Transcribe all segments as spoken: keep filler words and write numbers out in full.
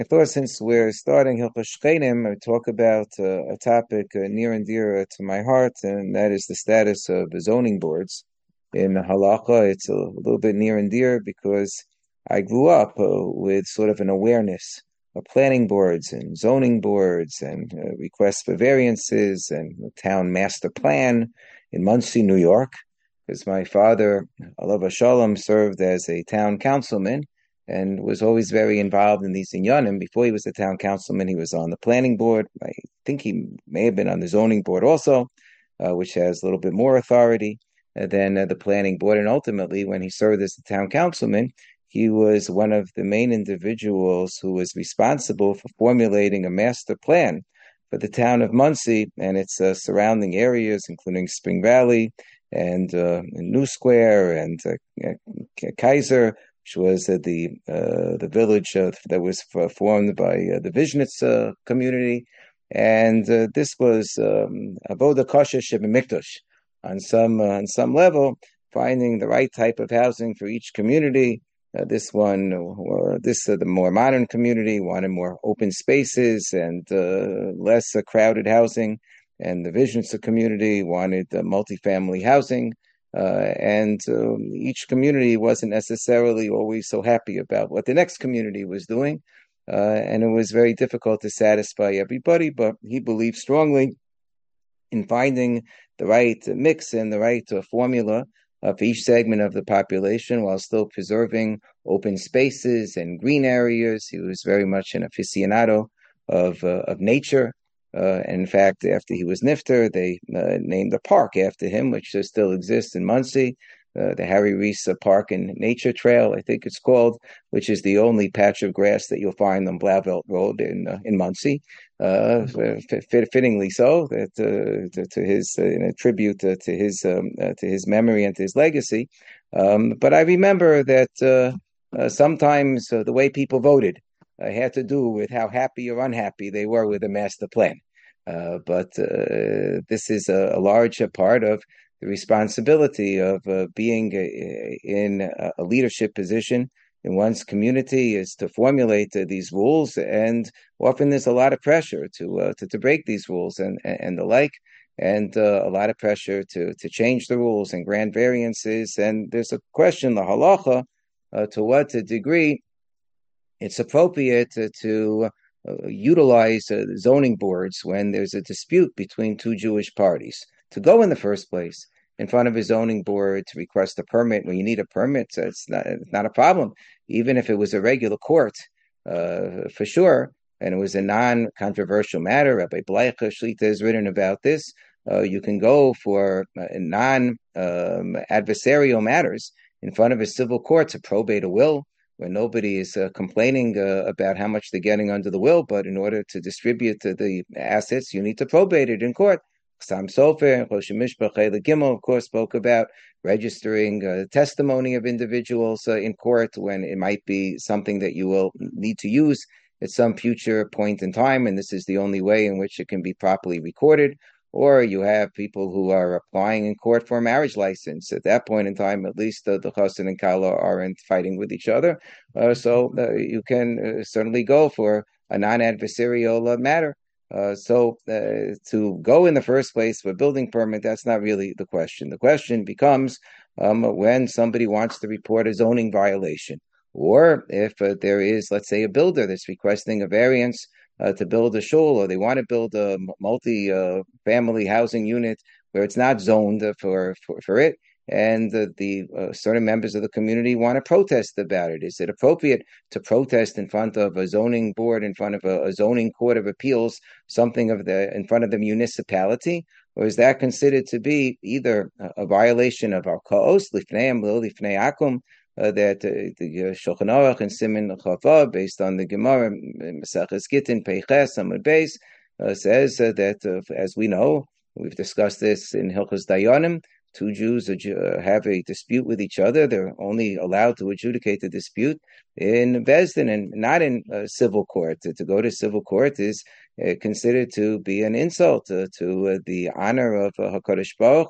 I thought since we're starting Hilchos Shchenim, I talk about uh, a topic uh, near and dear uh, to my heart, and that is the status of the zoning boards in Halacha. It's a little bit near and dear because I grew up uh, with sort of an awareness of planning boards and zoning boards and uh, requests for variances and the town master plan in Monsey, New York, because my father, Alav Shalom, served as a town councilman and was always very involved in these inyanim. Before he was a town councilman, he was on the planning board. I think he may have been on the zoning board also, uh, which has a little bit more authority uh, than uh, the planning board. And ultimately, when he served as the town councilman, he was one of the main individuals who was responsible for formulating a master plan for the town of Monsey and its uh, surrounding areas, including Spring Valley and, uh, and New Square and uh, Kaiser, which was uh, the uh, the village uh, that was f- formed by uh, the Vishnitz uh, community, and uh, this was um, avoda kosher shebemikdash on some uh, on some level, finding the right type of housing for each community. Uh, this one, or this uh, the more modern community wanted more open spaces and uh, less uh, crowded housing, and the Vishnitz community wanted uh, multifamily housing. Uh, and um, each community wasn't necessarily always so happy about what the next community was doing. Uh, and it was very difficult to satisfy everybody, but he believed strongly in finding the right mix and the right uh, formula uh, for each segment of the population while still preserving open spaces and green areas. He was very much an aficionado of, uh, of nature. Uh, and in fact, after he was nifter, they uh, named a park after him, which uh, still exists in Monsey, uh, the Harry Reese uh, Park and Nature Trail, I think it's called, which is the only patch of grass that you'll find on Blauvelt Road in uh, in Monsey. Uh, fit, fittingly so, that uh, to, to his uh, in a tribute uh, to his um, uh, to his memory and to his legacy. Um, but I remember that uh, uh, sometimes uh, the way people voted Uh, had to do with how happy or unhappy they were with the master plan. Uh, but uh, this is a, a large part of the responsibility of uh, being a, in a leadership position in one's community is to formulate uh, these rules, and often there's a lot of pressure to uh, to, to break these rules and and the like, and uh, a lot of pressure to to change the rules and grant variances. And there's a question, the halacha, uh, to what degree it's appropriate to, to uh, utilize uh, zoning boards when there's a dispute between two Jewish parties. To go in the first place in front of a zoning board to request a permit when you need a permit, so it's not, it's not a problem. Even if it was a regular court, uh, for sure, and it was a non-controversial matter. Rabbi Bleicha Shlita has written about this. Uh, you can go for uh, non-adversarial um, matters in front of a civil court to probate a will, where nobody is uh, complaining uh, about how much they're getting under the will, but in order to distribute uh, the assets, you need to probate it in court. Sam Sofer and Choshen Mishpach Chayla Gimel, of course, spoke about registering uh, testimony of individuals uh, in court when it might be something that you will need to use at some future point in time, and this is the only way in which it can be properly recorded. Or you have people who are applying in court for a marriage license. At that point in time, at least uh, the chassan and kala aren't fighting with each other. Uh, so uh, you can uh, certainly go for a non-adversarial uh, matter. Uh, so uh, to go in the first place for a building permit, that's not really the question. The question becomes um, when somebody wants to report a zoning violation, or if uh, there is, let's say, a builder that's requesting a variance Uh, to build a shul, or they want to build a multi-family uh, housing unit where it's not zoned uh, for, for for it, and uh, the uh, certain members of the community want to protest about it. Is it appropriate to protest in front of a zoning board, in front of a, a zoning court of appeals, something of the in front of the municipality, or is that considered to be either a, a violation of our kaos lifnei amlil lifnei akum? Uh, that uh, the uh, Shulchan Aruch and Siman Chava, based on the Gemara Maseches Gittin Peiches Amud Beis, uh, says uh, that uh, as we know, we've discussed this in Hilchos Dayanim. Two Jews uh, have a dispute with each other. They're only allowed to adjudicate the dispute in Bezdin and not in uh, civil court. To, to go to civil court is uh, considered to be an insult uh, to uh, the honor of uh, Hakadosh Baruch Hu,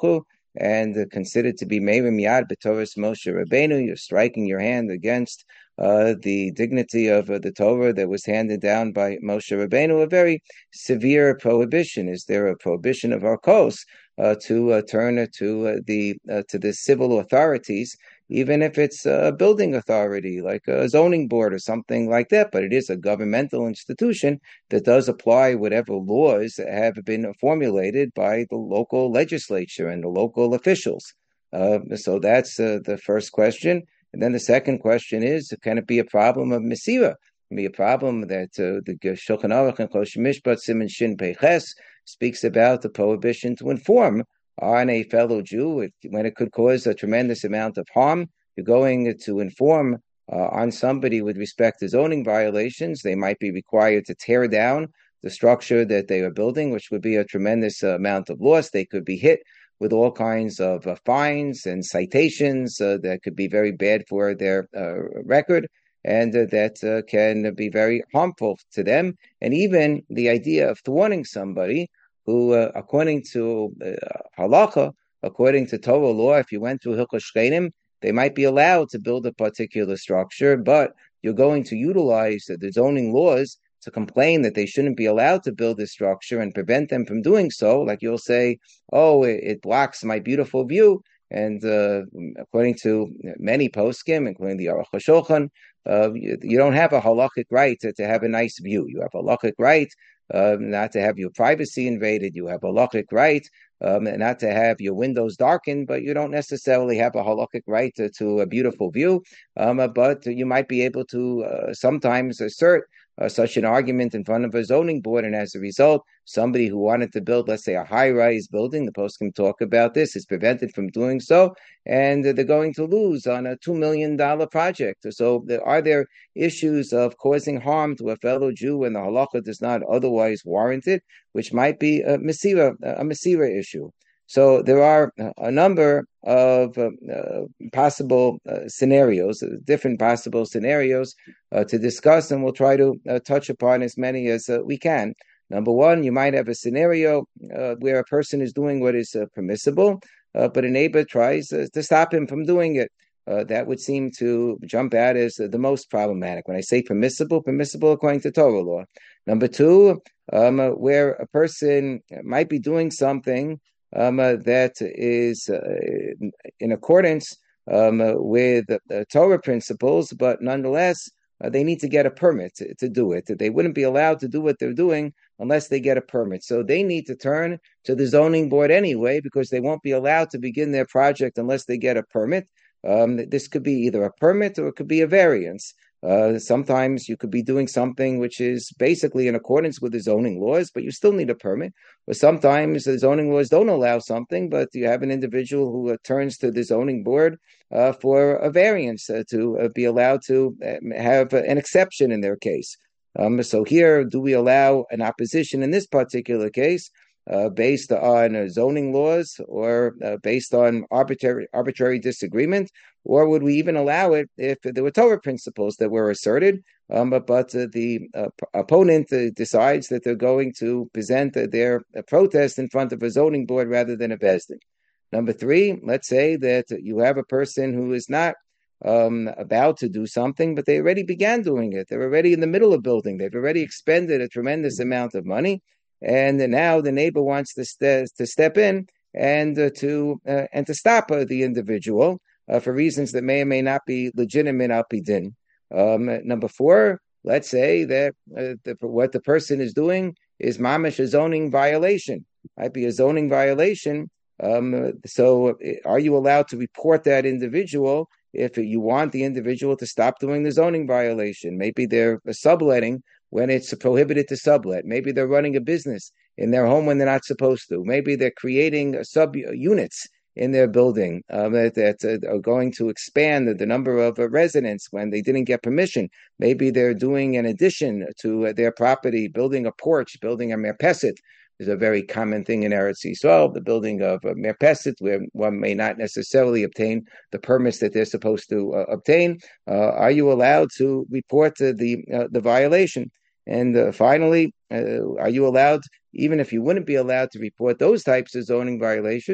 and uh, considered to be Meir Miyad B'Torahs Moshe Rabbeinu. You're striking your hand against uh, the dignity of uh, the Torah that was handed down by Moshe Rabbeinu. A very severe prohibition. Is there a prohibition of Arkos uh, to uh, turn to uh, the uh, to the civil authorities, even if it's a building authority like a zoning board or something like that? But it is a governmental institution that does apply whatever laws have been formulated by the local legislature and the local officials. Uh, so that's uh, the first question. And then the second question is, can it be a problem of Mesira? It be a problem that uh, the Shulchan Aruch and Choshen Mishpat Siman Shin Peiches speaks about the prohibition to inform on a fellow Jew when it could cause a tremendous amount of harm. You're going to inform uh, on somebody with respect to zoning violations. They might be required to tear down the structure that they are building, which would be a tremendous uh, amount of loss. They could be hit with all kinds of uh, fines and citations uh, that could be very bad for their uh, record, and uh, that uh, can be very harmful to them. And even the idea of thwarting somebody who, uh, according to uh, halacha, according to Torah law, if you went through Hilchos Shchenim, they might be allowed to build a particular structure, but you're going to utilize the zoning laws to complain that they shouldn't be allowed to build this structure and prevent them from doing so. Like you'll say, oh, it, it blocks my beautiful view. And uh, according to many poskim, including the Aruch HaShulchan, uh, you, you don't have a halachic right to, to have a nice view. You have a halachic right uh, not to have your privacy invaded. You have a halachic right um, not to have your windows darkened, but you don't necessarily have a halachic right to, to a beautiful view. Um, but you might be able to uh, sometimes assert Uh, such an argument in front of a zoning board, and as a result, somebody who wanted to build, let's say, a high-rise building, the post can talk about this, is prevented from doing so, and they're going to lose on a two million dollars project. So are there issues of causing harm to a fellow Jew when the halacha does not otherwise warrant it, which might be a Mesira, a Mesira issue? So there are a number of uh, uh, possible uh, scenarios, uh, different possible scenarios uh, to discuss, and we'll try to uh, touch upon as many as uh, we can. Number one, you might have a scenario uh, where a person is doing what is uh, permissible, uh, but a neighbor tries uh, to stop him from doing it. Uh, that would seem to jump out as uh, the most problematic. When I say permissible, permissible according to Torah law. Number two, um, uh, where a person might be doing something Um, uh, that is uh, in accordance um, uh, with uh, Torah principles, but nonetheless, uh, they need to get a permit to, to do it. They wouldn't be allowed to do what they're doing unless they get a permit. So they need to turn to the zoning board anyway, because they won't be allowed to begin their project unless they get a permit. Um, this could be either a permit or it could be a variance. Uh, sometimes you could be doing something which is basically in accordance with the zoning laws, but you still need a permit. Or sometimes the zoning laws don't allow something, but you have an individual who uh, turns to the zoning board uh, for a variance uh, to uh, be allowed to have an exception in their case. Um, so here, do we allow an opposition in this particular case uh, based on uh, zoning laws or uh, based on arbitrary arbitrary disagreement? Or would we even allow it if there were Torah principles that were asserted, um, but, but uh, the uh, opponent uh, decides that they're going to present uh, their uh, protest in front of a zoning board rather than a Beis Din? Number three, let's say that you have a person who is not um, about to do something, but they already began doing it. They're already in the middle of building. They've already expended a tremendous amount of money, and now the neighbor wants to, st- to step in and uh, to uh, and to stop uh, the individual Uh, for reasons that may or may not be legitimate al pi din. Um, number four, let's say that uh, the, what the person is doing is mamish a zoning violation. Might be a zoning violation. Um, so are you allowed to report that individual if you want the individual to stop doing the zoning violation? Maybe they're subletting when it's prohibited to sublet. Maybe they're running a business in their home when they're not supposed to. Maybe they're creating sub-units in their building um, that, that uh, are going to expand the, the number of uh, residents when they didn't get permission. Maybe they're doing an addition to uh, their property, building a porch, building a merpeset. Is a very common thing in Eretz Yisrael, the building of a merpeset, where one may not necessarily obtain the permits that they're supposed to uh, obtain. Uh, are you allowed to report uh, the uh, the violation? And uh, finally, uh, are you allowed, even if you wouldn't be allowed to report those types of zoning violations,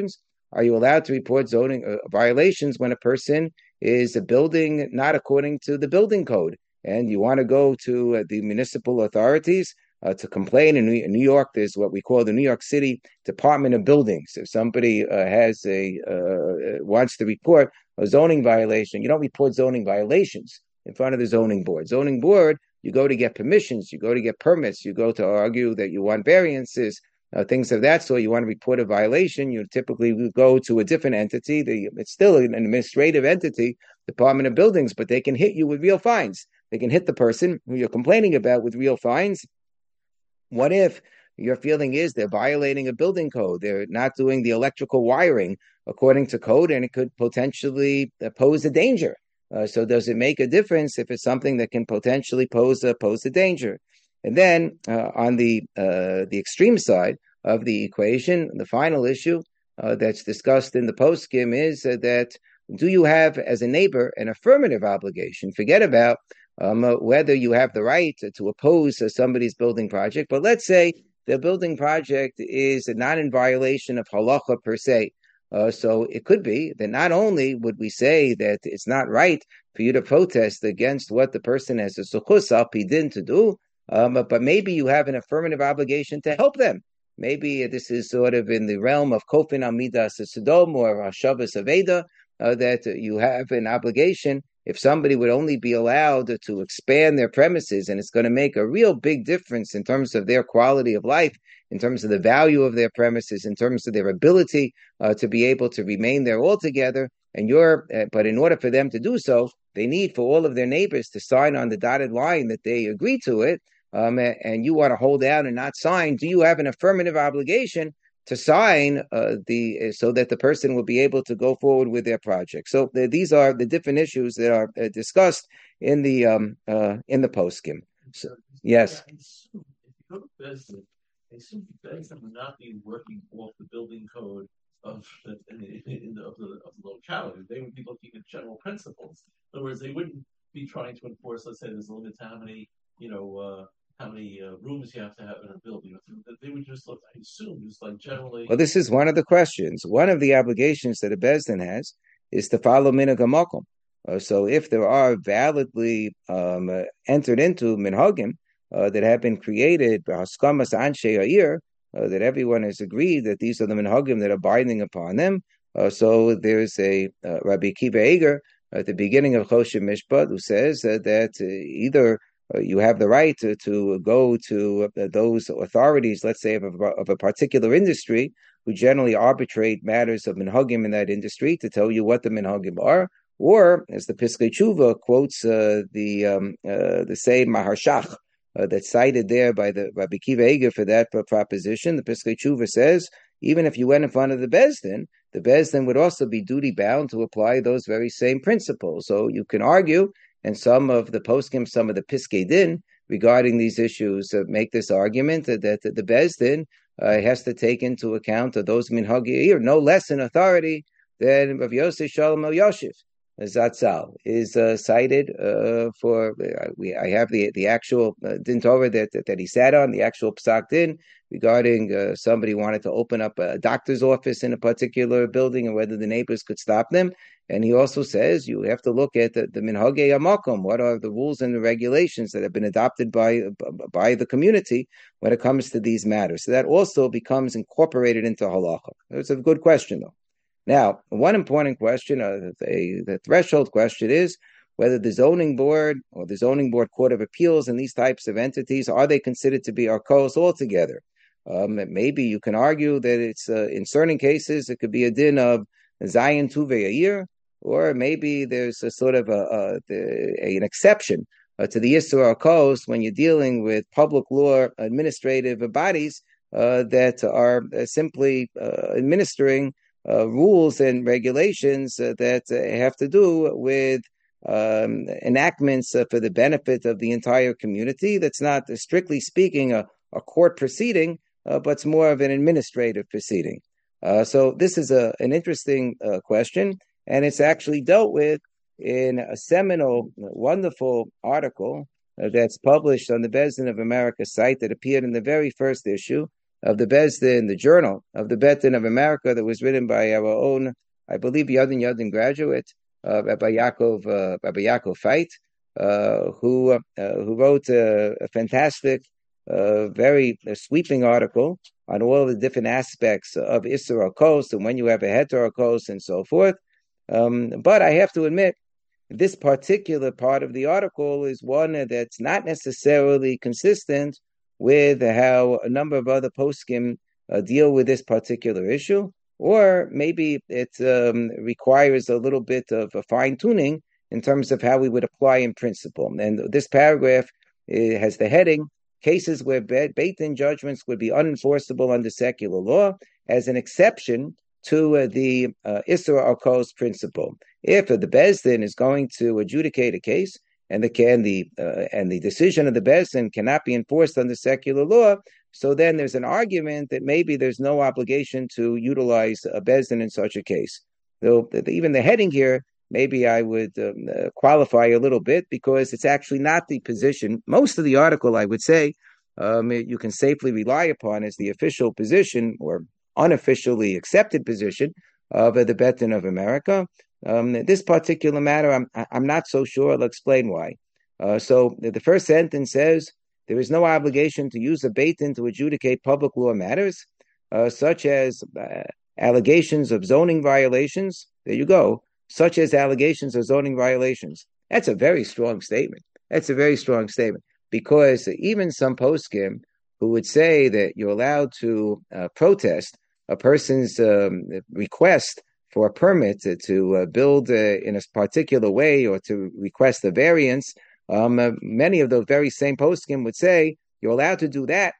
Are you allowed to report zoning uh, violations when a person is a building not according to the building code? And you want to go to uh, the municipal authorities uh, to complain. In New, in New York, there's what we call the New York City Department of Buildings. If somebody uh, has a uh, wants to report a zoning violation, you don't report zoning violations in front of the zoning board. Zoning board, you go to get permissions, you go to get permits, you go to argue that you want variances, uh, things of that sort. You want to report a violation, you typically go to a different entity. The, it's still an administrative entity, Department of Buildings, but they can hit you with real fines. They can hit the person who you're complaining about with real fines. What if your feeling is they're violating a building code? They're not doing the electrical wiring according to code, and it could potentially pose a danger. Uh, so does it make a difference if it's something that can potentially pose a, pose a danger? And then uh, on the uh, the extreme side of the equation, the final issue uh, that's discussed in the poskim is uh, that do you have, as a neighbor, an affirmative obligation? Forget about um, uh, whether you have the right to, to oppose uh, somebody's building project, but let's say the building project is not in violation of halacha per se. Uh, so it could be that not only would we say that it's not right for you to protest against what the person has a suchus al pidin to do, um, but, but maybe you have an affirmative obligation to help them. Maybe this is sort of in the realm of kofin amidas sodom or hashavas aveda, uh, that you have an obligation. If somebody would only be allowed to expand their premises, and it's going to make a real big difference in terms of their quality of life, in terms of the value of their premises, in terms of their ability uh, to be able to remain there altogether. And you're, uh, but in order for them to do so, they need for all of their neighbors to sign on the dotted line that they agree to it. Um, and you want to hold out and not sign. Do you have an affirmative obligation to sign uh, the so that the person will be able to go forward with their project? So the, these are the different issues that are uh, discussed in the um, uh, in the poskim. So, yes. I assume Bezdin would not be working off the building code of the, in the, in the, of, the, of the locality. They would be looking at general principles. In other words, they wouldn't be trying to enforce, let's say there's a limit to how many, you know, uh, how many uh, rooms you have to have in a building. They would just look, I assume, just like generally. Well, this is one of the questions. One of the obligations that a Bezdin has is to follow minhag hamakom. Uh, so if there are validly um, uh, entered into minhagim, Uh, that have been created by Haskamas Anshe Ha'ir, uh, that everyone has agreed that these are the minhagim that are binding upon them. Uh, so there's a uh, Rabbi Akiva Eiger at the beginning of Choshen Mishpat who says uh, that uh, either uh, you have the right to, to go to uh, those authorities, let's say of a, of a particular industry, who generally arbitrate matters of minhagim in that industry, to tell you what the minhagim are. Or, as the Piskei Tshuva quotes uh, the um, uh, the same Maharshach, Uh, that's cited there by the Rabbi Akiva Eiger for that proposition. The Piskei Tshuva says, even if you went in front of the Bezdin, the Bezdin would also be duty-bound to apply those very same principles. So you can argue, and some of the poskim, some of the Piskei Din, regarding these issues, uh, make this argument that, that, that the Bezdin uh, has to take into account of those minhagi, no less in authority than Rav Yosef Shalom El-Yoshev Zatzal is uh, cited uh, for. Uh, we I have the the actual uh, din Torah that, that that he sat on, the actual psak din regarding uh, somebody wanted to open up a doctor's office in a particular building and whether the neighbors could stop them. And he also says you have to look at the, the minhagei hamakom. What are the rules and the regulations that have been adopted by by the community when it comes to these matters? So that also becomes incorporated into halacha. It's a good question, though. Now, one important question, uh, the, the threshold question is whether the zoning board or the zoning board court of appeals and these types of entities, are they considered to be arkos altogether? Um, maybe you can argue that it's, uh, in certain cases, it could be a din of Zayin Tuve a year, or maybe there's a sort of a, a, a an exception uh, to the Yisur arkos when you're dealing with public law administrative bodies uh, that are uh, simply uh, administering Uh, rules and regulations uh, that uh, have to do with um, enactments uh, for the benefit of the entire community. That's not, uh, strictly speaking, a, a court proceeding, uh, but it's more of an administrative proceeding. Uh, so this is a, an interesting uh, question, and it's actually dealt with in a seminal, wonderful article uh, that's published on the Bezdin of America site that appeared in the very first issue of the Beis Din, the journal of the Beit Din of America that was written by our own, I believe, Yadin Yadin graduate, uh, Rabbi Yaakov, uh, Rabbi Yaakov Feit, uh, who uh, who wrote a, a fantastic, uh, very uh, sweeping article on all the different aspects of Isser HaKos and when you have a Heter HaKos and so forth. Um, but I have to admit, this particular part of the article is one that's not necessarily consistent with how a number of other poskim uh, deal with this particular issue, or maybe it um, requires a little bit of a fine-tuning in terms of how we would apply in principle. And this paragraph uh, has the heading, cases where Beit Din judgments would be unenforceable under secular law as an exception to uh, the uh, Isser HaKos principle. If uh, the Beis Din is going to adjudicate a case and the can the uh, and the decision of the Beis Din cannot be enforced under secular law, so then there's an argument that maybe there's no obligation to utilize a Beis Din in such a case. Though even the heading here, maybe I would um, uh, qualify a little bit because it's actually not the position. Most of the article, I would say, um, you can safely rely upon as the official position or unofficially accepted position of uh, the Beit Din of America. Um, this particular matter, I'm I'm not so sure. I'll explain why. Uh, so the first sentence says there is no obligation to use a Beit Din to adjudicate public law matters, uh, such as uh, allegations of zoning violations. There you go. Such as allegations of zoning violations. That's a very strong statement. That's a very strong statement because even some poskim who would say that you're allowed to uh, protest a person's um, request for a permit to, to uh, build uh, in a particular way or to request a variance, um, uh, many of those very same poskim would say you're allowed to do that,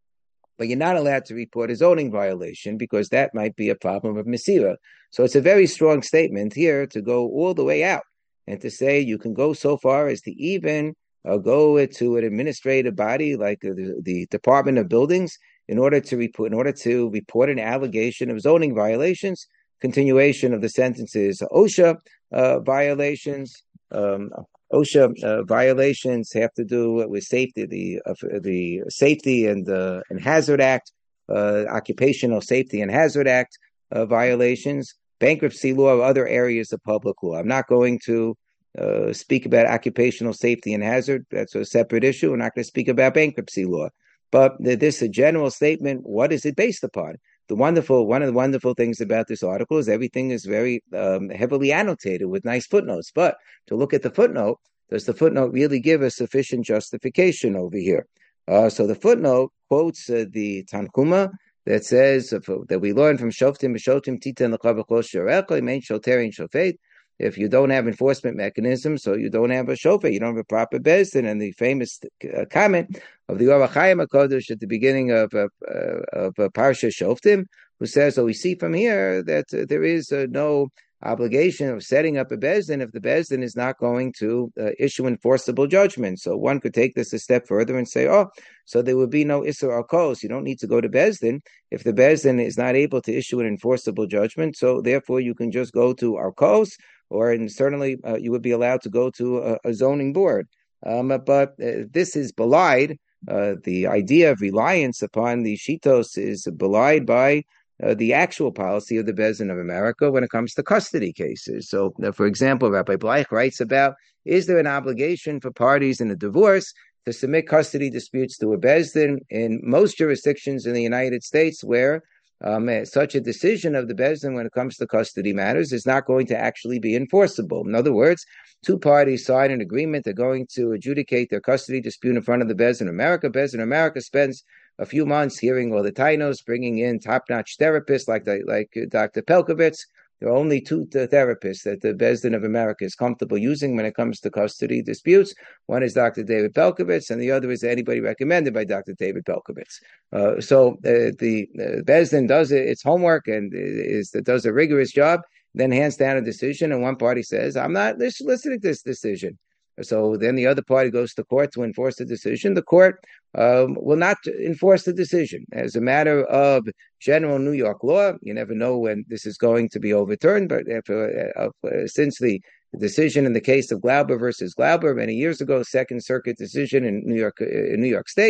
but you're not allowed to report a zoning violation because that might be a problem of Mesira. So it's a very strong statement here to go all the way out and to say you can go so far as to even uh, go to an administrative body like uh, the, the Department of Buildings in order to report in order to report an allegation of zoning violations. Continuation of the sentences: OSHA uh, violations. Um, OSHA uh, violations have to do with safety, the uh, the Safety and uh, and Hazard Act, uh, Occupational Safety and Hazard Act uh, violations, bankruptcy law, or other areas of public law. I'm not going to uh, speak about occupational safety and hazard. That's a separate issue. We're not going to speak about bankruptcy law. But this is a general statement. What is it based upon? The wonderful, one of the wonderful things about this article is everything is very um, heavily annotated with nice footnotes. But to look at the footnote, does the footnote really give a sufficient justification over here? Uh, so the footnote quotes uh, the Tanhuma that says uh, that we learn from Shoftim B'Shoftim Titan L'Chavachos Sharecha Main Shoterin Shofet. If you don't have enforcement mechanisms, so you don't have a shofet, you don't have a proper Beis Din. And the famous uh, comment of the Orach Chaim HaKadosh at the beginning of uh, uh, of uh, Parsha Shoftim, who says, "So we see from here that uh, there is uh, no obligation of setting up a Beis Din if the Beis Din is not going to uh, issue enforceable judgment." So one could take this a step further and say, "Oh, so there would be no Isser HaKos. You don't need to go to Beis Din if the Beis Din is not able to issue an enforceable judgment. So therefore, you can just go to Arkos." Or and certainly uh, you would be allowed to go to a, a zoning board. Um, but uh, this is belied. Uh, the idea of reliance upon the Shitos is belied by uh, the actual policy of the Beis Din of America when it comes to custody cases. So, uh, for example, Rabbi Bleich writes about, is there an obligation for parties in a divorce to submit custody disputes to a Beis Din? In most jurisdictions in the United States where Um, such a decision of the Beis Din when it comes to custody matters is not going to actually be enforceable. In other words, two parties sign an agreement, they're going to adjudicate their custody dispute in front of the Beis Din America. Beis Din America spends a few months hearing all the tainos, bringing in top-notch therapists like the, like Doctor Pelkovitz. There are only two therapists that the Beis Din of America is comfortable using when it comes to custody disputes. One is Doctor David Pelkovitz, and the other is anybody recommended by Doctor David Pelkovitz. Uh, so uh, the uh, Beis Din does its homework and is does a rigorous job, then hands down a decision, and one party says, "I'm not listening to this decision." So then the other party goes to court to enforce the decision. The court um, will not enforce the decision. As a matter of general New York law, you never know when this is going to be overturned, but if, uh, uh, since the decision in the case of Glauber versus Glauber many years ago, Second Circuit decision in New York, in New York State,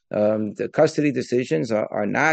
Um, the custody decisions are, are not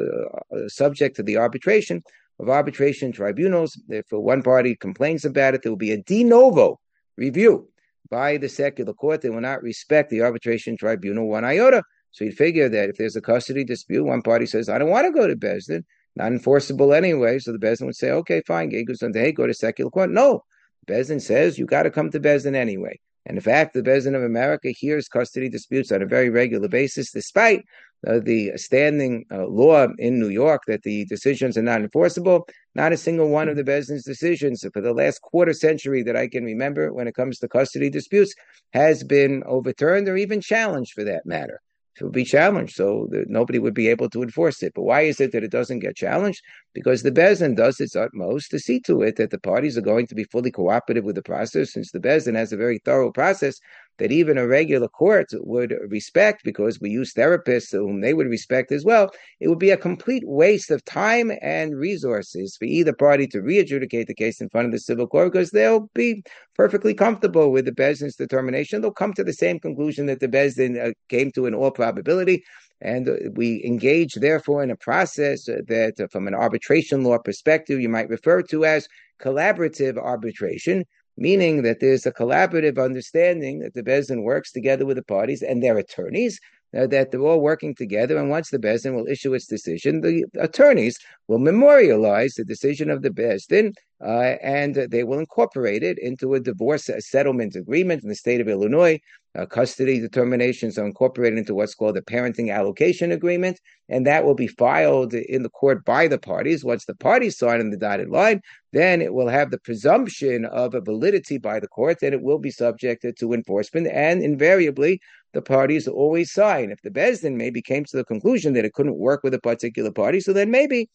uh, subject to the arbitration of arbitration tribunals. If one party complains about it, there will be a de novo review by the secular court. They will not respect the arbitration tribunal one iota. So you'd figure that if there's a custody dispute, one party says, I don't want to go to Bezdin, not enforceable anyway. So the Bezdin would say, okay, fine, hey, go to secular court. No, Bezdin says you got to come to Bezdin anyway. And in fact, the Bezdin of America hears custody disputes on a very regular basis, despite uh, the standing uh, law in New York that the decisions are not enforceable. Not a single one of the Bezdin's decisions for the last quarter century that I can remember when it comes to custody disputes has been overturned or even challenged for that matter. It will be challenged, so that nobody would be able to enforce it. But why is it that it doesn't get challenged? Because the Bezdin does its utmost to see to it that the parties are going to be fully cooperative with the process, since the Bezdin has a very thorough process that even a regular court would respect, because we use therapists whom they would respect as well. It would be a complete waste of time and resources for either party to re-adjudicate the case in front of the civil court, because they'll be perfectly comfortable with the Bezdin's determination. They'll come to the same conclusion that the Bezdin uh, came to in all probability. And uh, we engage, therefore, in a process uh, that, uh, from an arbitration law perspective, you might refer to as collaborative arbitration, meaning that there's a collaborative understanding that the Bezdin works together with the parties and their attorneys, uh, that they're all working together. And once the Bezdin will issue its decision, the attorneys will memorialize the decision of the Bezdin, uh, and they will incorporate it into a divorce settlement agreement in the state of Illinois. Uh, custody determinations are incorporated into what's called a parenting allocation agreement, and that will be filed in the court by the parties. Once the parties sign on the dotted line, then it will have the presumption of a validity by the court, and it will be subjected to enforcement, and invariably, the parties always sign. If the Bezdin maybe came to the conclusion that it couldn't work with a particular party, so then maybe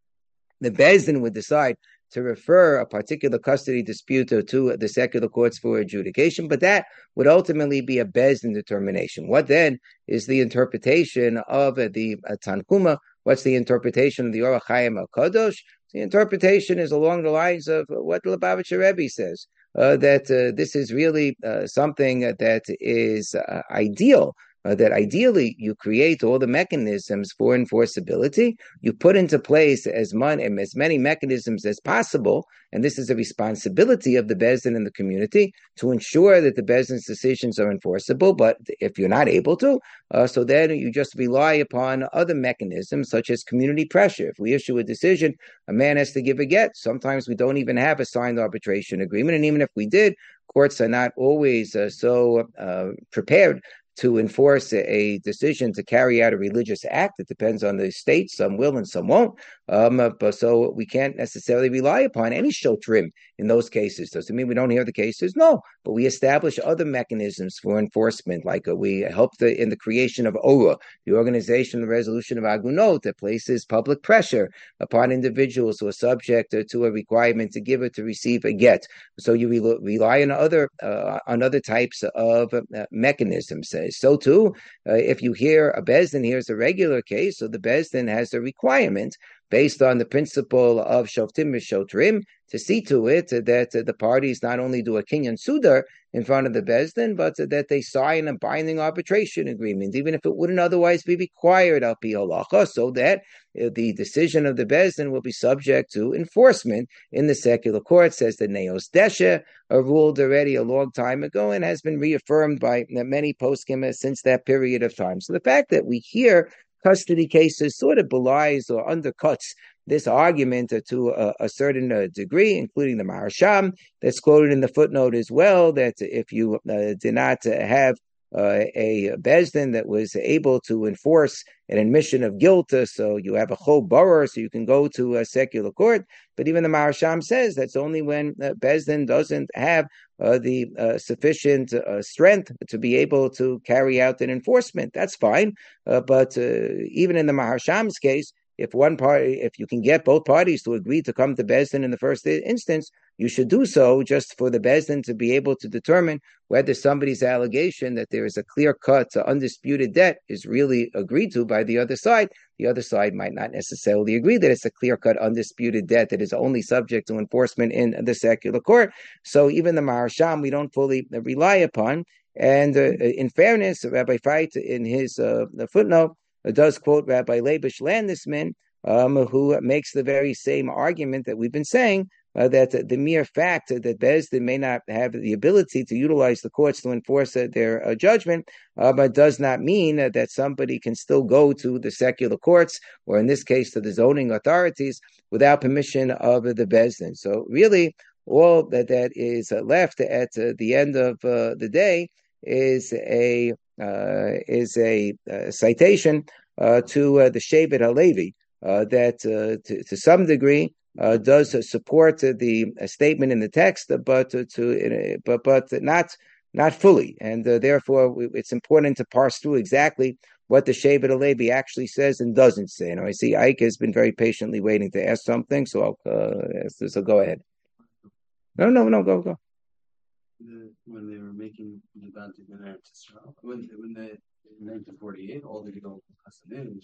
the Bezdin would decide to refer a particular custody dispute to, to the secular courts for adjudication, but that would ultimately be a Bezdin determination. What then is the interpretation of uh, the uh, Tanhuma? What's the interpretation of the Orach Chaim HaKadosh? The interpretation is along the lines of what the Lubavitcher Rebbe says, uh, that uh, this is really uh, something that is uh, ideal. Uh, that ideally you create all the mechanisms for enforceability. You put into place as, mon- as many mechanisms as possible, and this is a responsibility of the Bezdin and the community to ensure that the Bezdin's decisions are enforceable. But if you're not able to, uh, so then you just rely upon other mechanisms such as community pressure. If we issue a decision, a man has to give a get. Sometimes we don't even have a signed arbitration agreement, and even if we did, courts are not always uh, so uh, prepared to enforce a decision to carry out a religious act. It depends on the state. Some will and some won't. Um, but so we can't necessarily rely upon any shotrim in those cases. Does it mean we don't hear the cases? No, but we establish other mechanisms for enforcement, like uh, we help the, in the creation of O R A, the Organization of the Resolution of Agunot, that places public pressure upon individuals who are subject uh, to a requirement to give or to receive a get. So you re- rely on other uh, on other types of uh, mechanisms. So too, uh, if you hear a Bezdin hears a regular case, so the Bezdin has a requirement based on the principle of Shoftim V'Shotrim to see to it that uh, the parties not only do a Kinyan Sudar in front of the Bezdin, but uh, that they sign a binding arbitration agreement, even if it wouldn't otherwise be required al pi halacha, so that uh, the decision of the Bezdin will be subject to enforcement in the secular court, says the Neos Deshe, uh, ruled already a long time ago and has been reaffirmed by many poskim since that period of time. So the fact that we hear custody cases sort of belies or undercuts this argument uh, to a, a certain uh, degree, including the Maharsham that's quoted in the footnote as well, that if you uh, did not uh, have uh, a Bezdin that was able to enforce an admission of guilt, uh, so you have a chol boror, so you can go to a secular court. But even the Maharsham says that's only when uh, Bezdin doesn't have uh, the uh, sufficient uh, strength to be able to carry out an enforcement. That's fine. Uh, but uh, even in the Maharsham's case, if one party, if you can get both parties to agree to come to Bezdin in the first instance, you should do so just for the Bezdin to be able to determine whether somebody's allegation that there is a clear-cut, uh, undisputed debt is really agreed to by the other side. The other side might not necessarily agree that it's a clear-cut, undisputed debt that is only subject to enforcement in the secular court. So even the Maharsham, we don't fully rely upon. And uh, in fairness, Rabbi Feit, in his uh, footnote, uh, does quote Rabbi Leibush Landesman, um, who makes the very same argument that we've been saying, uh, that the mere fact that Beis Din may not have the ability to utilize the courts to enforce uh, their uh, judgment, uh, but does not mean uh, that somebody can still go to the secular courts, or in this case, to the zoning authorities, without permission of the Beis Din. So really, all that, that is left at uh, the end of uh, the day is a uh, is a uh, citation uh, to uh, the Shevet HaLevi uh, that uh, to, to some degree uh, does support uh, the uh, statement in the text, but uh, to uh, but but not not fully, and uh, therefore it's important to parse through exactly what the Shevet HaLevi actually says and doesn't say. And I see Ike has been very patiently waiting to ask something, so I'll uh, so go ahead. No, no, no, go, go. The, when they were making the Bantu in Eretz Yisrael, when when they in nineteen forty-eight, all the Gedol Hasadim,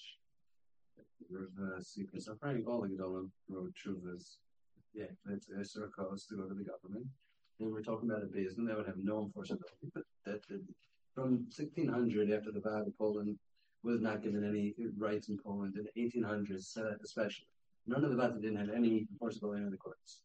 Rav Sikha Safranik, all the Gedolim wrote Chuvas. Yeah, it's Esser codes to go to the government. They were talking about a Beis Din that would have no enforceability, but that, that from sixteen hundred, after the Vat of Poland was not given any rights in Poland, in eighteen hundreds uh, especially, none of the Vat didn't have any enforceability in the courts.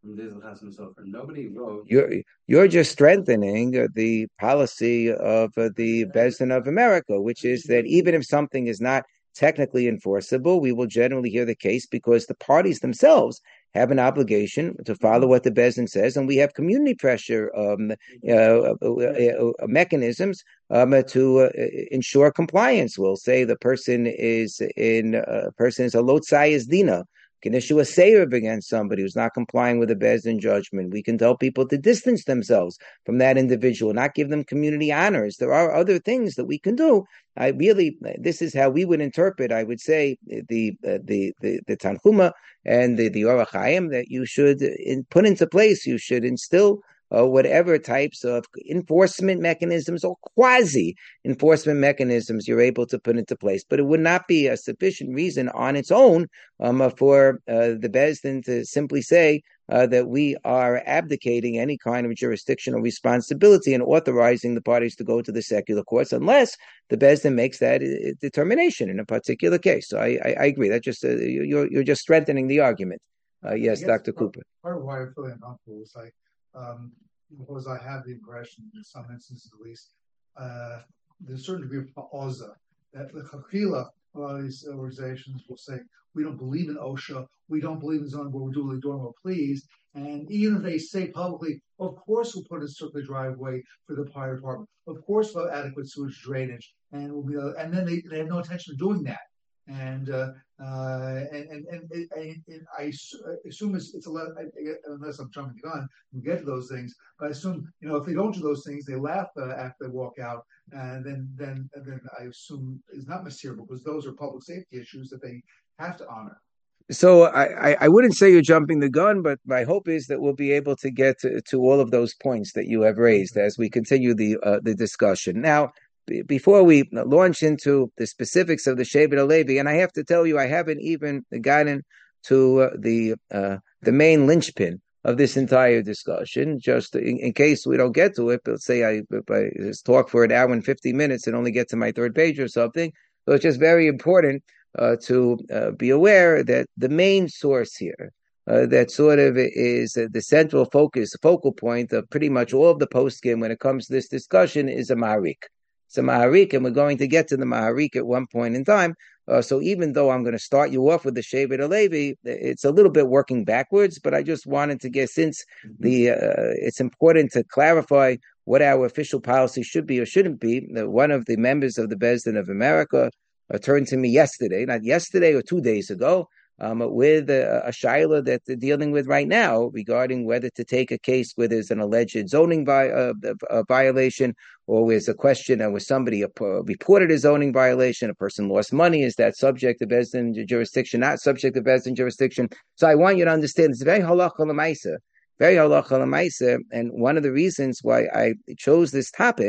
Nobody wrote. You're you're just strengthening the policy of the Beis Din of America, which is that even if something is not technically enforceable, we will generally hear the case because the parties themselves have an obligation to follow what the Beis Din says, and we have community pressure um, uh, uh, uh, mechanisms um, to uh, ensure compliance. We'll say the person is in a uh, person is a lotzayis dina. Can issue a seiv against somebody who's not complying with the Beis Din judgment. We can tell people to distance themselves from that individual, not give them community honors. There are other things that we can do. I really, this is how we would interpret, I would say, the uh, the the the Tanchuma and the, the Orach Chaim that you should in, put into place. You should instill Uh, whatever types of enforcement mechanisms or quasi-enforcement mechanisms you're able to put into place. But it would not be a sufficient reason on its own um, for uh, the Beis Din to simply say uh, that we are abdicating any kind of jurisdictional responsibility and authorizing the parties to go to the secular courts unless the Beis Din makes that uh, determination in a particular case. So I, I, I agree. That just uh, you're, you're just strengthening the argument. Uh, yes, Doctor Part, Cooper. Part of why I feel uncomfortable is like, Um, because I have the impression, in some instances at least, uh, there's a certain degree of pa'oza that the chachila, a lot of these organizations will say, we don't believe in OSHA, we don't believe in zoning, but we're doing, doing what we please. And even if they say publicly, of course we'll put a circular driveway for the fire department, of course we'll have adequate sewage drainage, and we'll be, uh, and then they, they have no intention of doing that. And uh, uh, and and, and, and, and I assume it's, it's a lot, unless I'm jumping the gun, we get to those things. But I assume, you know, if they don't do those things, they laugh uh, after they walk out, and then then and then I assume it's not material because those are public safety issues that they have to honor. So I, I wouldn't say you're jumping the gun, but my hope is that we'll be able to get to, to all of those points that you have raised as we continue the uh, the discussion. Now, before we launch into the specifics of the Shevet HaLevi, and I have to tell you, I haven't even gotten to uh, the uh, the main linchpin of this entire discussion. Just in, in case we don't get to it, let's say I, if I talk for an hour and fifty minutes and only get to my third page or something. So it's just very important uh, to uh, be aware that the main source here, Uh, that sort of is uh, the central focus, focal point of pretty much all of the poskim when it comes to this discussion, is a Maharik. It's a Maharik, and we're going to get to the Maharik at one point in time. Uh, so even though I'm going to start you off with the Shevet HaLevi, it's a little bit working backwards, but I just wanted to get, since the uh, it's important to clarify what our official policy should be or shouldn't be. One of the members of the Beis Din of America uh, turned to me yesterday, not yesterday or two days ago, Um, with a, a shaila that they're dealing with right now regarding whether to take a case where there's an alleged zoning vi- uh, uh, violation, or there's a question and where somebody uh, reported a zoning violation, a person lost money, is that subject to Beis Din jurisdiction, not subject to Beis Din jurisdiction? So I want you to understand it's very halacha l'maisa, very halacha l'maisa, and one of the reasons why I chose this topic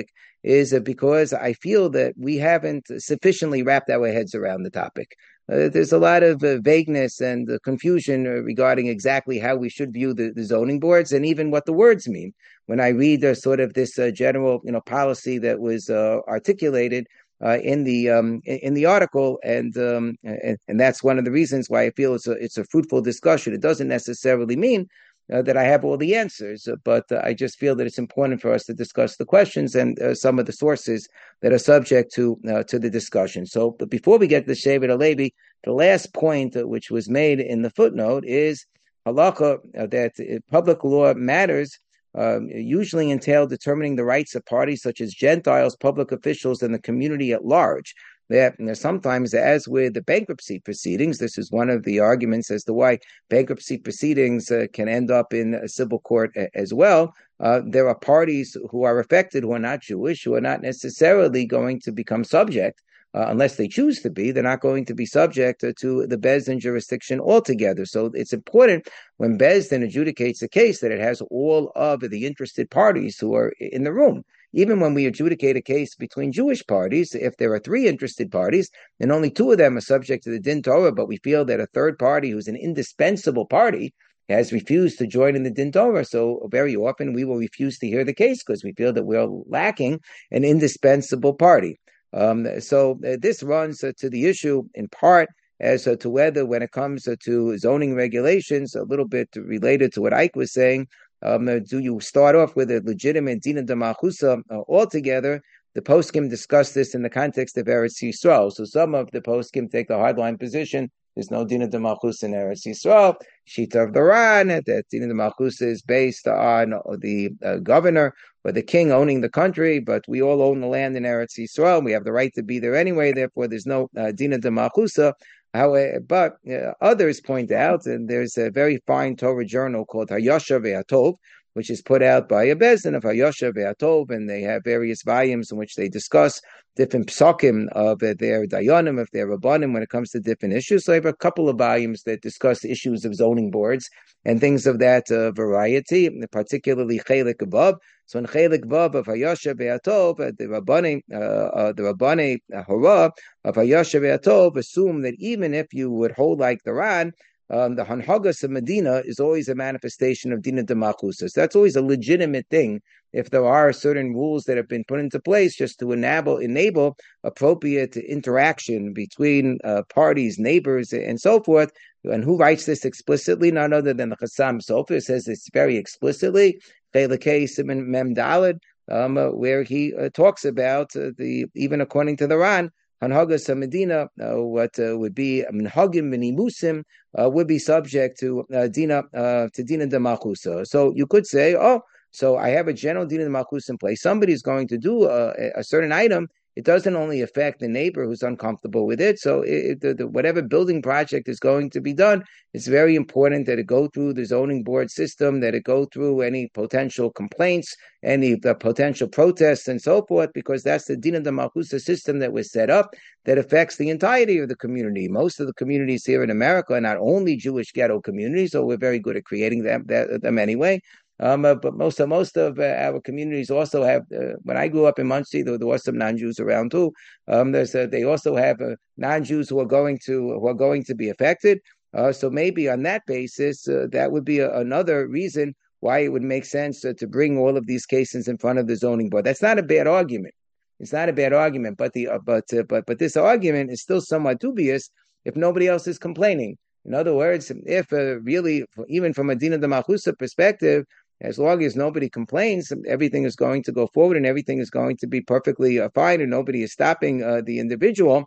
is because I feel that we haven't sufficiently wrapped our heads around the topic. Uh, there's a lot of uh, vagueness and uh, confusion uh, regarding exactly how we should view the, the zoning boards and even what the words mean. When I read uh, sort of this uh, general, you know, policy that was uh, articulated uh, in the um, in the article, and, um, and and that's one of the reasons why I feel it's a it's a fruitful discussion. It doesn't necessarily mean Uh, that I have all the answers, uh, but uh, I just feel that it's important for us to discuss the questions and uh, some of the sources that are subject to uh, to the discussion. So, but before we get to Shevet HaLevi, the last point uh, which was made in the footnote is halacha uh, that uh, public law matters um, usually entail determining the rights of parties such as Gentiles, public officials, and the community at large. That you know, sometimes, as with the bankruptcy proceedings, this is one of the arguments as to why bankruptcy proceedings uh, can end up in a civil court a- as well. Uh, there are parties who are affected who are not Jewish, who are not necessarily going to become subject, uh, unless they choose to be. They're not going to be subject uh, to the Beis Din jurisdiction altogether. So it's important when Beis Din adjudicates a case that it has all of the interested parties who are in the room. Even when we adjudicate a case between Jewish parties, if there are three interested parties and only two of them are subject to the Din Torah, but we feel that a third party who's an indispensable party has refused to join in the Din Torah, so very often we will refuse to hear the case because we feel that we're lacking an indispensable party. Um, so uh, this runs uh, to the issue in part as uh, to whether when it comes uh, to zoning regulations, a little bit related to what Ike was saying, Um, do you start off with a legitimate Dina de Malchusa uh, altogether? The poskim discuss this in the context of Eretz Yisrael. So some of the poskim take the hardline position. There's no Dina de Malchusa in Eretz Yisrael. Shita of the Ran, that Dina de Malchusa is based on the uh, governor or the king owning the country, but we all own the land in Eretz Yisrael. We have the right to be there anyway. Therefore, there's no uh, Dina de Malchusa. However, but uh, others point out, and there's a very fine Torah journal called Hayosha Ve'atov, which is put out by a Beis Din of Hayosha Ve'atov, and they have various volumes in which they discuss different psakim of uh, their dayanim, of their rabbanim, when it comes to different issues. So I have a couple of volumes that discuss issues of zoning boards and things of that uh, variety, particularly Chelik Vav. So in Chelik Vav of Hayosha Ve'atov, uh, the Rabbani, uh, uh, the Rabbani uh, Hora of Hayosha Ve'atov assume that even if you would hold like the Ran, Um, the Hanhagas of Medina is always a manifestation of Dina de Malchusa. So that's always a legitimate thing if there are certain rules that have been put into place just to enable enable appropriate interaction between uh, parties, neighbors, and so forth. And who writes this explicitly? None other than the Chassam Sofer says this very explicitly. Chelekei Siman Mem Daled, um, uh, where he uh, talks about uh, the even according to the Ran. Hanhagas Medina, uh, what uh, would be Minhagim Minimusim, uh, would be subject to uh, Dina uh, to Dina de Malchusa. So you could say, oh, so I have a general Dina de Malchusa in place. Somebody's going to do a, a certain item. It doesn't only affect the neighbor who's uncomfortable with it. So it, the, the, whatever building project is going to be done, it's very important that it go through the zoning board system, that it go through any potential complaints, any the potential protests, and so forth, because that's the Dina de Malchusa system that was set up that affects the entirety of the community. Most of the communities here in America are not only Jewish ghetto communities, so we're very good at creating them, that, them anyway. Um, uh, but most of most of uh, our communities also have. Uh, when I grew up in Muncie, there, there was some non-Jews around too. Um, there's uh, they also have uh, non-Jews who are going to who are going to be affected. Uh, so maybe on that basis, uh, that would be a, another reason why it would make sense uh, to bring all of these cases in front of the zoning board. That's not a bad argument. It's not a bad argument, but the uh, but uh, but but this argument is still somewhat dubious if nobody else is complaining. In other words, if uh, really, even from a Dina de Malchusa perspective, as long as nobody complains, everything is going to go forward and everything is going to be perfectly uh, fine, and nobody is stopping uh, the individual.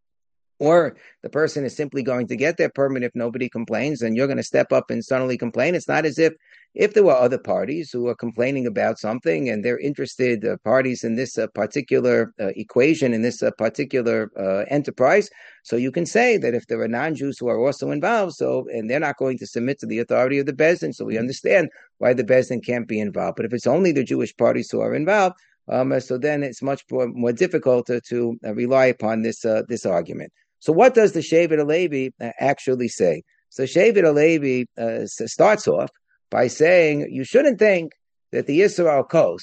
Or the person is simply going to get their permit if nobody complains, and you're going to step up and suddenly complain. It's not as if if there were other parties who are complaining about something and they're interested uh, parties in this uh, particular uh, equation, in this uh, particular uh, enterprise. So you can say that if there are non-Jews who are also involved, so and they're not going to submit to the authority of the Beis Din, so we understand why the Beis Din can't be involved. But if it's only the Jewish parties who are involved, um, so then it's much more, more difficult to, to uh, rely upon this uh, this argument. So what does the Shevet HaLevi uh, actually say? So Shevet HaLevi uh, starts off by saying you shouldn't think that the Yisrael Kos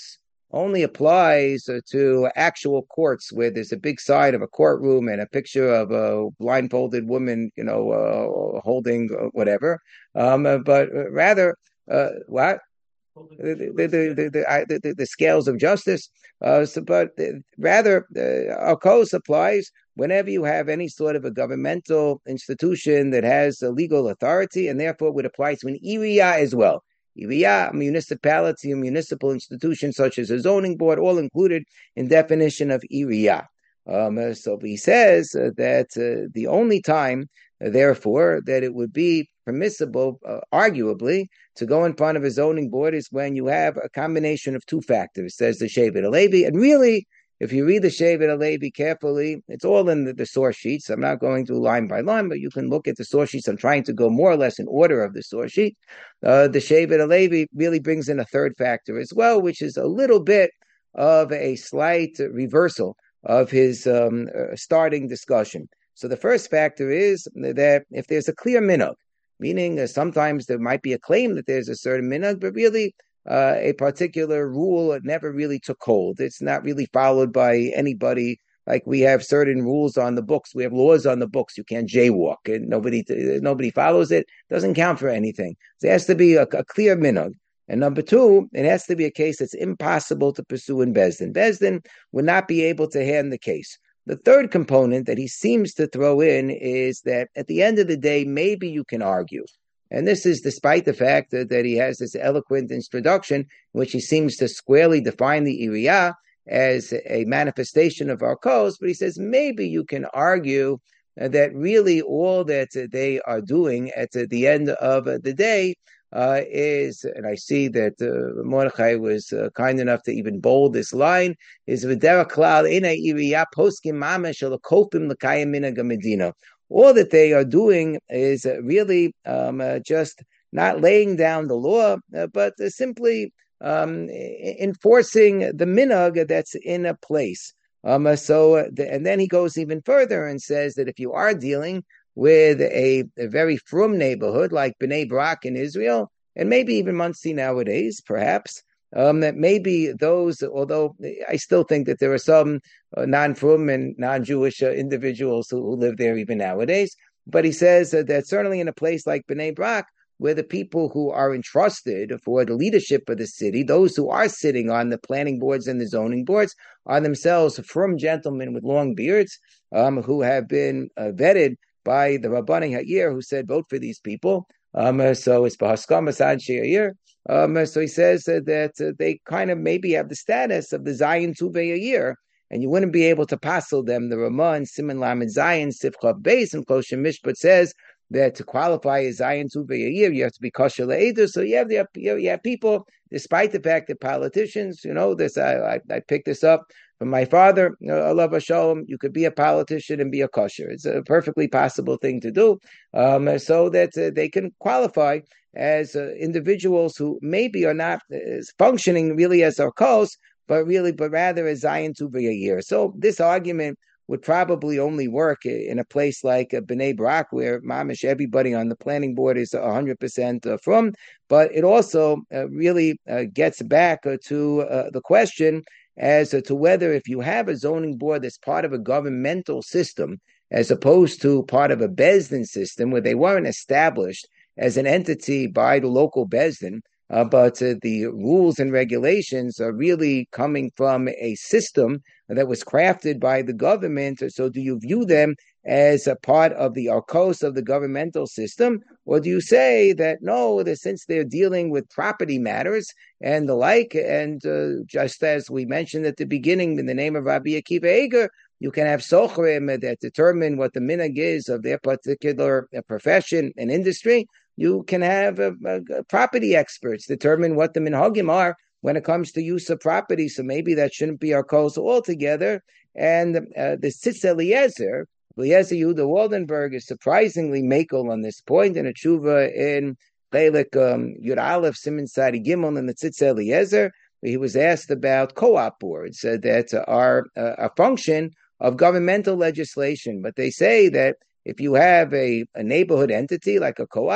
only applies uh, to actual courts where there's a big sign of a courtroom and a picture of a blindfolded woman, you know, uh, holding uh, whatever. Um, uh, but rather, uh, what? The the the, the, the, the, the scales of justice. Uh, so, but rather, uh, Al-Kos applies whenever you have any sort of a governmental institution that has a legal authority, and therefore would apply to an Iriyah as well. Iriyah, municipality, a municipal institution such as a zoning board, all included in definition of Iriyah. Um, so he says uh, that uh, the only time, uh, therefore, that it would be permissible, uh, arguably, to go in front of a zoning board is when you have a combination of two factors, says the Shevet HaLevi. And really, if you read the Shevet HaLevi carefully, it's all in the, the source sheets. I'm not going through line by line, but you can look at the source sheets. I'm trying to go more or less in order of the source sheet. Uh, the Shevet HaLevi really brings in a third factor as well, which is a little bit of a slight reversal of his um, uh, starting discussion. So the first factor is that if there's a clear minhag, meaning uh, sometimes there might be a claim that there's a certain minhag, but really uh, a particular rule never really took hold. It's not really followed by anybody. Like we have certain rules on the books, we have laws on the books. You can't jaywalk, and nobody nobody follows it. Doesn't count for anything. So it has to be a, a clear minhag. And number two, it has to be a case that's impossible to pursue in Bezdin. Bezdin would not be able to hand the case. The third component that he seems to throw in is that at the end of the day, maybe you can argue. And this is despite the fact that, that he has this eloquent introduction, in which he seems to squarely define the Iriyah as a manifestation of our cause. But he says maybe you can argue that really all that they are doing at the end of the day Uh, is, and I see that uh, Mordechai was uh, kind enough to even bold this line, is v'derech klal ina iriyah poskim mamash alakofim l'kayim minhag hamedina. All that they are doing is uh, really um, uh, just not laying down the law, uh, but uh, simply um, enforcing the minhag that's in a place. Um, uh, so, uh, the, and then he goes even further and says that if you are dealing with a, a very frum neighborhood like Bnei Brak in Israel, and maybe even Muncie nowadays, perhaps, um, that maybe those, although I still think that there are some uh, non-frum and non-Jewish uh, individuals who, who live there even nowadays, but he says uh, that certainly in a place like Bnei Brak, where the people who are entrusted for the leadership of the city, those who are sitting on the planning boards and the zoning boards, are themselves frum gentlemen with long beards um, who have been uh, vetted by the Rabbanei Ha'ir, who said, vote for these people. Um, uh, so it's Bahaskamas Anshe Ha'ir. Um, uh, so he says uh, that uh, they kind of maybe have the status of the Zion Tuvei Ha'ir, and you wouldn't be able to passel them. The Ramah and Siman Lamed Zion, Sifchav Beis, and Kosher Mishpat says that to qualify as Zion Tuvei Ha'ir, you have to be Kosher Le'eder. So you have, the, you have people, despite the fact that politicians, you know, this I, I, I picked this up from my father, Allah Shalom, you could be a politician and be a kosher. It's a perfectly possible thing to do, um, so that uh, they can qualify as uh, individuals who maybe are not uh, functioning really as our cause, but really, but rather as Zion Tuvei Ha'ir. So this argument would probably only work in a place like uh, Bnei Brak, where mamish everybody on the planning board is one hundred percent uh, from. But it also uh, really uh, gets back uh, to uh, the question as to whether if you have a zoning board that's part of a governmental system, as opposed to part of a Bezdin system, where they weren't established as an entity by the local Bezdin, uh, but uh, the rules and regulations are really coming from a system that was crafted by the government. So do you view them as a part of the arkos of the governmental system, or do you say that no, that since they're dealing with property matters and the like, and uh, just as we mentioned at the beginning in the name of Rabbi Akiva Eger, you can have sochrim that determine what the minhag is of their particular profession and industry. You can have uh, uh, property experts determine what the minhagim are when it comes to use of property. So maybe that shouldn't be our cause altogether. And uh, the Tzitz Eliezer, Eliezer Yehuda Waldenberg, is surprisingly makel on this point in a tshuva in Chelik um, Yud Aleph Siman Sadi Gimel in the Tzitz Eliezer. He was asked about co-op boards uh, that are uh, a function of governmental legislation. But they say that if you have a, a neighborhood entity like a co-op,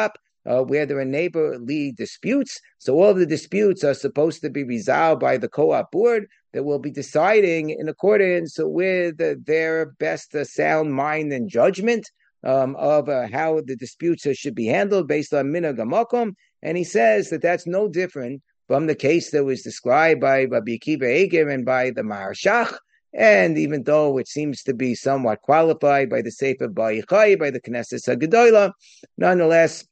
uh, where there are neighborly disputes. So all of the disputes are supposed to be resolved by the co-op board that will be deciding in accordance with uh, their best uh, sound mind and judgment um, of uh, how the disputes uh, should be handled based on minhag hamakom. And he says that that's no different from the case that was described by Rabbi Akiva Eiger and by the Maharshach. And even though it seems to be somewhat qualified by the Sefer Ba'ichai, by the Knesset HaGedolah, nonetheless,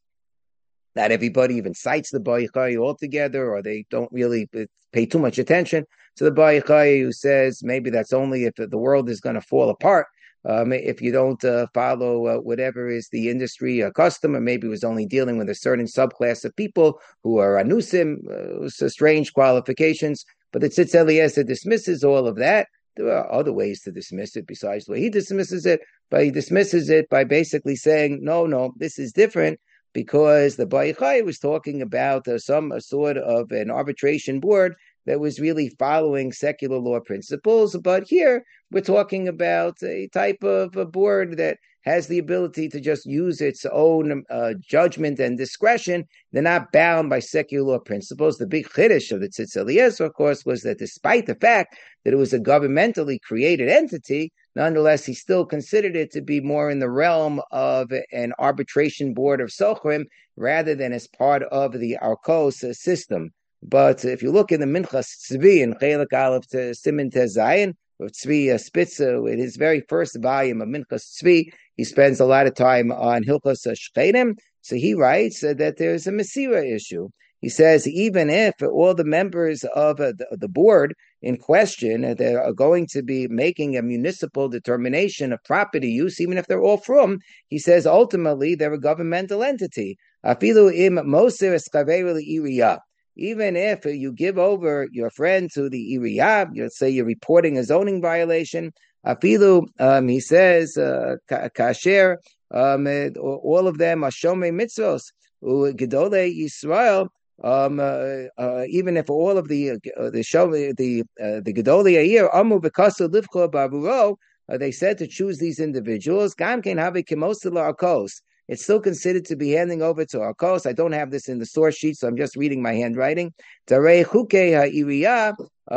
not everybody even cites the Ba'ichai altogether, or they don't really pay too much attention to the Ba'ichai, who says maybe that's only if the world is going to fall apart. Um, if you don't uh, follow uh, whatever is the industry uh, custom, or maybe it was only dealing with a certain subclass of people who are anusim, uh, so strange qualifications. But the Tzitz Eliezer dismisses all of that. There are other ways to dismiss it besides the way he dismisses it, but he dismisses it by basically saying, no, no, this is different, because the Ba'ichai was talking about uh, some uh, sort of an arbitration board that was really following secular law principles. But here we're talking about a type of a board that has the ability to just use its own uh, judgment and discretion. They're not bound by secular law principles. The big chiddush of the Tzitz Eliezer, of course, was that despite the fact that it was a governmentally created entity, nonetheless, he still considered it to be more in the realm of an arbitration board of sochrim rather than as part of the Arkos system. But if you look in the Minchas Tzvi in Chelik Aleph to Siman Tez Zayin, of Tzvi Spitzer, in his very first volume of Minchas Tzvi, he spends a lot of time on Hilchos Shchenim. So he writes uh, that there's a Mesira issue. He says even if all the members of uh, the, the board in question uh, they are going to be making a municipal determination of property use, even if they're all from, he says ultimately they're a governmental entity. Afilu im moser eskaveru le'iriyah. Even if you give over your friend to the Iriyah, let's say you're reporting a zoning violation, afilu, um, he says, uh, kasher, um, all of them are shomei mitzvos, gedolei Yisrael. Um, uh, uh, even if all of the uh, the shomei the uh, the gedolei Yair amu bekasu livcho bavuro, uh, they said to choose these individuals. Gam ken have kimosil arkos. It's still considered to be handing over to Arkos. I don't have this in the source sheet, so I'm just reading my handwriting. Tarei chukei ha'iriyah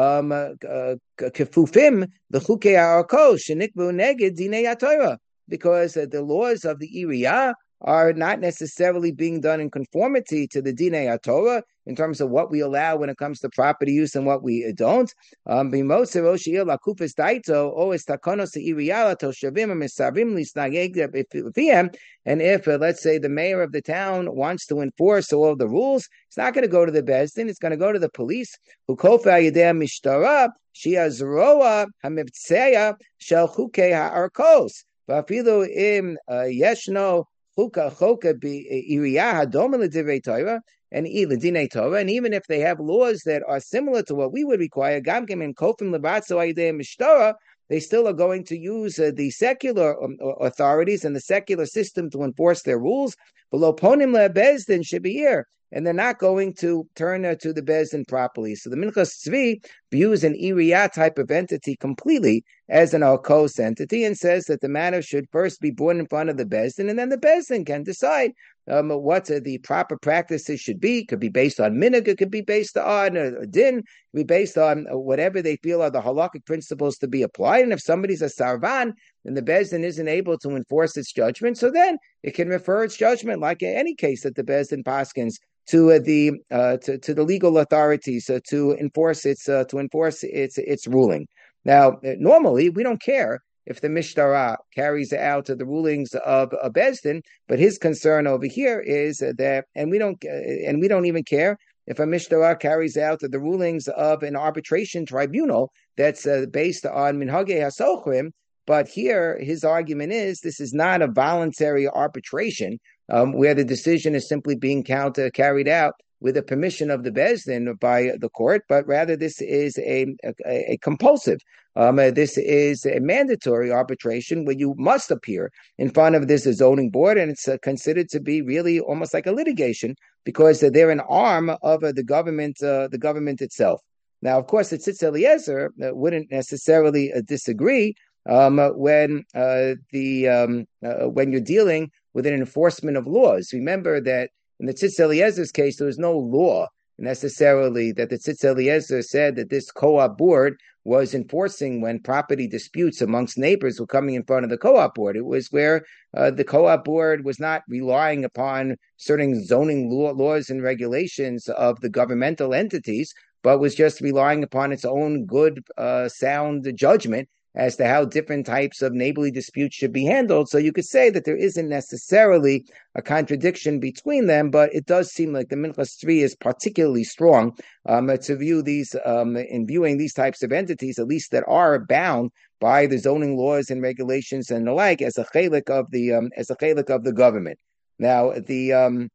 kefufim the chukei ha'arkos shenikvu neged dinei haTorah, because uh, the laws of the Iriyah are not necessarily being done in conformity to the Dinei HaTorah in terms of what we allow when it comes to property use and what we don't. Um, and if, uh, let's say, the mayor of the town wants to enforce all of the rules, it's not going to go to the Beis Din, it's going to go to the police. Who kofa yedei mishtara she'azroa hamivtzeya shel chukei ha'arkos. V'afilu im yeshno Chuka choka be iriyah hadom l'divrei Torah and l'dinei Torah, and even if they have laws that are similar to what we would require, gamkim and kofim levatzo ayidei mishtara, they still are going to use uh, the secular um, authorities and the secular system to enforce their rules. Below ponim leBeis Din should be here, and they're not going to turn uh, to the Beis Din properly. So the Minchas Tzvi views an Iriyah type of entity completely as an Arkos entity and says that the matter should first be brought in front of the Beis Din, and then the Beis Din can decide um, what uh, the proper practices should be. It could be based on minhag, it could be based on a, a din, it could be based on uh, whatever they feel are the halakhic principles to be applied. And if somebody's a sarvan, and the Beis Din isn't able to enforce its judgment, so then it can refer its judgment, like in any case that the Beis Din paskins, to uh, the uh, to, to the legal authorities uh, to enforce its uh, to enforce its its ruling. Now, normally we don't care if the Mishtara carries out uh, the rulings of a Beis Din, but his concern over here is uh, that, and we don't uh, and we don't even care if a Mishtara carries out uh, the rulings of an arbitration tribunal that's uh, based on Minhagei HaSochrim. But here, his argument is this is not a voluntary arbitration um, where the decision is simply being counter, carried out with the permission of the Beis Din by the court, but rather this is a, a, a compulsive, um, uh, this is a mandatory arbitration where you must appear in front of this zoning board, and it's uh, considered to be really almost like a litigation because uh, they're an arm of uh, the government, uh, the government itself. Now, of course, the Tzitz Eliezer uh, wouldn't necessarily uh, disagree Um, when uh, the um, uh, when you're dealing with an enforcement of laws. Remember that In the Tzitz Eliezer's case, there was no law necessarily that the Tzitz Eliezer said that this co-op board was enforcing when property disputes amongst neighbors were coming in front of the co-op board. It was where uh, the co-op board was not relying upon certain zoning law, laws and regulations of the governmental entities, but was just relying upon its own good, uh, sound judgment as to how different types of neighborly disputes should be handled. So you could say that there isn't necessarily a contradiction between them, but it does seem like the Minchas Tzvi is particularly strong um, to view these, um, in viewing these types of entities, at least that are bound by the zoning laws and regulations and the like, as a chelik of the um, as a chelik of the government. Now, the um,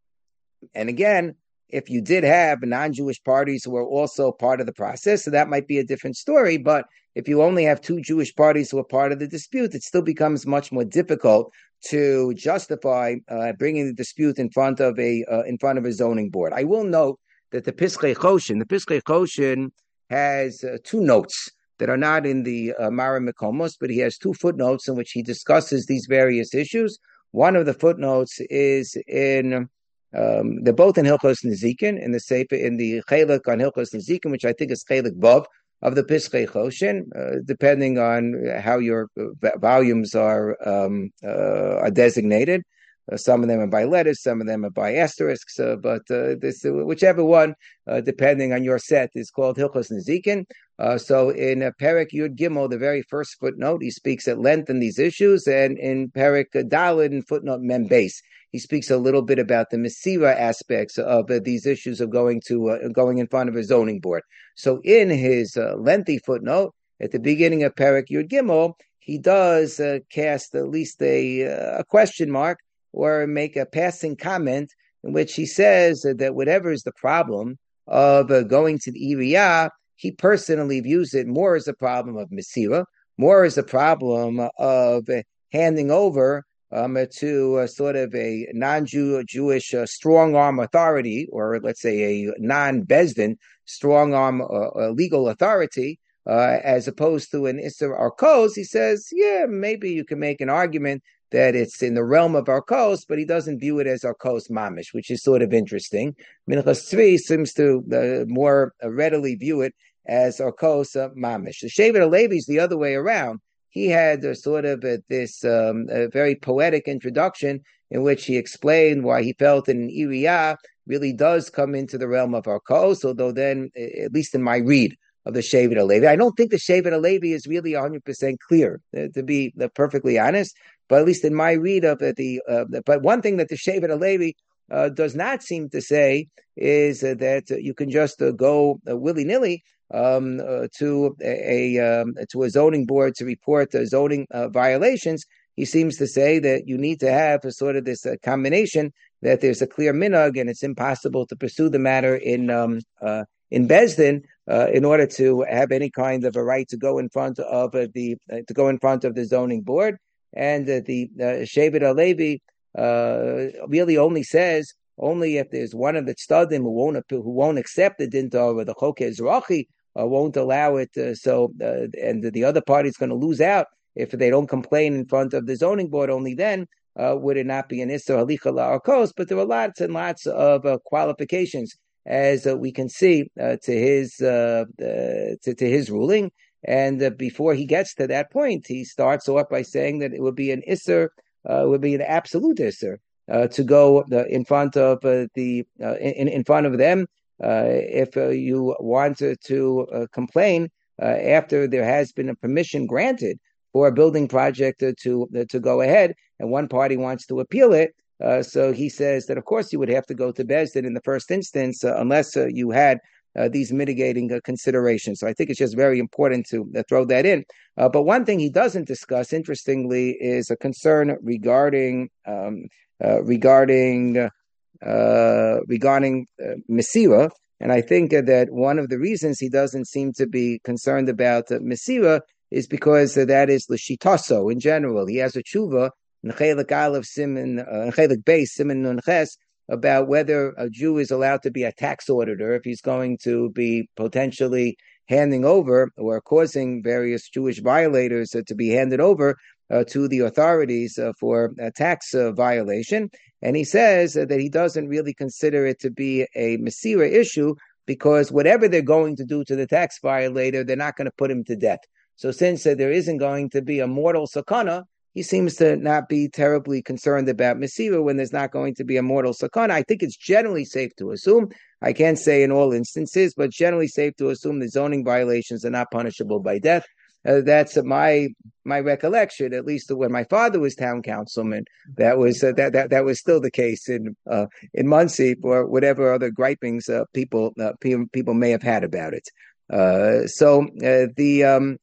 and again, if you did have non-Jewish parties who were also part of the process, so that might be a different story. But if you only have two Jewish parties who are part of the dispute, it still becomes much more difficult to justify uh, bringing the dispute in front of a uh, in front of a zoning board. I will note that the Piskei Choshen, the Piskei Choshen has uh, two notes that are not in the uh, Mara Mekomos, but he has two footnotes in which he discusses these various issues. One of the footnotes is in Um, they're both in Hilchos Nezikin, in the Sefer, in the Chelik on Hilchos Nezikin, which I think is Chelik Bov of the Piskei Choshen, uh, depending on how your uh, volumes are um, uh, are designated. Uh, some of them are by letters, some of them are by asterisks, uh, but uh, this, uh, whichever one, uh, depending on your set, is called Hilchos Nezikin. Uh, so in uh, Perek Yud Gimel, the very first footnote, he speaks at length on these issues, and in Perek Daled, in footnote Mem Beis, he speaks a little bit about the Mesira aspects of uh, these issues of going to uh, going in front of a zoning board. So in his uh, lengthy footnote at the beginning of Perek Yud Gimel, he does uh, cast at least a, uh, a question mark or make a passing comment in which he says that whatever is the problem of uh, going to the Iriyah, he personally views it more as a problem of Mesira, more as a problem of uh, handing over um, to uh, sort of a non-Jewish uh, strong-arm authority, or let's say a non-Bezdin strong-arm uh, legal authority, uh, as opposed to an Isser Arkos. He says, yeah, maybe you can make an argument that it's in the realm of Arkos, but he doesn't view it as Arkos Mamish, which is sort of interesting. Minchas Tzvi seems to uh, more readily view it as Arkos uh, Mamish. The Shevet HaLevi is the other way around. He had uh, sort of uh, this um, uh, very poetic introduction in which he explained why he felt that an Iriyah really does come into the realm of Arkos, although then, at least in my read of the Shevet HaLevi, I don't think the Shevet HaLevi is really one hundred percent clear, uh, to be uh, perfectly honest. But at least in my read of it, the, uh, the but one thing that the Shevet HaLevi uh, does not seem to say is uh, that uh, you can just uh, go uh, willy nilly um, uh, to a, a um, to a zoning board to report uh, zoning uh, violations. He seems to say that you need to have a sort of this uh, combination, that there's a clear minhag and it's impossible to pursue the matter in um, uh, in Bezdin uh, in order to have any kind of a right to go in front of uh, the uh, to go in front of the zoning board. And uh, the uh, Shevet HaLevi uh, really only says only if there's one of the tzadim who won't who won't accept the din Torah, or the Chokei Ezrachi uh, won't allow it. Uh, so uh, and the other party is going to lose out if they don't complain in front of the zoning board. Only then uh, would it not be an Isser Halicha La'arkos. But there are lots and lots of uh, qualifications, as uh, we can see uh, to his uh, uh, to, to his ruling. And uh, before he gets to that point, he starts off by saying that it would be an Isser, uh, it would be an absolute Isser uh, to go uh, in front of uh, the uh, in in front of them uh, if uh, you want to, to uh, complain uh, after there has been a permission granted for a building project uh, to uh, to go ahead, and one party wants to appeal it. Uh, so he says that of course you would have to go to Bezdin in the first instance uh, unless uh, you had Uh, these mitigating uh, considerations. So I think it's just very important to uh, throw that in. Uh, but one thing he doesn't discuss, interestingly, is a concern regarding um, uh, regarding uh, regarding uh, Mesira. And I think uh, that one of the reasons he doesn't seem to be concerned about uh, Mesira is because uh, that is l'shitaso in general. He has a tshuva in Chelik Aleph Siman, uh, Chelik Beis Siman Nun Ches, about whether a Jew is allowed to be a tax auditor if he's going to be potentially handing over or causing various Jewish violators uh, to be handed over uh, to the authorities uh, for a tax uh, violation. And he says that he doesn't really consider it to be a Masira issue because whatever they're going to do to the tax violator, they're not going to put him to death. So since uh, there isn't going to be a mortal sakana, he seems to not be terribly concerned about Masira when there's not going to be a mortal sakana. I think it's generally safe to assume, I can't say in all instances, but generally safe to assume the zoning violations are not punishable by death. Uh, that's uh, my my recollection, at least when my father was town councilman. That was uh, that, that that was still the case in uh, in Muncie, or whatever other gripings uh, people uh, people may have had about it. Uh, so uh, the um,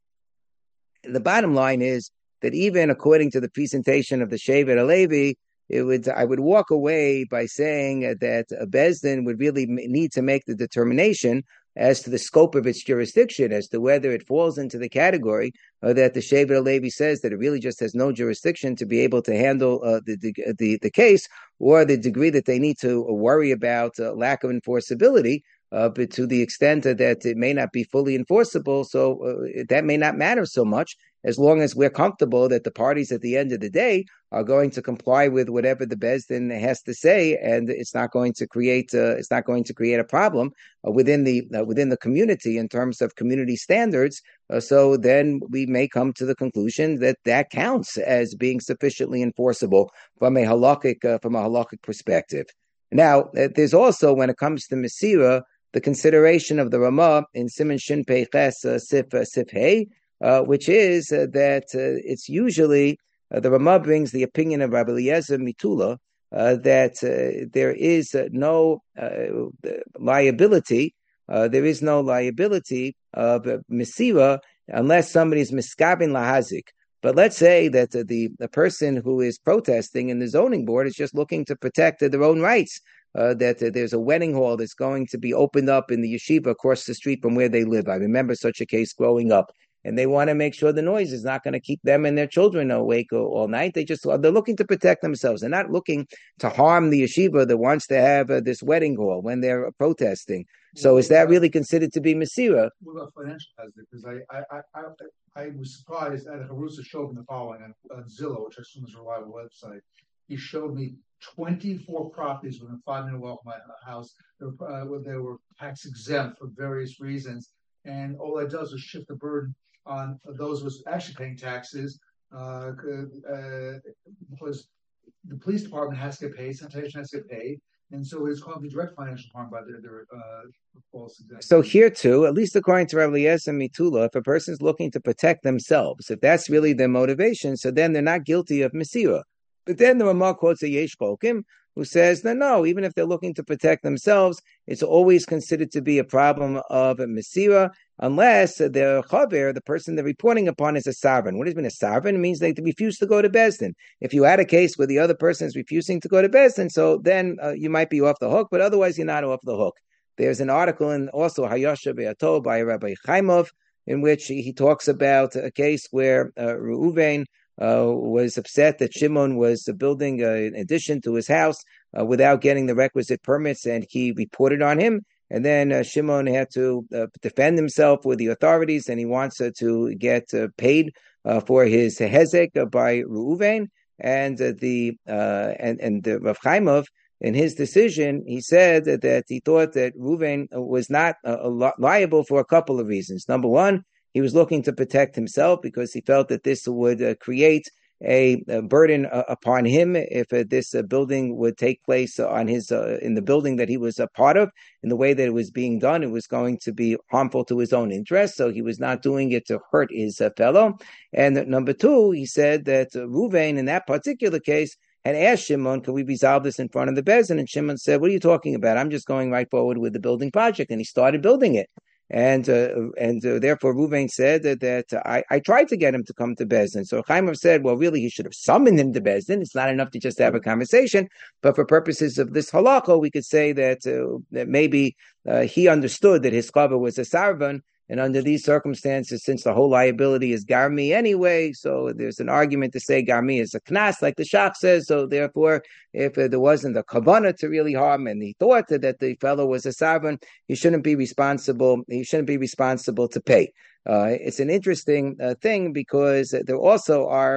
the bottom line is that even according to the presentation of the Shevet HaLevi, it would I would walk away by saying that a Beis Din would really need to make the determination as to the scope of its jurisdiction, as to whether it falls into the category uh, that the Shevet HaLevi says that it really just has no jurisdiction to be able to handle uh, the, the the the case, or the degree that they need to worry about uh, lack of enforceability. Uh, but to the extent that it may not be fully enforceable, so uh, that may not matter so much, as long as we're comfortable that the parties at the end of the day are going to comply with whatever the Beis Din has to say, and it's not going to create uh, it's not going to create a problem uh, within the uh, within the community in terms of community standards. Uh, so then we may come to the conclusion that that counts as being sufficiently enforceable from a halakhic uh, from a halakhic perspective. Now, uh, there's also, when it comes to Masira, the consideration of the Ramah in Siman Shin Pei Ches uh, Sif uh, Sif Hey, uh, which is uh, that uh, it's usually uh, the Ramah brings the opinion of Rabbi Eliezer Mitula uh, that uh, there is uh, no uh, liability, uh, there is no liability of uh, Masira unless somebody is miskabin lahazik. But let's say that uh, the the person who is protesting in the zoning board is just looking to protect uh, their own rights. Uh, that uh, there's a wedding hall that's going to be opened up in the yeshiva across the street from where they live. I remember such a case growing up. And they want to make sure the noise is not going to keep them and their children awake all, all night. They just, they're looking to protect themselves. They're not looking to harm the yeshiva that wants to have uh, this wedding hall when they're uh, protesting. So is that really considered to be Masira? What about financial hazard? Because I, I, I, I, I was surprised at Harusa showed me the following on, on Zillow, which I assume is a reliable website. He showed me twenty-four properties within a five-minute walk from my house. They were, uh, they were tax exempt for various reasons, and all it does is shift the burden on those who was actually paying taxes, uh, uh, because the police department has to get paid, sanitation has to get paid, and so it's causing direct financial harm by their, their uh, false exemption. So here too, at least according to Rabbi Eliezer Mitula, if a person's looking to protect themselves, if that's really their motivation, so then they're not guilty of Masira. But then the Ramah quotes a Yesh Chokim who says, no, no, even if they're looking to protect themselves, it's always considered to be a problem of Masira, unless the Chaver, the person they're reporting upon, is a sovereign. What does it mean a sovereign? It means they refuse to go to Beis Din. If you had a case where the other person is refusing to go to Beis Din, so then uh, you might be off the hook, but otherwise you're not off the hook. There's an article in also Hayasha Be'ato by Rabbi Chaimov, in which he, he talks about a case where uh, Reuven Uh, was upset that Shimon was uh, building uh, an addition to his house uh, without getting the requisite permits, and he reported on him. And then uh, Shimon had to uh, defend himself with the authorities, and he wants uh, to get uh, paid uh, for his hezek uh, by Reuven. And uh, the uh, and and the Rav Chaimov, in his decision, he said that, that he thought that Reuven was not uh, liable for a couple of reasons. Number one, he was looking to protect himself because he felt that this would uh, create a, a burden uh, upon him if uh, this uh, building would take place on his uh, in the building that he was a part of. In the way that it was being done, it was going to be harmful to his own interests, so he was not doing it to hurt his uh, fellow. And uh, number two, he said that uh, Reuven, in that particular case, had asked Shimon, can we resolve this in front of the Beis Din? And Shimon said, what are you talking about? I'm just going right forward with the building project. And he started building it. And uh, and uh, therefore, Reuven said that, that uh, I, I tried to get him to come to Beis Din. So Chaimov said, well, really, he should have summoned him to Beis Din. It's not enough to just have a conversation. But for purposes of this halakha, we could say that, uh, that maybe uh, he understood that his chava was a sarvan. And under these circumstances, since the whole liability is garmi anyway, so there's an argument to say garmi is a knas, like the Shach says. So therefore, if uh, there wasn't a kavanah to really harm, and he thought that, that the fellow was a sovereign, he shouldn't be responsible. He shouldn't be responsible to pay. Uh, it's an interesting uh, thing because there also are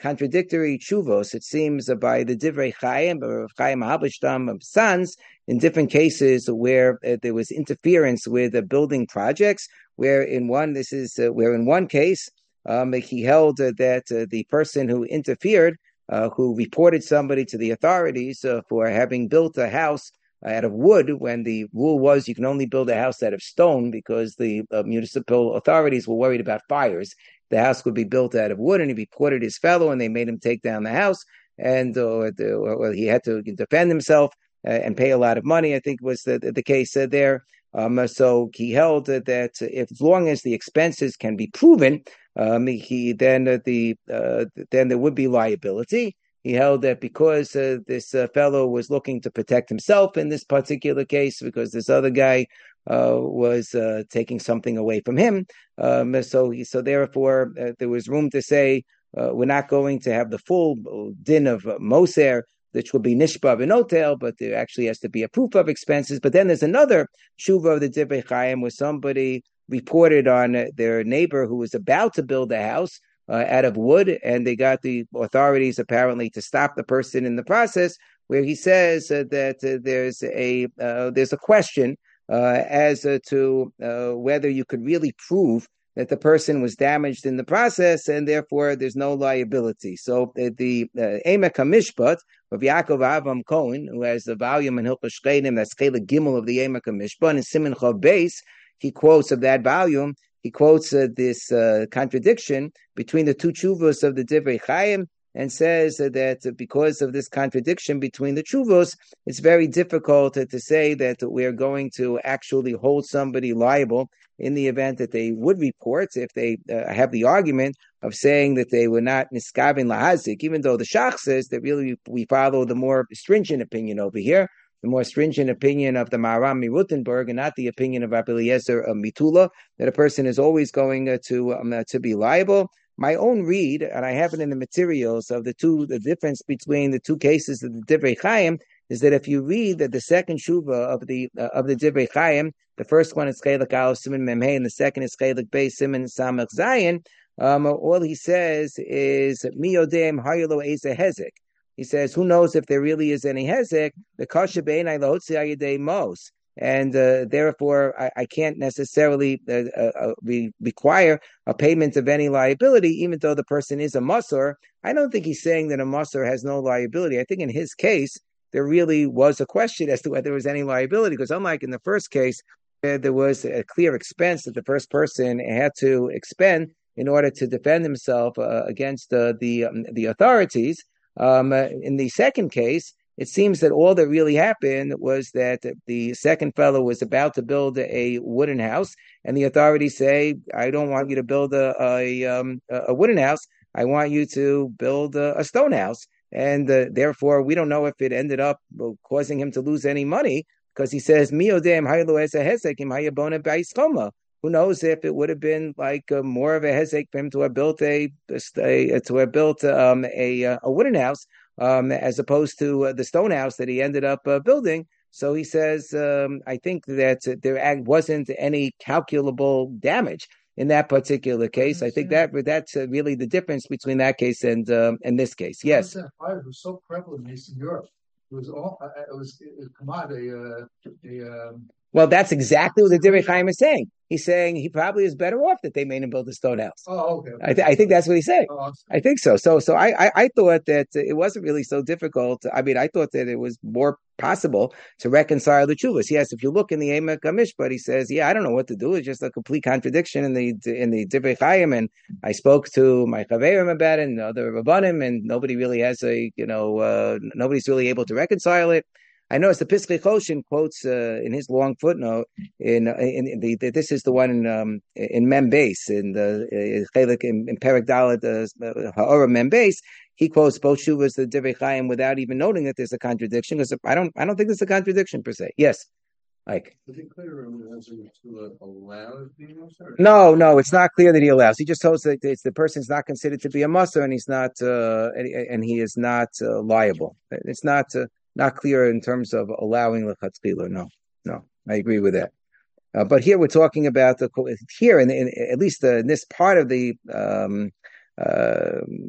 contradictory tshuvos, it seems, uh, by the Divrei Chaim or Chaim Halberstam sons in different cases where uh, there was interference with uh, building projects. Where in one, this is uh, where in one case um, he held uh, that uh, the person who interfered, uh, who reported somebody to the authorities uh, for having built a house out of wood, when the rule was you can only build a house out of stone because the uh, municipal authorities were worried about fires. The house could be built out of wood, and he reported his fellow, and they made him take down the house, and uh, the, or he had to defend himself uh, and pay a lot of money, I think was the, the case uh, there. Um, so he held uh, that if, as long as the expenses can be proven, um, he then uh, the uh, then there would be liability. He held that because uh, this uh, fellow was looking to protect himself in this particular case, because this other guy uh, was uh, taking something away from him. Um, so, he, so therefore, uh, there was room to say uh, we're not going to have the full din of uh, Moser, which will be Nishba v'Notel, but there actually has to be a proof of expenses. But then there's another tshuva of the Divrei Chaim where somebody reported on uh, their neighbor who was about to build a house Uh, out of wood, and they got the authorities apparently to stop the person in the process, where he says uh, that uh, there's a uh, there's a question uh, as uh, to uh, whether you could really prove that the person was damaged in the process, and therefore there's no liability. So uh, the Emek HaMishpat of Yaakov Avam Cohen, who has the volume in Hilchos Shkeinim, that's Chelik Gimel of the Emek HaMishpat, and Siman Chav Beis, he quotes of that volume. He quotes uh, this uh, contradiction between the two tshuvos of the Divrei Chaim, and says uh, that because of this contradiction between the tshuvos, it's very difficult uh, to say that we're going to actually hold somebody liable in the event that they would report, if they uh, have the argument of saying that they were not niskavin lahazik, even though the Shach says that really we follow the more stringent opinion over here, the more stringent opinion of the Maharam Mirutenberg, and not the opinion of Rabbi Eliezer of Mitula, that a person is always going uh, to um, uh, to be liable. My own read, and I have it in the materials of the two, the difference between the two cases of the Divrei Chaim is that if you read that the second shuva of the uh, of the Divrei Chaim, the first one is Chelik Aleph Siman Mem Hey, and the second is Chelik Beis Siman Samach Zayin. Um, all he says is Mi Yodem Hayelo Eze Hezek. He says, who knows if there really is any hezek, the kasha beinai lahotzi ayidei mos. And uh, therefore, I, I can't necessarily uh, uh, re- require a payment of any liability, even though the person is a masor. I don't think he's saying that a masor has no liability. I think in his case, there really was a question as to whether there was any liability, because unlike in the first case, uh, there was a clear expense that the first person had to expend in order to defend himself uh, against uh, the um, the authorities. Um, uh, in the second case, it seems that all that really happened was that the second fellow was about to build a wooden house, and the authorities say, I don't want you to build a, a, um, a wooden house. I want you to build a, a stone house. And uh, therefore, we don't know if it ended up causing him to lose any money, because he says, who knows if it would have been like uh, more of a hezek for him to have built a, a to have built um, a a wooden house um, as opposed to uh, the stone house that he ended up uh, building. So he says, um, I think that there wasn't any calculable damage in that particular case. I think that that's uh, really the difference between that case and um, and this case. Yes, that fire was so prevalent in Eastern Europe. It was all. It was. It come out a a. Um... Well, that's exactly what the Divrei Chaim is saying. He's saying he probably is better off that they made him build a stone house. Oh, okay. okay. I, th- I think that's what he's saying. Oh, I think so. So, so I, I, I thought that it wasn't really so difficult. I mean, I thought that it was more possible to reconcile the chuvas. Yes, if you look in the Emek HaMishpat, he says, "Yeah, I don't know what to do. It's just a complete contradiction in the in the Divrei Chaim." And I spoke to my chaverim about it and other rabbanim, and nobody really has a, you know, uh, nobody's really able to reconcile it. I noticed the Piskei Choshen quotes uh, in his long footnote in, in, in the, the this is the one in um, in Mem Beis in the uh, in, in Perek Dalet uh, Ha'ora Mem Beis. He quotes both shuvas the Divrei Chaim without even noting that there's a contradiction, because I don't I don't think there's a contradiction per se. Yes, like. Is it clear to allow it being masor? No, no, it's not clear that he allows. He just tells that it's, the person's not considered to be a masor, and he's not uh, and, and he is not uh, liable. It's not. Uh, Not clear in terms of allowing lechatchila. No, no, I agree with that. Uh, but here we're talking about the here, in, in at least the, in this part of the um, uh,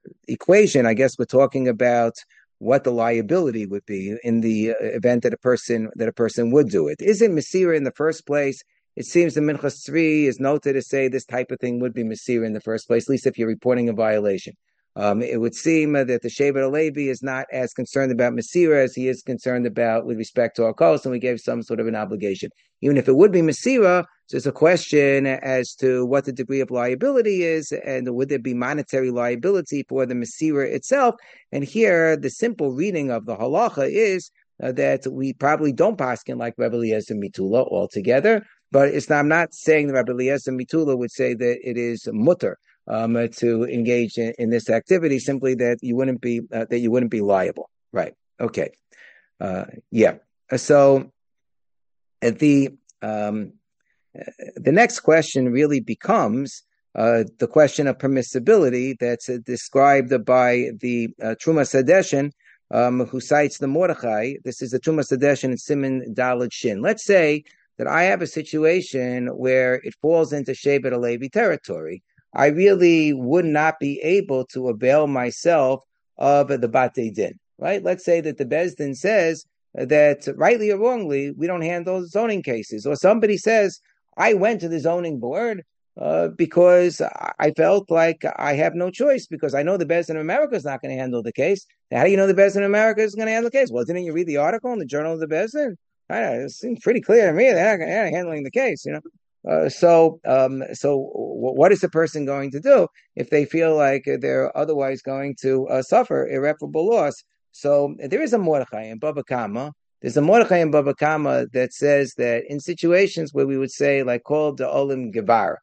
equation, I guess we're talking about what the liability would be in the uh, event that a person that a person would do it. Isn't Masira in the first place? It seems the Minchas three is noted to say this type of thing would be Masira in the first place, at least if you're reporting a violation. Um, it would seem uh, that the Shevet HaLevi is not as concerned about Masira as he is concerned about with respect to our cost, and we gave some sort of an obligation. Even if it would be Masira, there's a question as to what the degree of liability is, and would there be monetary liability for the Masira itself? And here, the simple reading of the halacha is uh, that we probably don't paskin like Rebbe Eliezer Mitula altogether, but it's not, I'm not saying that Rebbe Eliezer Mitula would say that it is mutter Um, uh, to engage in, in this activity, simply that you wouldn't be uh, that you wouldn't be liable, right? Okay, uh, yeah. So at the um, the next question really becomes uh, the question of permissibility that's uh, described by the uh, Truma Sadeshin, um, who cites the Mordechai. This is the Truma Sadeshin in Siman Daled Shin. Let's say that I have a situation where it falls into Shevet HaLevi territory. I really would not be able to avail myself of the Batei Din, right? Let's say that the Beis Din says that, rightly or wrongly, we don't handle zoning cases. Or somebody says, I went to the zoning board uh, because I felt like I have no choice, because I know the Beis Din of America is not going to handle the case. Now, how do you know the Beis Din of America is going to handle the case? Well, didn't you read the article in the Journal of the Beis Din? It seems pretty clear to me they're not, they're not handling the case, you know. Uh, so, um, so w- what is the person going to do if they feel like they're otherwise going to uh, suffer irreparable loss? So there is a Mordechai in Baba Kama. There's a Mordechai in Baba Kama that says that in situations where we would say, like, called the Olim Gevar,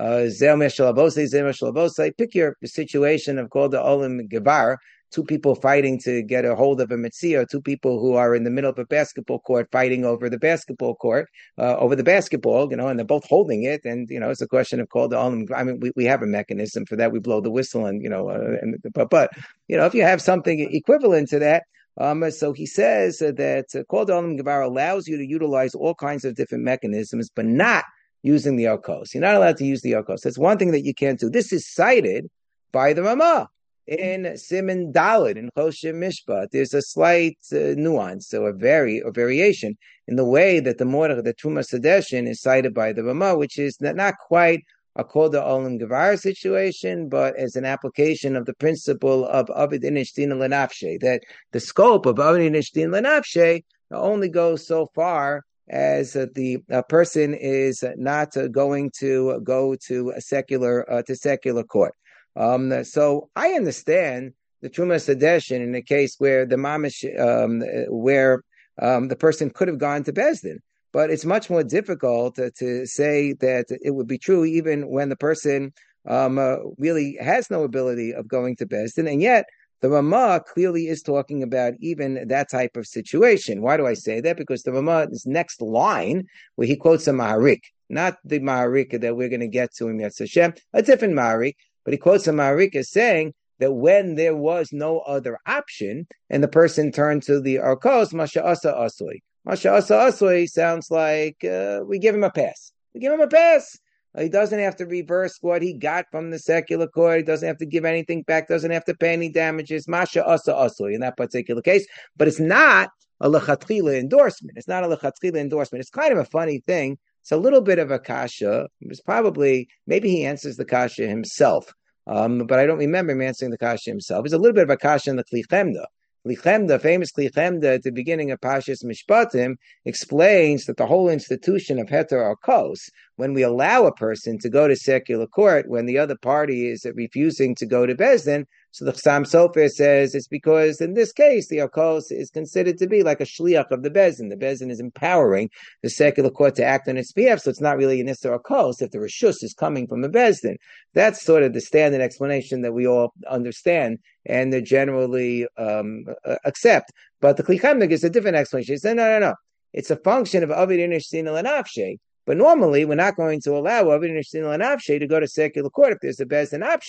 uh, pick your situation of called the Olim Gevar, two people fighting to get a hold of a mitzvah, two people who are in the middle of a basketball court fighting over the basketball court, uh, over the basketball, you know, and they're both holding it. And, you know, it's a question of called the Olim. I mean, we, we have a mechanism for that. We blow the whistle and, you know, uh, and, but, but, you know, if you have something equivalent to that, Um, so he says uh, that uh, Kol Olam Gevar allows you to utilize all kinds of different mechanisms, but not using the Arkos. You're not allowed to use the Arkos. That's one thing that you can't do. This is cited by the Ramah in Siman Daled in Choshim Mishpat. There's a slight uh, nuance, so a vari a variation in the way that the Mordechai, the Truma Sadeshin, is cited by the Ramah, which is not, not quite a Kol Olam Gevar situation, but as an application of the principle of Avid Inish Din Lenafshe, that the scope of Avid Inish Din Lenafshe only goes so far as uh, the uh, person is not uh, going to go to a secular uh, to secular court. Um, so I understand the Truma Sadeshin in a case where the mamish, um, where um, the person could have gone to Beis Din. But it's much more difficult uh, to say that it would be true even when the person um, uh, really has no ability of going to Beis Din. And yet the Ramah clearly is talking about even that type of situation. Why do I say that? Because the Ramah's next line, where he quotes a Maharik, not the Maharik that we're going to get to in Yetz Hashem, a different Maharik, but he quotes a Maharik as saying that when there was no other option and the person turned to the Arkos, Masha Asa Asui. Masha Asa Asui sounds like uh, we give him a pass. We give him a pass. Uh, he doesn't have to reverse what he got from the secular court. He doesn't have to give anything back. Doesn't have to pay any damages. Masha Asa Asui in that particular case. But it's not a lechatchila endorsement. It's not a lechatchila endorsement. It's kind of a funny thing. It's a little bit of a kasha. It's probably, maybe he answers the kasha himself. Um, but I don't remember him answering the kasha himself. It's a little bit of a kasha in the Kli Chemda. Kli Chemda, famous Kli Chemda at the beginning of Pashas Mishpatim, explains that the whole institution of Heter Arkos, when we allow a person to go to secular court, when the other party is refusing to go to Beis Din, so the Chassam Sofer says it's because in this case the Arkos is considered to be like a shliach of the Beis Din. The Beis Din is empowering the secular court to act on its behalf, so it's not really an Isser Arkos if the Rishus is coming from the Beis Din. That's sort of the standard explanation that we all understand and they generally um, accept. But the Kli Chemda gives a different explanation. He said, no, no, no. It's a function of Avid Inish Din Lenafshe. But normally, we're not going to allow Avid Inish Din Lenafshe to go to secular court if there's a Beis Din option.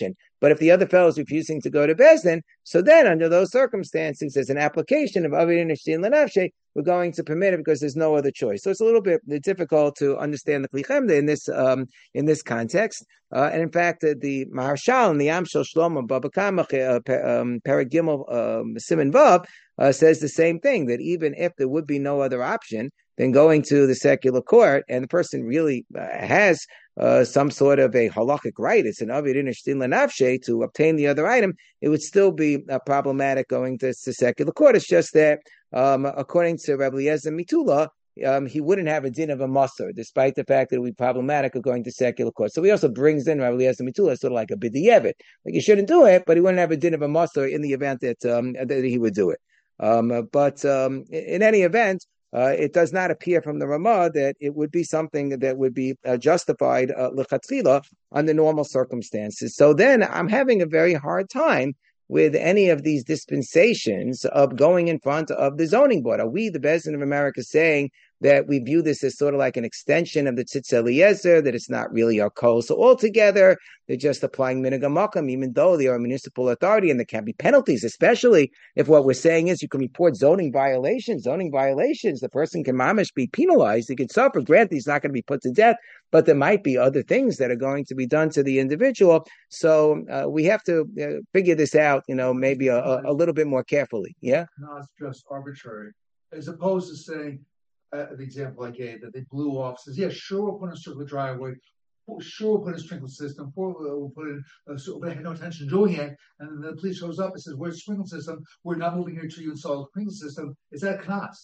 But if the other fellow is refusing to go to Bezdin, so then under those circumstances, as an application of Avin Ishtin Lenafshe, we're going to permit it because there's no other choice. So it's a little bit difficult to understand the Kli Chemda in this um, in this context. Uh, and in fact, uh, the Maharshal and the Amshel Shlomo Baba Kama uh, um, Paragimel um, Simon Vav uh, says the same thing, that even if there would be no other option than going to the secular court, and the person really uh, has uh, some sort of a halachic right, it's an avid inishtin lenafshe to obtain the other item, it would still be uh, problematic going to the secular court. It's just that, um, according to Rabbi Eliezer Mitula, um, he wouldn't have a din of a musar, despite the fact that it would be problematic of going to secular court. So he also brings in Rabbi Eliezer Mitula, sort of like a b'di'evet, like he shouldn't do it, but he wouldn't have a din of a musar in the event that um, that he would do it. Um, but um, in any event, Uh, it does not appear from the Ramah that it would be something that would be uh, justified lechatchila uh, under normal circumstances. So then I'm having a very hard time with any of these dispensations of going in front of the zoning board. Are we, the Bezdin of America, saying that we view this as sort of like an extension of the Tzitz Eliezer, that it's not really our kol? So altogether, they're just applying minhag hamakam, even though they are a municipal authority, and there can be penalties, especially if what we're saying is you can report zoning violations. Zoning violations, the person can mamish be penalized. He can suffer. Granted, he's not going to be put to death, but there might be other things that are going to be done to the individual. So uh, we have to uh, figure this out, you know, maybe a, a, a little bit more carefully. Yeah? No, it's just arbitrary. As opposed to saying, uh, the example I gave, that they blew off, says, yeah, sure, we'll put in a circular driveway, sure, we'll put in a sprinkler system, we'll put in, uh, so they had no intention of doing it, and then the police shows up and says, where's the sprinkler system? We're not moving here until you install the sprinkler system. Is that a knas?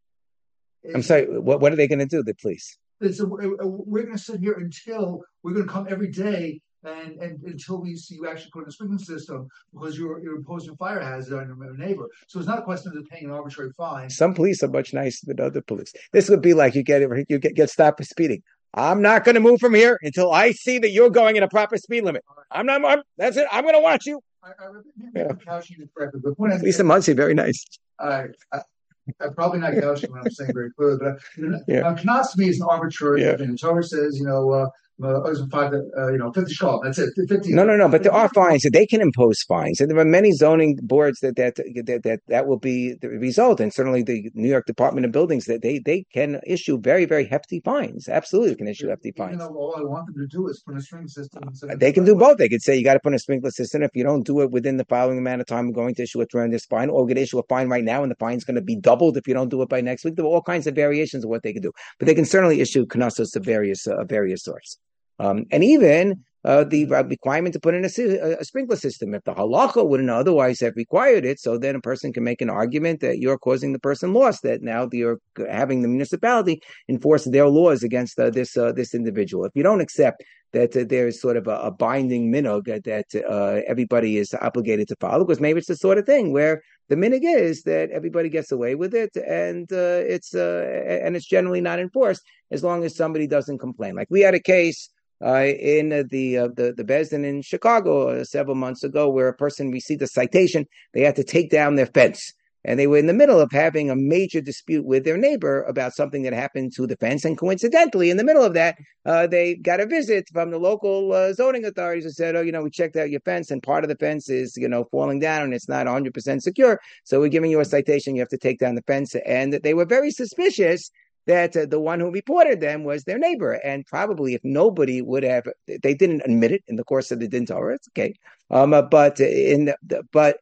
I'm sorry, what, what are they going to do, the police? It's a, we're going to sit here until we're going to come every day and, and until we see you actually put in a sprinkler system because you're you're imposing a fire hazard on your neighbor. So it's not a question of paying an arbitrary fine. Some police are much nicer than other police. This would be like you get you get, get stopped for speeding. I'm not going to move from here until I see that you're going in a proper speed limit. I'm not. I'm, that's it. I'm going to watch you. I, I, yeah. But at least in Muncie, very nice. I, I, I'm probably not gouching when I'm saying very clearly, but you know, yeah. uh, knas to me is an arbitrary yeah. thing. The Torah says, you know, uh, uh, five, uh, you know, fifty shkol. That's it. fifty. No, no, no. But there are fines. They can impose fines, and there are many zoning boards that that that that, that will be the result. And certainly, the New York Department of Buildings that they, they can issue very very hefty fines. Absolutely, can issue hefty fines. Even though all I want them to do is put a sprinkler system. Uh, they can do both. They could say you got to put a sprinkler system. If you don't do it within the following amount of time, we're going to issue a tremendous fine, or we're going to issue a fine right now, and the fine's going to be doubled if you don't do it by next week. There are all kinds of variations of what they can do, but they can certainly issue knossos of various uh, various sorts. Um, and even uh, the requirement to put in a, a sprinkler system, if the halacha wouldn't otherwise have required it, so then a person can make an argument that you're causing the person loss, that now you're having the municipality enforce their laws against uh, this uh, this individual. If you don't accept that uh, there is sort of a, a binding minhag that, that uh, everybody is obligated to follow, because maybe it's the sort of thing where the minhag is that everybody gets away with it, and uh, it's uh, and it's generally not enforced as long as somebody doesn't complain. Like we had a case Uh, in uh, the, uh, the the Bezdin in Chicago uh, several months ago, where a person received a citation. They had to take down their fence, and they were in the middle of having a major dispute with their neighbor about something that happened to the fence. And coincidentally, in the middle of that, uh, they got a visit from the local uh, zoning authorities who said, "Oh, you know, we checked out your fence, and part of the fence is, you know, falling down, and it's not one hundred percent secure. So we're giving you a citation. You have to take down the fence." And they were very suspicious that uh, the one who reported them was their neighbor. And probably if nobody would have, they didn't admit it in the course of the Din Torah, it's okay. Um, uh, but in the, the, but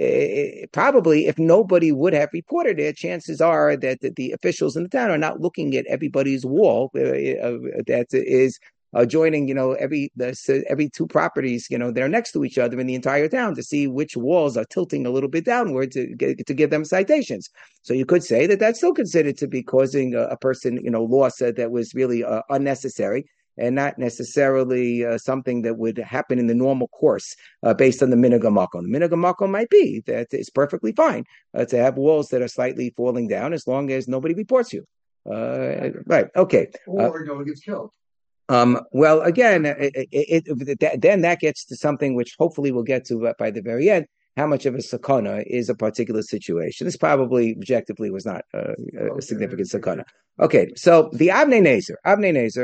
uh, probably if nobody would have reported it, chances are that the, the officials in the town are not looking at everybody's wall uh, uh, that is adjoining, you know, every the, every two properties, you know, they're next to each other in the entire town to see which walls are tilting a little bit downward to get, to give them citations. So you could say that that's still considered to be causing a, a person, you know, loss uh, that was really uh, unnecessary and not necessarily uh, something that would happen in the normal course uh, based on the minhag hamakam. The minhag hamakam might be that it's perfectly fine uh, to have walls that are slightly falling down as long as nobody reports you. Uh, right. Okay. Or uh, no one gets killed. Um, well, again, it, it, it, that, then that gets to something which hopefully we'll get to by the very end. How much of a sakana is a particular situation? This probably objectively was not uh, a okay. significant sakana. Okay, so the Avnei Nezer, Avnei Nezer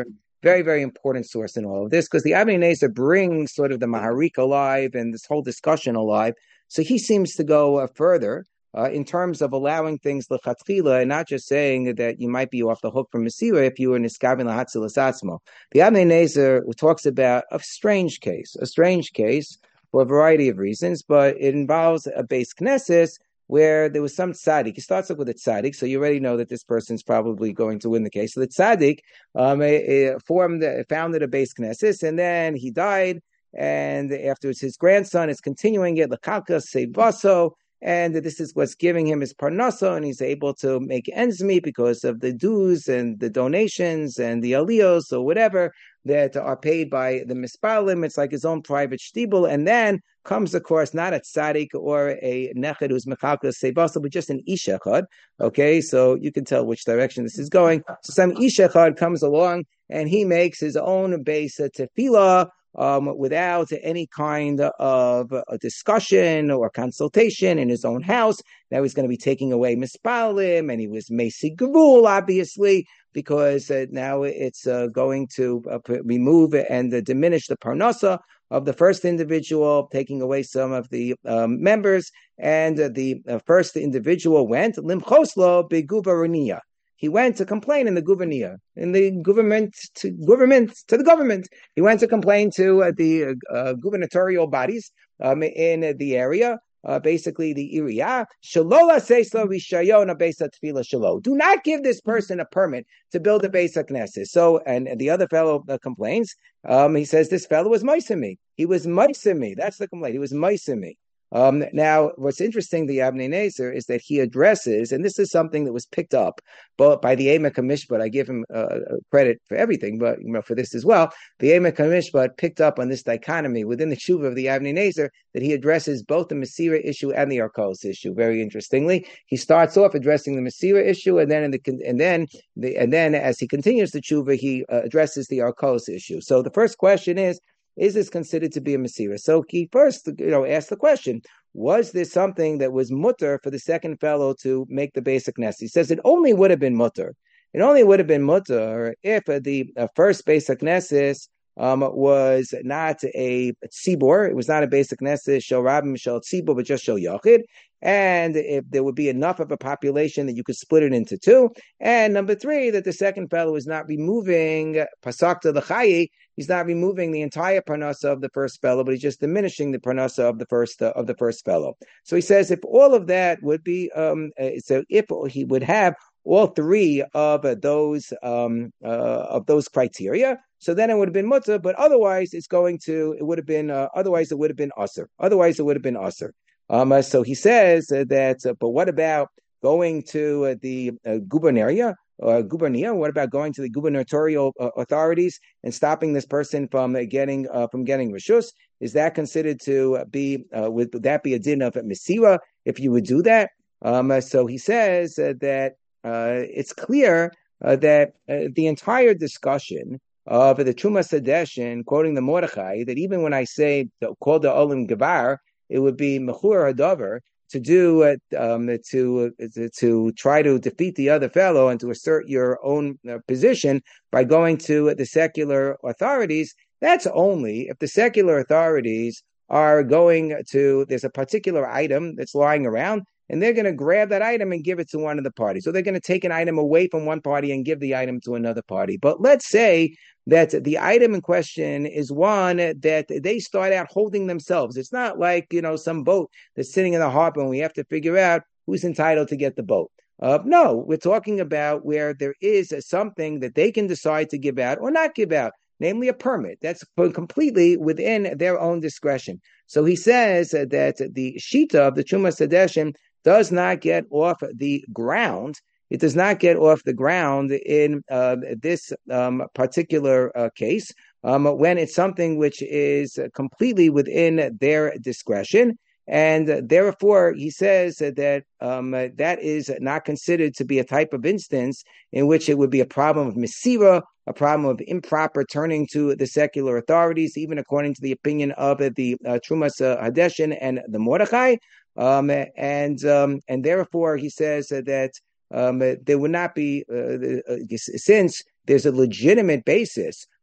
very, very important source in all of this, because the Avnei Nezer brings sort of the Maharik alive and this whole discussion alive. So he seems to go uh, further uh, in terms of allowing things lechatchila and not just saying that you might be off the hook from Mesira if you were niskavin lahatzilas atzmo. The Avnei Nezer talks about a strange case, a strange case for a variety of reasons, but it involves a base knesses where there was some tzaddik. He starts off with a tzaddik, so you already know that this person's probably going to win the case. So the tzaddik um, a, a formed, founded a base knesses, and then he died, and afterwards his grandson is continuing it, Lakalka Sevaso, and this is what's giving him his parnasa, and he's able to make ends meet because of the dues and the donations and the aliyos or whatever that are paid by the mispalim. It's like his own private shtibel, and then comes, of course, not a tzaddik or a neched who's mechalka sebasa, but just an ishachad. Okay, so you can tell which direction this is going. So some ishachad comes along and he makes his own base tefillah um, without any kind of a discussion or consultation in his own house. Now he's going to be taking away mispalim, and he was mesi gavul, obviously, because uh, now it's uh, going to uh, remove and uh, diminish the parnasa of the first individual, taking away some of the um, members, and uh, the uh, first individual went limchoslo beguvernia. He went to complain in the guvernia, in the government to government to the government. He went to complain to uh, the uh, gubernatorial bodies um, in the area. Uh, basically, the Iriya, Shalola Seisla Rishayona Besa Tefila Shalo. Do not give this person a permit to build a Besa Knesset. So, and, and the other fellow uh, complains. Um, he says, this fellow was moising He was moising That's the complaint. He was moising Um, now, what's interesting, the Avnei Nezer, is that he addresses, and this is something that was picked up but by the Emek HaMishpat. I give him uh, credit for everything, but you know, for this as well. The Emek HaMishpat picked up on this dichotomy within the Shuva of the Avnei Nezer, that he addresses both the Mesira issue and the Arkos issue. Very interestingly, he starts off addressing the Mesira issue, and then in the and then the, and then as he continues the Shuva, he uh, addresses the Arkos issue. So the first question is, is this considered to be a Mesira? So he first, you know, asked the question, was this something that was mutter for the second fellow to make the basic nest? He says it only would have been mutter. It only would have been mutter if uh, the uh, first basic nesses um, was not a tzibor. It was not a basic nesses, shel rabim, shel tzibor, but just shel yachid. And if there would be enough of a population that you could split it into two. And number three, that the second fellow is not removing pasakta l'chayi. He's not removing the entire parnasa of the first fellow, but he's just diminishing the parnasa of the first uh, of the first fellow. So he says if all of that would be, um, uh, so if he would have all three of uh, those um, uh, of those criteria, so then it would have been mutter. But otherwise, it's going to it would have been uh, otherwise it would have been usher. Otherwise, it would have been usher. Um, uh, so he says uh, that. Uh, but what about going to uh, the uh, gubernaria? Uh, gubernia. What about going to the gubernatorial uh, authorities and stopping this person from uh, getting uh, from getting rishus? Is that considered to be uh, would, would that be a din of mesira if you would do that? Um, uh, so he says uh, that uh, it's clear uh, that uh, the entire discussion of the Truma Sadeshin, quoting the Mordechai, that even when I say called the Olim Gavar, it would be mechur hadavar, to do uh, um, to uh, to try to defeat the other fellow and to assert your own uh, position by going to the secular authorities. That's only if the secular authorities are going to, there's a particular item that's lying around, and they're going to grab that item and give it to one of the parties. So they're going to take an item away from one party and give the item to another party. But let's say that the item in question is one that they start out holding themselves. It's not like, you know, some boat that's sitting in the harbor and we have to figure out who's entitled to get the boat. Uh, no, we're talking about where there is something that they can decide to give out or not give out, namely a permit. That's completely within their own discretion. So he says that the shita of the Truma Sadeshin does not get off the ground. It does not get off the ground in uh, this um, particular uh, case um, when it's something which is completely within their discretion. And therefore, he says that um, that is not considered to be a type of instance in which it would be a problem of mesira, a problem of improper turning to the secular authorities, even according to the opinion of the uh, Trumas Hadeshin and the Mordechai. Um, and um, and therefore, he says that Um, there would not be, uh, uh, since there's a legitimate basis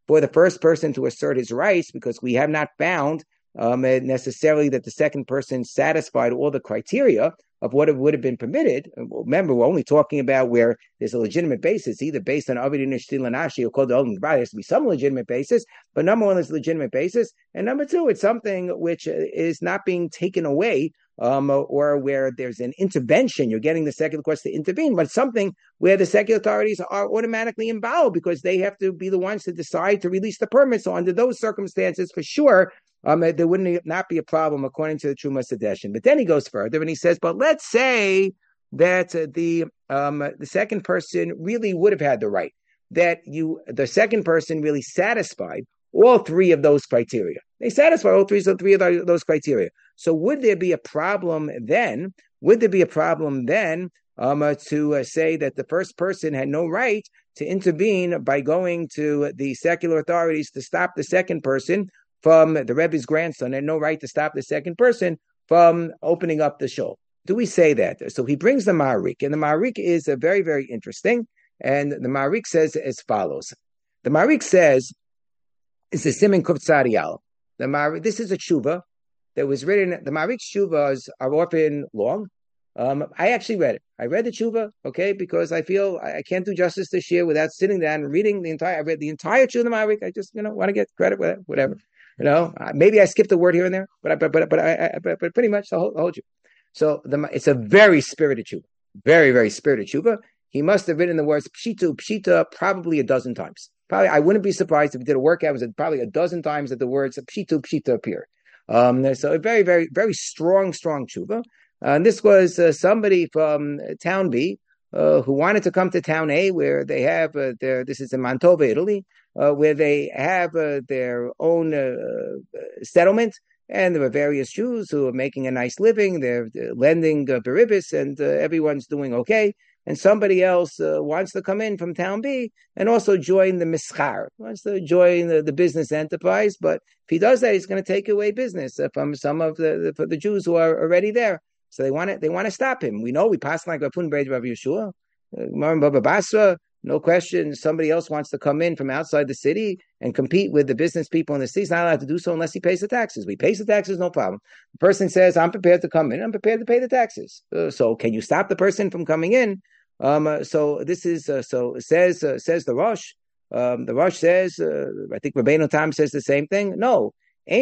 for the first person to assert his rights, because we have not found um, necessarily that the second person satisfied all the criteria of what it would have been permitted. Remember, we're only talking about where there's a legitimate basis, either based on Avidin Shtilanashi or called the Olin There has to be some legitimate basis, but number one is legitimate basis. And number two, it's something which is not being taken away, um, or where there's an intervention. You're getting the secular courts to intervene, but it's something where the secular authorities are automatically involved because they have to be the ones to decide to release the permit. So under those circumstances, for sure, Um, there wouldn't not be a problem according to the Truma Sedeshin. But then he goes further and he says, but let's say that uh, the um, the second person really would have had the right, that you the second person really satisfied all three of those criteria. They satisfy all three, so three of those criteria. So would there be a problem then? Would there be a problem then um, uh, to uh, say that the first person had no right to intervene by going to the secular authorities to stop the second person from the Rebbe's grandson, and no right to stop the second person from opening up the shul? Do we say that? So he brings the Ma'arik, and the Ma'arik is a very, very interesting. And the Ma'arik says as follows. The Ma'arik says, it's a Siman Kuf Tzadiyal. The Ma'arik, this is a tshuva that was written. The Ma'arik's tshuvas are often long. Um, I actually read it. I read the tshuva, okay, because I feel I, I can't do justice this year without sitting down and reading the entire. I read the entire tshuva of the Ma'arik. I just, you know, want to get credit with it, whatever. You know, uh, maybe I skipped a word here and there, but I, but but but I, I but, but pretty much I'll hold, I'll hold you. So the, it's a very spirited tshuva, very very spirited tshuva. He must have written the words pshitu pshita probably a dozen times. Probably I wouldn't be surprised if he did a workout. It was probably a dozen times that the words pshitu pshita appear. Um, so a very very very strong strong tshuva. Uh, and this was uh, somebody from Town B uh, who wanted to come to Town A, where they have uh, their. This is in Mantova, Italy. Uh, where they have uh, their own uh, settlement, and there are various Jews who are making a nice living. They're, they're lending uh, beribis, and uh, everyone's doing okay. And somebody else uh, wants to come in from Town B and also join the mischar, wants to join the, the business enterprise. But if he does that, he's going to take away business uh, from some of the, the the Jews who are already there. So they want to they want to stop him. We know we pass like Rafun Breid Rav Yeshua, Marim Baba Basra. No question, somebody else wants to come in from outside the city and compete with the business people in the city. He's not allowed to do so unless he pays the taxes. We pay the taxes, no problem. The person says, I'm prepared to come in. I'm prepared to pay the taxes. Uh, so can you stop the person from coming in? Um, uh, so this is, uh, so says uh, says the Rosh. Um, the Rosh says, uh, I think Rabbeinu Tam says the same thing. No.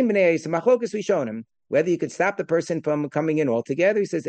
Whether you could stop the person from coming in altogether. He says,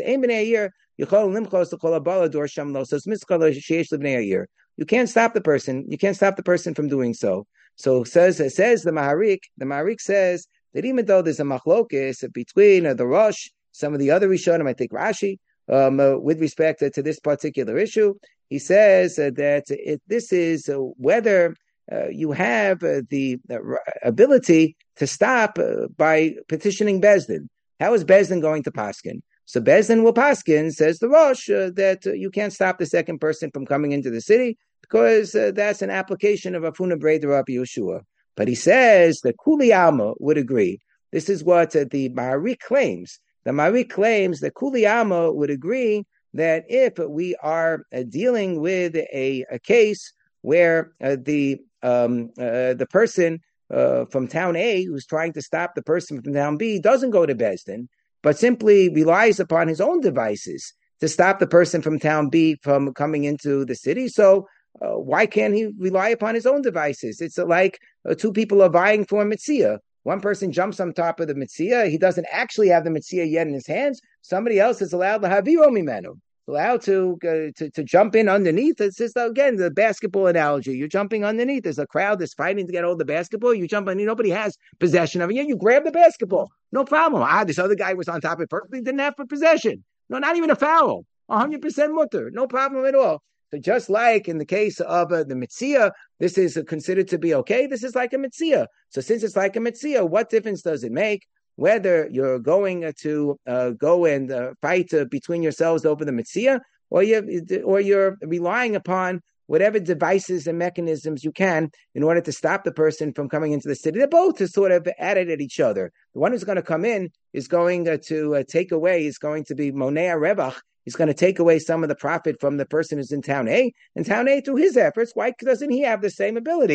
you can't stop the person. You can't stop the person from doing so. So says says the Maharik. The Maharik says that even though there's a machlokes between uh, the Rosh, some of the other Rishonim, I think Rashi, um, uh, with respect uh, to this particular issue, he says uh, that it, this is uh, whether uh, you have uh, the uh, ability to stop uh, by petitioning Bezdin. How is Bezdin going to paskin? So Bezdin will paskin, says the Rosh, uh, that uh, you can't stop the second person from coming into the city because uh, that's an application of Afuna Breid Rabbi Yeshua. But he says that Kuli Alma would agree. This is what uh, the Maharik claims. The Maharik claims that Kuli Alma would agree that if we are uh, dealing with a, a case where uh, the um, uh, the person uh, from Town A who's trying to stop the person from Town B doesn't go to Bezdin, but simply relies upon his own devices to stop the person from Town B from coming into the city. So uh, why can't he rely upon his own devices? It's like uh, two people are vying for a mitzvah. One person jumps on top of the mitzvah. He doesn't actually have the mitzvah yet in his hands. Somebody else is allowed to have mimenu, allowed to, uh, to to jump in underneath. It's just, again, the basketball analogy. You're jumping underneath. There's a crowd that's fighting to get hold of the basketball. You jump underneath. Nobody has possession of it. Yeah, you grab the basketball. No problem. Ah, this other guy was on top of it perfectly. Didn't have for possession. No, not even a foul. one hundred percent mutter. No problem at all. So just like in the case of uh, the mitzvah, this is uh, considered to be okay. This is like a mitzvah. So since it's like a mitzvah, what difference does it make whether you're going to uh, go and uh, fight uh, between yourselves over the mitzvah, or you or you're relying upon whatever devices and mechanisms you can in order to stop the person from coming into the city? They're both sort of added at each other. The one who's going to come in is going uh, to uh, take away, is going to be monea revach. He's going to take away some of the profit from the person who's in Town A. And Town A, through his efforts, why doesn't he have the same ability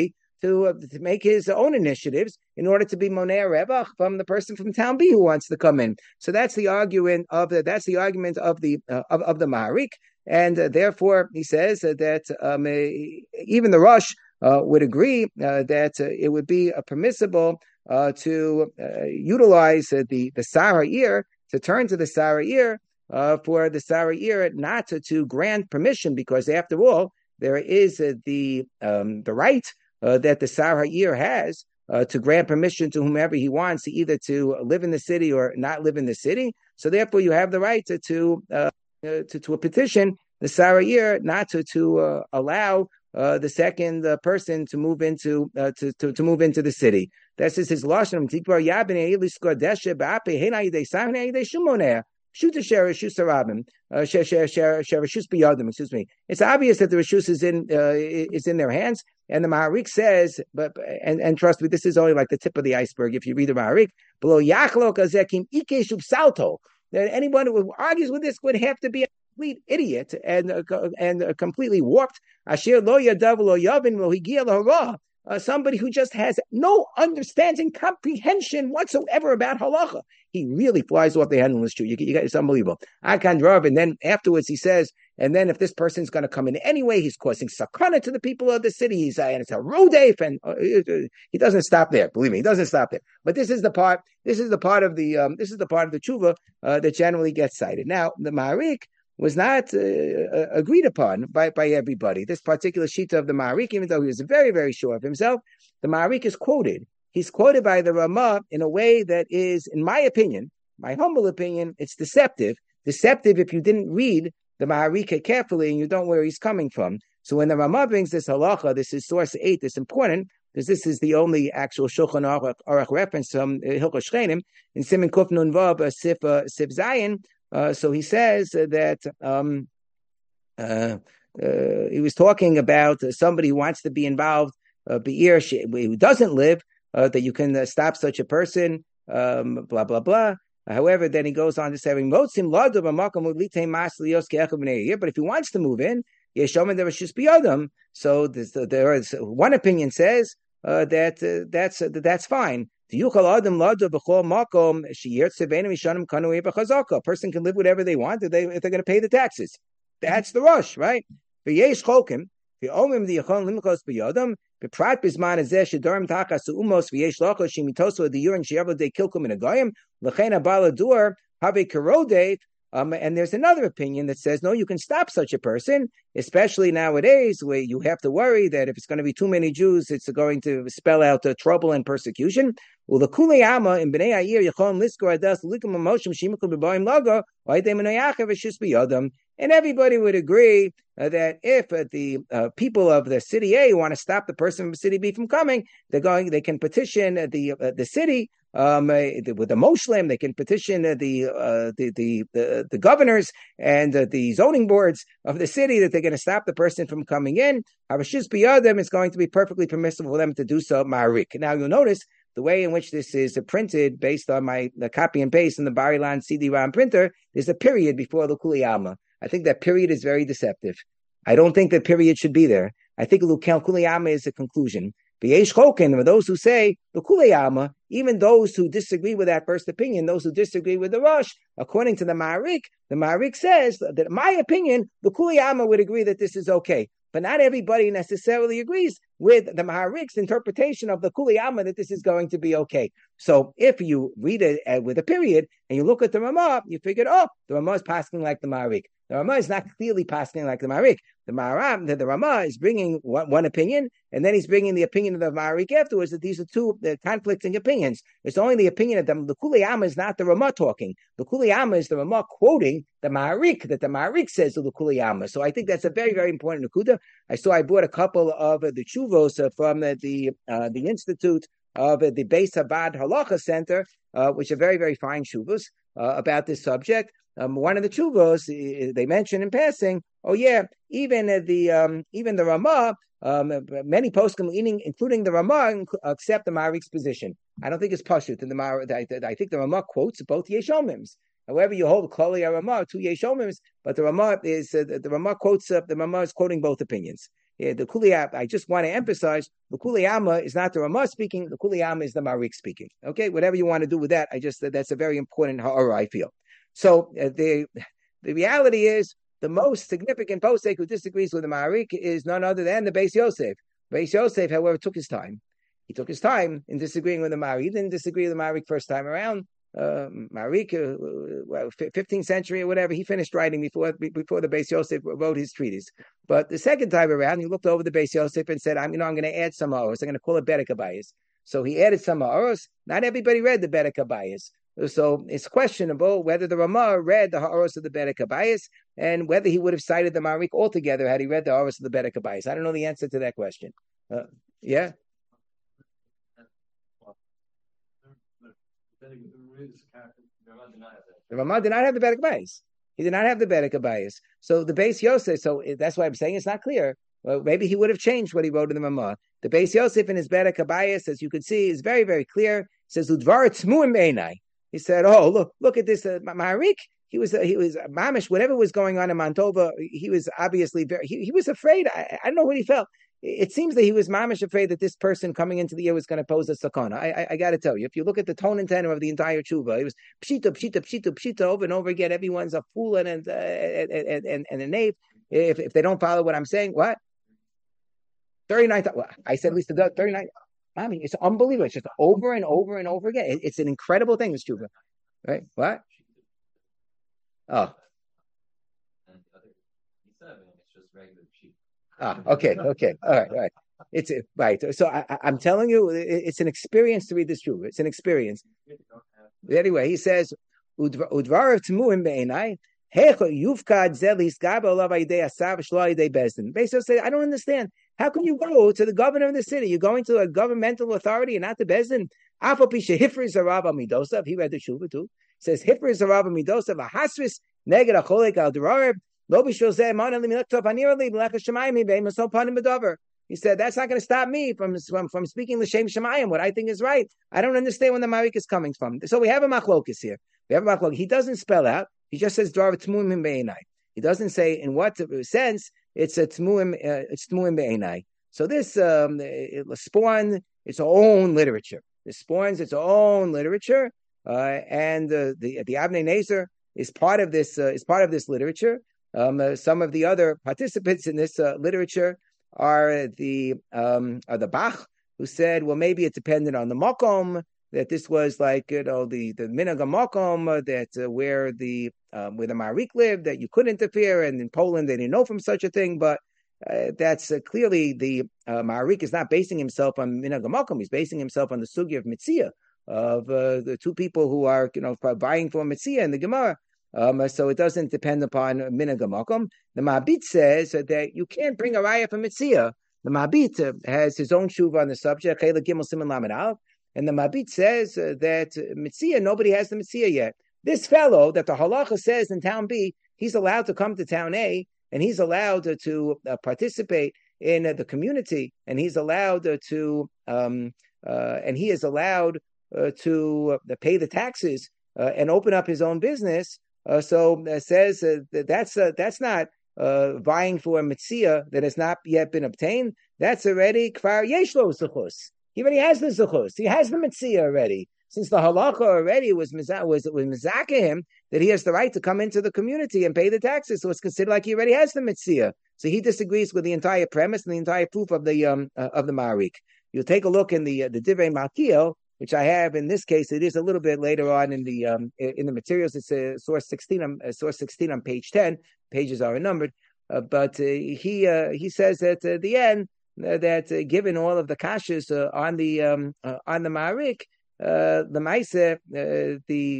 to, uh, to make his own initiatives in order to be monei revach from the person from town B who wants to come in. So that's the argument of the that's the argument of the uh, of, of the Maharik, and uh, therefore he says uh, that um, uh, even the Rosh uh, would agree uh, that uh, it would be uh, permissible uh, to uh, utilize uh, the the Sara'ir, to turn to the Sara'ir uh, for the Sara'ir not to, to grant permission, because after all there is uh, the um, the right uh, that the Sara'ir has uh, to grant permission to whomever he wants, either to live in the city or not live in the city. So therefore, you have the right to to uh, to, to a petition the Sara'ir not to to uh, allow uh, the second uh, person to move into uh, to, to to move into the city. That's just his lashon. Tikvar yabin eiliskor deshe ba'ape henai de samnei de shumoneh. Shoot the share Rishus Rabim, share share share share Rishus Biyadim. Excuse me. It's obvious that the Rishus is in uh, is in their hands, and the Maharik says, but and and trust me, this is only like the tip of the iceberg. If you read the Maharik, below Yachlo Kazekim Ikeshub Salto, that anyone who argues with this would have to be a complete idiot and uh, and uh, completely warped. Asher lo yadav lo yavin lo higia lo. Uh, somebody who just has no understanding, comprehension whatsoever about halacha. He really flies off the handle in this shoe. You, you, it's unbelievable. I can't drive. And then afterwards he says, and then if this person's going to come in anyway, he's causing sakana to the people of the city. He's, uh, and it's a rodef, and uh, he doesn't stop there. Believe me, he doesn't stop there. But this is the part, this is the part of the, um, this is the part of the tshuva uh, that generally gets cited. Now, the Maharik was not uh, agreed upon by, by everybody. This particular shita of the Maharik, even though he was very, very sure of himself, the Maharik is quoted. He's quoted by the Ramah in a way that is, in my opinion, my humble opinion, it's deceptive. Deceptive if you didn't read the Maharik carefully and you don't know where he's coming from. So when the Ramah brings this halacha, this is source eight, it's important, because this is the only actual Shulchan Aruch reference from Hilchos Shchenim, in Siman Kuf Nun Vav, Sif, uh, Sif Zayin. Uh, so he says uh, that um, uh, uh, he was talking about uh, somebody who wants to be involved, uh, be'ir, who doesn't live, uh, that you can uh, stop such a person, um, blah, blah, blah. However, then he goes on to say, but if he wants to move in, so there is one opinion says uh, that uh, that's uh, that's fine. A person can live whatever they want if, they, if they're going to pay the taxes. That's the rush, right? Um, and there's another opinion that says, no, you can stop such a person, especially nowadays where you have to worry that if it's going to be too many Jews, it's going to spell out uh, trouble and persecution. Well, the Kuleyama in Bnei Ayir Yachon Liskor Adas Likum Emoshim Shimukul B'Bayim Lago V'Shus and everybody would agree uh, that if uh, the uh, people of the city A want to stop the person from city B from coming, they're going. They can petition uh, the uh, the city um, uh, with the Moshlem. They can petition uh, the, uh, the the the the governors and uh, the zoning boards of the city that they're going to stop the person from coming in. Havashis biyadem is going to be perfectly permissible for them to do so. Ma'arik. Now you'll notice the way in which this is printed, based on my the copy and paste in the Barilan C D-ROM printer, there's a period before the Kuliyama. I think that period is very deceptive. I don't think that period should be there. I think Kuliyama is a conclusion. V'yesh choken, for those who say the Kuliyama, even those who disagree with that first opinion, those who disagree with the Rosh, according to the Maharik, the Maharik says that, in my opinion, the Kuliyama would agree that this is okay. But not everybody necessarily agrees with the Maharik's interpretation of the Kuliyama that this is going to be okay. So if you read it uh, with a period and you look at the Ramah, you figure, oh, the Ramah is passing like the Maharik. The Ramah is not clearly passing like the Maharik. The Maharam, the, the Ramah is bringing one, one opinion, and then he's bringing the opinion of the Maharik afterwards, that these are two the conflicting opinions. It's only the opinion of them. The Kuliyama is not the Ramah talking. The Kuliyama is the Ramah quoting the Maharik, that the Maharik says to the Kuliyama. So I think that's a very, very important Nakuda. I saw I bought a couple of uh, the Chuvos uh, from uh, the uh, the Institute of uh, the Beis Habad Halacha Center, uh, which are very, very fine Chuvos uh, about this subject. Um, one of the Chuvos, they mention in passing, oh yeah, even uh, the um, even the Ramah, um, many poskim, including the Ramah, accept the Maharik's position. I don't think it's pashut in the Mar. I, I think the Ramah quotes both Yeshomims. However, you hold Klali Ramah, two Yeshomims, but the Ramah is uh, the Ramah quotes uh, the Ramah is quoting both opinions. Yeah, the Kuliyama, I just want to emphasize, the Kuliyama is not the Ramah speaking, the Kuliyama is the Marik speaking. Okay, whatever you want to do with that, I just, that's a very important ha'ara, I feel. So uh, the the reality is, the most significant posek who disagrees with the Marik is none other than the Beis Yosef. Beis Yosef, however, took his time. He took his time in disagreeing with the Marik. He didn't disagree with the Marik first time around. Uh, Marik, uh, well, fifteenth century or whatever, he finished writing before before the Beis Yosef wrote his treatise. But the second time around, he looked over the Beis Yosef and said, "I'm, you know, I'm going to add some ha'aros. I'm going to call it Bedek Habayis." So he added some ha'aros. Not everybody read the Bedek Habayis. So it's questionable whether the Ramah read the ha'aros of the Bedek Habayis and whether he would have cited the Marik altogether had he read the ha'aros of the Bedek Habayis. I don't know the answer to that question. Uh, yeah. The Ramah did not have the Bedek Habayis. He did not have the Bedek Habayis. So the Beis Yosef, so that's why I'm saying it's not clear. Well, maybe he would have changed what he wrote in the Ramah. The Beis Yosef in his Bedek Habayis, as you could see, is very, very clear. It says, Udvar tzmuim beinai. He said, oh, look, look at this. Uh, Maharik, he was, uh, he was, uh, Mamish, whatever was going on in Mantova, he was obviously very, he, he was afraid. I, I don't know what he felt. It seems that he was mamish afraid that this person coming into the year was going to pose a sakana. I, I, I got to tell you, if you look at the tone and tenor of the entire tshuva, it was pshita, pshita, pshita, pshita over and over again. Everyone's a fool and and uh, and, and, and a knave. If if they don't follow what I'm saying, what? thirty-nine. Well, I said at least the thirty-nine. I mean, it's unbelievable. It's just over and over and over again. It, it's an incredible thing, this tshuva, right? What? Oh. It's just regular pshita. Ah, okay, okay, all right, all right. It's right. So I, I'm telling you, it's an experience to read this true. It's an experience. Anyway, he says, "Udvarav tmuim beinai hecha yufkad zelis gaba olav aidei asav shlo aidei bezdin." Basically, say, I don't understand. How can you go to the governor of the city? You're going to a governmental authority and not the bezdin. Afal pisha hifri zarav amidosav. He read the shuvah too. It says hifri zarav amidosav ahasris neged acholek al derav. He said, that's not going to stop me from, from, from speaking l'shem shemayim, what I think is right. I don't understand where the Marik is coming from. So we have a machlokus here. We have a machlokus. He doesn't spell out. He just says, Dvar tmuim beinai. He doesn't say in what sense it's a tmuim, uh, it's tmuim beinai. So this um, it, spawn its own literature. It spawns its own literature, uh, and uh, the the Avnei Nezer is part of this. Uh, is part of this literature. Um, uh, some of the other participants in this uh, literature are the um, are the Bach, who said, well, maybe it depended on the Makom, that this was like, you know, the the Minhag Makom, uh, that uh, where the um, where the Marik lived, that you could interfere, and in Poland they didn't know from such a thing, but uh, that's uh, clearly the uh, Marik is not basing himself on Minhag Makom. He's basing himself on the sugya of Mitzia, of uh, the two people who are, you know, vying for Mitzia in the Gemara. Um, so it doesn't depend upon minhag makom. The Mabit says that you can't bring a raya from Mitzia. The Mabit uh, has his own shuva on the subject, Chela Gimel Siman Lamed Aleph, and the Mabit says uh, that Mitzia, nobody has the Mitzia yet. This fellow that the halacha says in town B, he's allowed to come to town A, and he's allowed uh, to uh, participate in uh, the community, and he's allowed uh, to, um, uh, and he is allowed uh, to uh, pay the taxes uh, and open up his own business. Uh, so uh, says uh, that that's uh, that's not uh, vying for a mitzia that has not yet been obtained. That's already kvar yeshlo zuchus. He already has the zuchus. He has the mitzia already. Since the halacha already was was was mizaka him that he has the right to come into the community and pay the taxes, so it's considered like he already has the mitzia. So he disagrees with the entire premise and the entire proof of the um uh, of the Marik. You'll take a look in the uh, the Divrei Malkiel, which I have in this case. It is a little bit later on in the um, in the materials. It's uh, source sixteen on uh, source sixteen on page ten. Pages are numbered, uh, but uh, he uh, he says at uh, the end uh, that uh, given all of the kashas uh, on the um, uh, on the Marik, uh, the Maise, uh, the,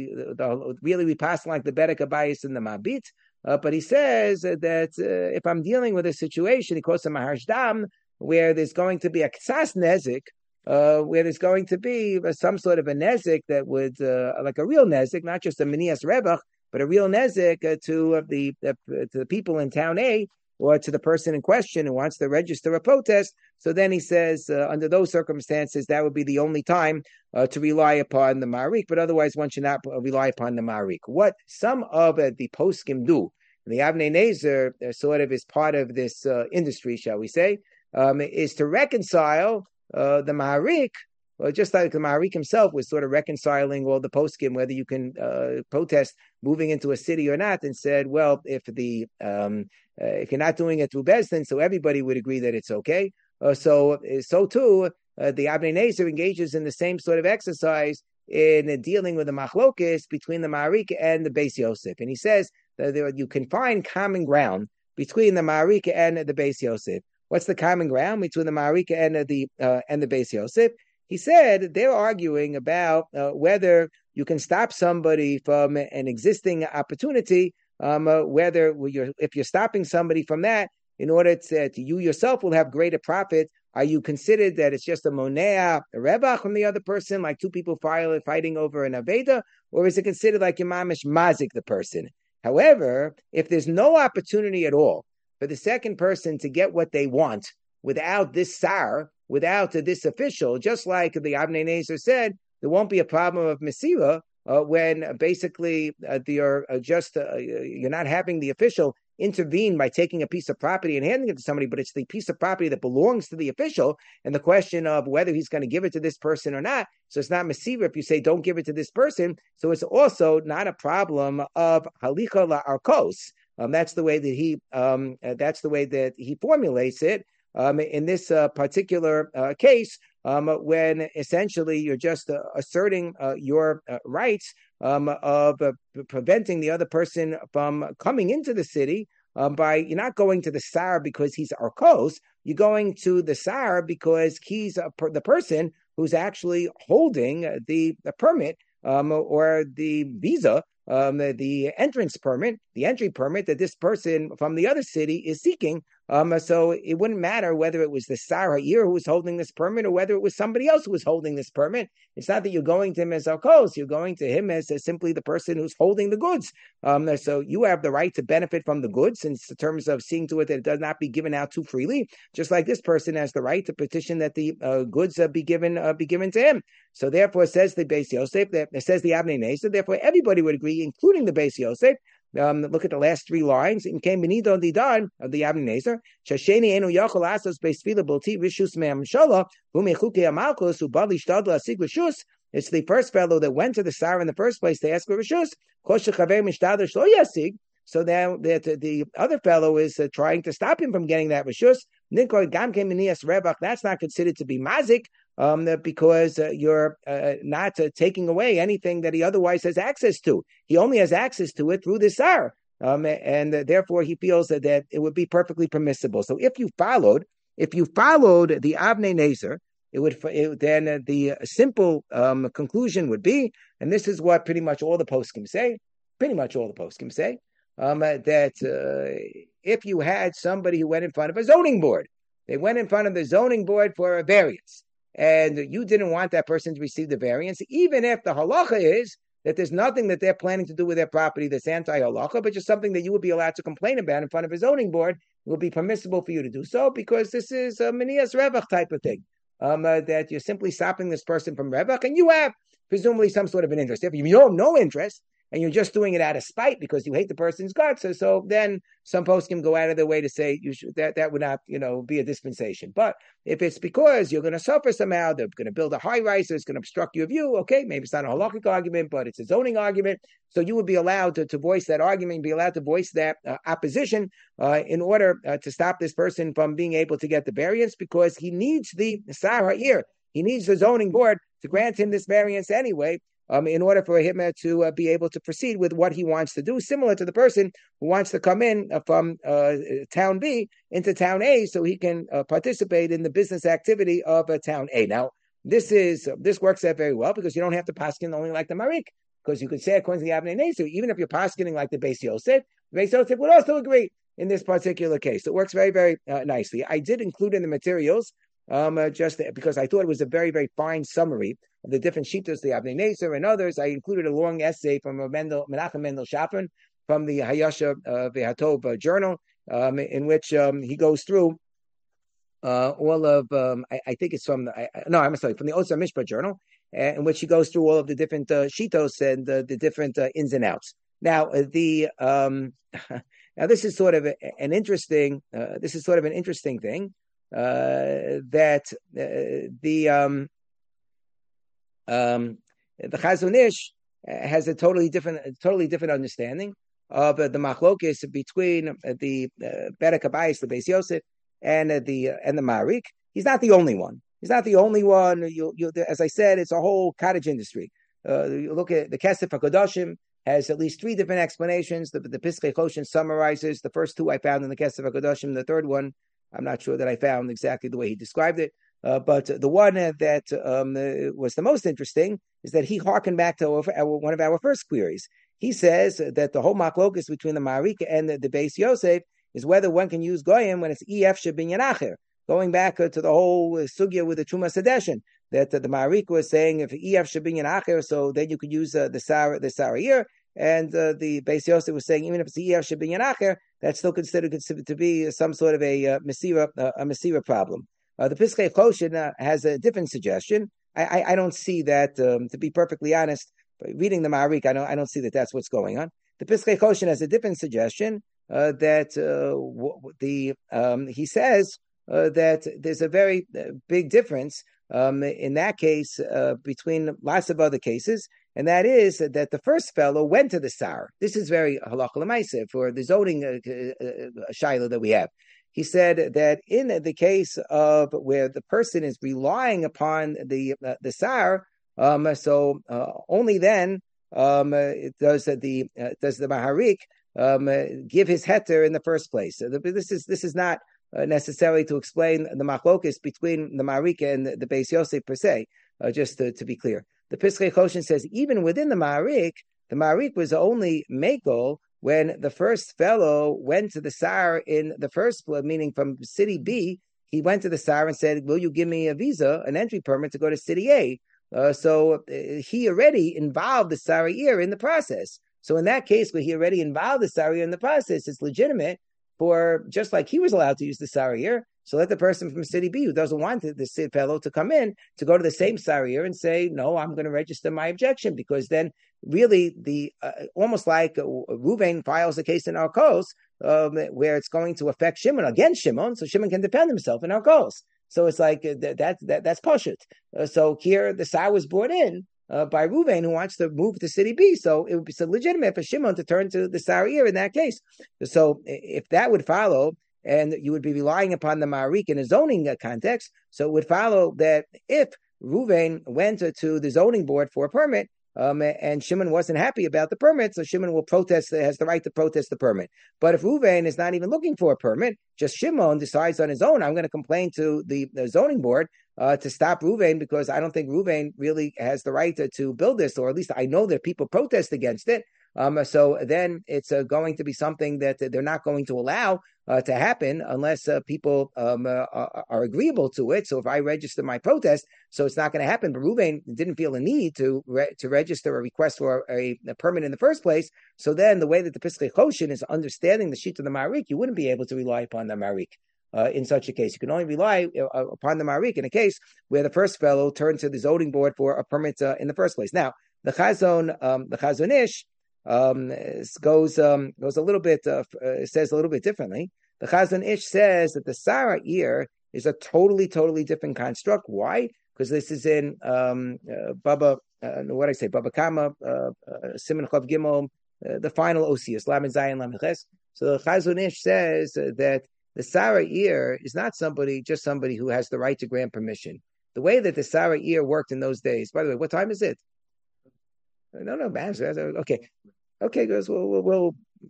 the really we pass like the Bedek Habayis and the Mabit. Uh, but he says uh, that uh, if I'm dealing with a situation, he calls a Maharshdam, where there's going to be a ksas nezik. Uh, where there's going to be uh, some sort of a nezik that would, uh, like a real nezik, not just a minias rebach, but a real nezik uh, to uh, the uh, to the people in town A, or to the person in question who wants to register a protest. So then he says, uh, under those circumstances, that would be the only time uh, to rely upon the Marik, but otherwise one should not rely upon the Marik. What some of uh, the poskim do and the Avnei Nezer uh, sort of is part of this uh, industry, shall we say, um, is to reconcile uh, the Maharik. Well, just like the Maharik himself was sort of reconciling all the poskim, whether you can uh, protest moving into a city or not, and said, well, if the um, uh, if you're not doing it through Bezdin, so everybody would agree that it's okay. Uh, so, so too, uh, the Avnei Nezer engages in the same sort of exercise in uh, dealing with the machlokes between the Maharik and the Beis Yosef, and he says that there, you can find common ground between the Maharik and the Beis Yosef. What's the common ground between the Maharik and the uh, and the Beis Yosef? He said they're arguing about uh, whether you can stop somebody from an existing opportunity, um, uh, whether you're, if you're stopping somebody from that, in order to, to you yourself will have greater profit. Are you considered that it's just a monea, a rebach from the other person, like two people fighting over an aveda, or is it considered like your mamish mazik the person? However, if there's no opportunity at all for the second person to get what they want without this sar, without this official, just like the Avnei Nezer said, there won't be a problem of Mesira uh, when uh, basically uh, you're uh, just uh, you're not having the official intervene by taking a piece of property and handing it to somebody, but it's the piece of property that belongs to the official, and the question of whether he's going to give it to this person or not. So it's not Mesira if you say don't give it to this person. So it's also not a problem of halicha la'arkos. Um, that's the way that he um, uh, that's the way that he formulates it. Um, in this uh, particular uh, case, um, when essentially you're just uh, asserting uh, your uh, rights um, of uh, preventing the other person from coming into the city um, by, you're not going to the Sar because he's Arkos, you're going to the Sar because he's a per- the person who's actually holding the, the permit um, or the visa, um, the, the entrance permit, the entry permit that this person from the other city is seeking. Um, so it wouldn't matter whether it was the Sar Ha'ir who was holding this permit or whether it was somebody else who was holding this permit. It's not that you're going to him as Arkos, you're going to him as, as simply the person who's holding the goods. Um, so you have the right to benefit from the goods in terms of seeing to it that it does not be given out too freely, just like this person has the right to petition that the uh, goods uh, be given uh, be given to him. So therefore, says the Beis Yosef, that it says the Avnei Nezer, therefore everybody would agree, including the Beis Yosef. Um, look at the last three lines. In came Benidon Didan of the Avnei Nezer. Shasheni enu yachol asos beisfila bolti rishus me'amshala u'mechuke amalchus u'bali shtadla asig rishus. It's the first fellow that went to the Sar in the first place to ask for rishus. Kol shechaver mishtadla shlo yasig. So now that the other fellow is uh, trying to stop him from getting that rishus. Ninkor gam came minias revach. That's not considered to be mazik. Um, because uh, you're uh, not uh, taking away anything that he otherwise has access to. He only has access to it through the Sar, um, and uh, therefore he feels that, that it would be perfectly permissible. So if you followed, if you followed the Avnei Nezer, it would it, then uh, the simple um, conclusion would be, and this is what pretty much all the poskim say, pretty much all the poskim say, um, uh, that uh, if you had somebody who went in front of a zoning board, they went in front of the zoning board for a variance, and you didn't want that person to receive the variance, even if the halacha is that there's nothing that they're planning to do with their property that's anti-halacha, but just something that you would be allowed to complain about in front of a zoning board, it will be permissible for you to do so, because this is a minias revach type of thing, um, uh, that you're simply stopping this person from revach, and you have presumably some sort of an interest. If you have no interest, and you're just doing it out of spite because you hate the person's guts, so, so then some posts can go out of their way to say you should, that that would not, you know, be a dispensation. But if it's because you're going to suffer somehow, they're going to build a high rise, it's going to obstruct your view. Okay, maybe it's not a halakhic argument, but it's a zoning argument. So you would be allowed to, to voice that argument, be allowed to voice that uh, opposition uh, in order uh, to stop this person from being able to get the variance, because he needs the Sar Ha'ir. He needs the zoning board to grant him this variance anyway. Um, in order for him uh, to uh, be able to proceed with what he wants to do, similar to the person who wants to come in uh, from uh, town B into town A, so he can uh, participate in the business activity of uh, town A. Now, this is uh, this works out very well because you don't have to paskin only like the Marik, because you could say according to the Avnei Nezer, even if you're paskening like the Beis Yosef, the Beis Yosef would also agree in this particular case. It works very, very uh, nicely. I did include in the materials um, uh, just because I thought it was a very, very fine summary of the different shitas, the Avnei Nezer and others. I included a long essay from Mendel, Menachem Mendel Shafran from the Hayasha uh, Vehatov uh, journal, um, in which um, he goes through uh, all of, um, I, I think it's from, the, I, no, I'm sorry, from the Osa Mishpah journal, uh, in which he goes through all of the different uh, shitos and uh, the different uh, ins and outs. Now, uh, the um, Now, this is sort of a, an interesting. Uh, this is sort of an interesting thing uh, that uh, the um, um, the Chazon Ish has a totally different, a totally different understanding of uh, the machlokes between uh, the uh, Berek Habayis, the Beis Yosef, and uh, the uh, and the Ma'arik. He's not the only one. He's not the only one. You, you, as I said, it's a whole cottage industry. Uh, you look at the Kesef HaKadoshim has at least three different explanations. The, the Piskei Choshen summarizes the first two I found in the Kesef HaKadoshim. The third one, I'm not sure that I found exactly the way he described it. Uh, but the one that um, uh, was the most interesting is that he harkened back to our, our, one of our first queries. He says that the whole machlokus between the Ma'arik and the, the Beis Yosef is whether one can use goyim when it's ef shebinyan acher. Going back uh, to the whole uh, sugya with the Truma Sedeshin, that uh, the Ma'arik was saying if ef shebinyan acher, so then you could use uh, the sar the sarayir, and uh, the Beis Yosef was saying even if it's ef shebinyan acher, that's still considered, considered to be some sort of a uh, mesira uh, a mesira problem. Uh, the Piskei Choshen uh, has a different suggestion. I, I, I don't see that, um, to be perfectly honest. Reading the Ma'arik, I don't I don't see that that's what's going on. The Piskei Choshen has a different suggestion uh, that uh, w- the um, he says uh, that there's a very uh, big difference um, in that case uh, between lots of other cases, and that is that the first fellow went to the Sar. This is very halacha l'maaseh for the zoning uh, uh, shaila that we have. He said that in the case of where the person is relying upon the uh, the Sar, um, so uh, only then um, uh, does the uh, does the Maharik um, uh, give his heter in the first place. So the, this is this is not uh, necessarily to explain the machlokes between the Maharik and the, the Beis Yosef per se. Uh, just to, to be clear, the Piskei Choshen says even within the Maharik, the Maharik was only Mekel when the first fellow went to the Sar in the first place, meaning from city B, he went to the Sar and said, will you give me a visa, an entry permit to go to city A? Uh, so uh, he already involved the Sarayir in the process. So in that case, where he already involved the Sarayir in the process, it's legitimate for, just like he was allowed to use the Sarayir, so let the person from city B who doesn't want the, the fellow to come in to go to the same Sarayir and say, no, I'm going to register my objection, because then really the uh, almost like uh, Ruvain files a case in our cause um, where it's going to affect Shimon against Shimon, so Shimon can defend himself in our cause. So it's like uh, that, that, that that's Pashut. Uh, so here the Sar was brought in uh, by Ruvain, who wants to move to city B. So it would be so legitimate for Shimon to turn to the Sarayir in that case. So if that would follow, and you would be relying upon the Ma'arik in a zoning context, so it would follow that if Ruvain went to the zoning board for a permit, um, and Shimon wasn't happy about the permit, so Shimon will protest, has the right to protest the permit. But if Ruvain is not even looking for a permit, just Shimon decides on his own, I'm going to complain to the, the zoning board uh, to stop Ruvain, because I don't think Ruvain really has the right to, to build this, or at least I know that people protest against it. Um, so then it's uh, going to be something that they're not going to allow uh, to happen unless uh, people um, uh, are, are agreeable to it. So if I register my protest, so it's not going to happen. But Ruvain didn't feel a need to re- to register a request for a, a permit in the first place. So then the way that the Piskei Choshen is understanding the sheet of the Ma'arik, you wouldn't be able to rely upon the Ma'arik. Uh, in such a case, you can only rely uh, upon the Ma'arik in a case where the first fellow turned to the zoning board for a permit uh, in the first place. Now, the Chazon, um, the Chazon Ish, Um, goes um, goes a little bit uh, uh, says a little bit differently. The Chazon Ish says that the Sarayir is a totally totally different construct. Why? Because this is in um, uh, Baba. Uh, what I say, Baba Kama, uh, uh, Siman Chav Gimel, uh, the final Osius, Lamed Zayin Lamed Ches. So the Chazon Ish says uh, that the Sarayir is not somebody just somebody who has the right to grant permission. The way that the Sarayir worked in those days. By the way, what time is it? No, no, man. Okay. Okay, guys, we'll, we'll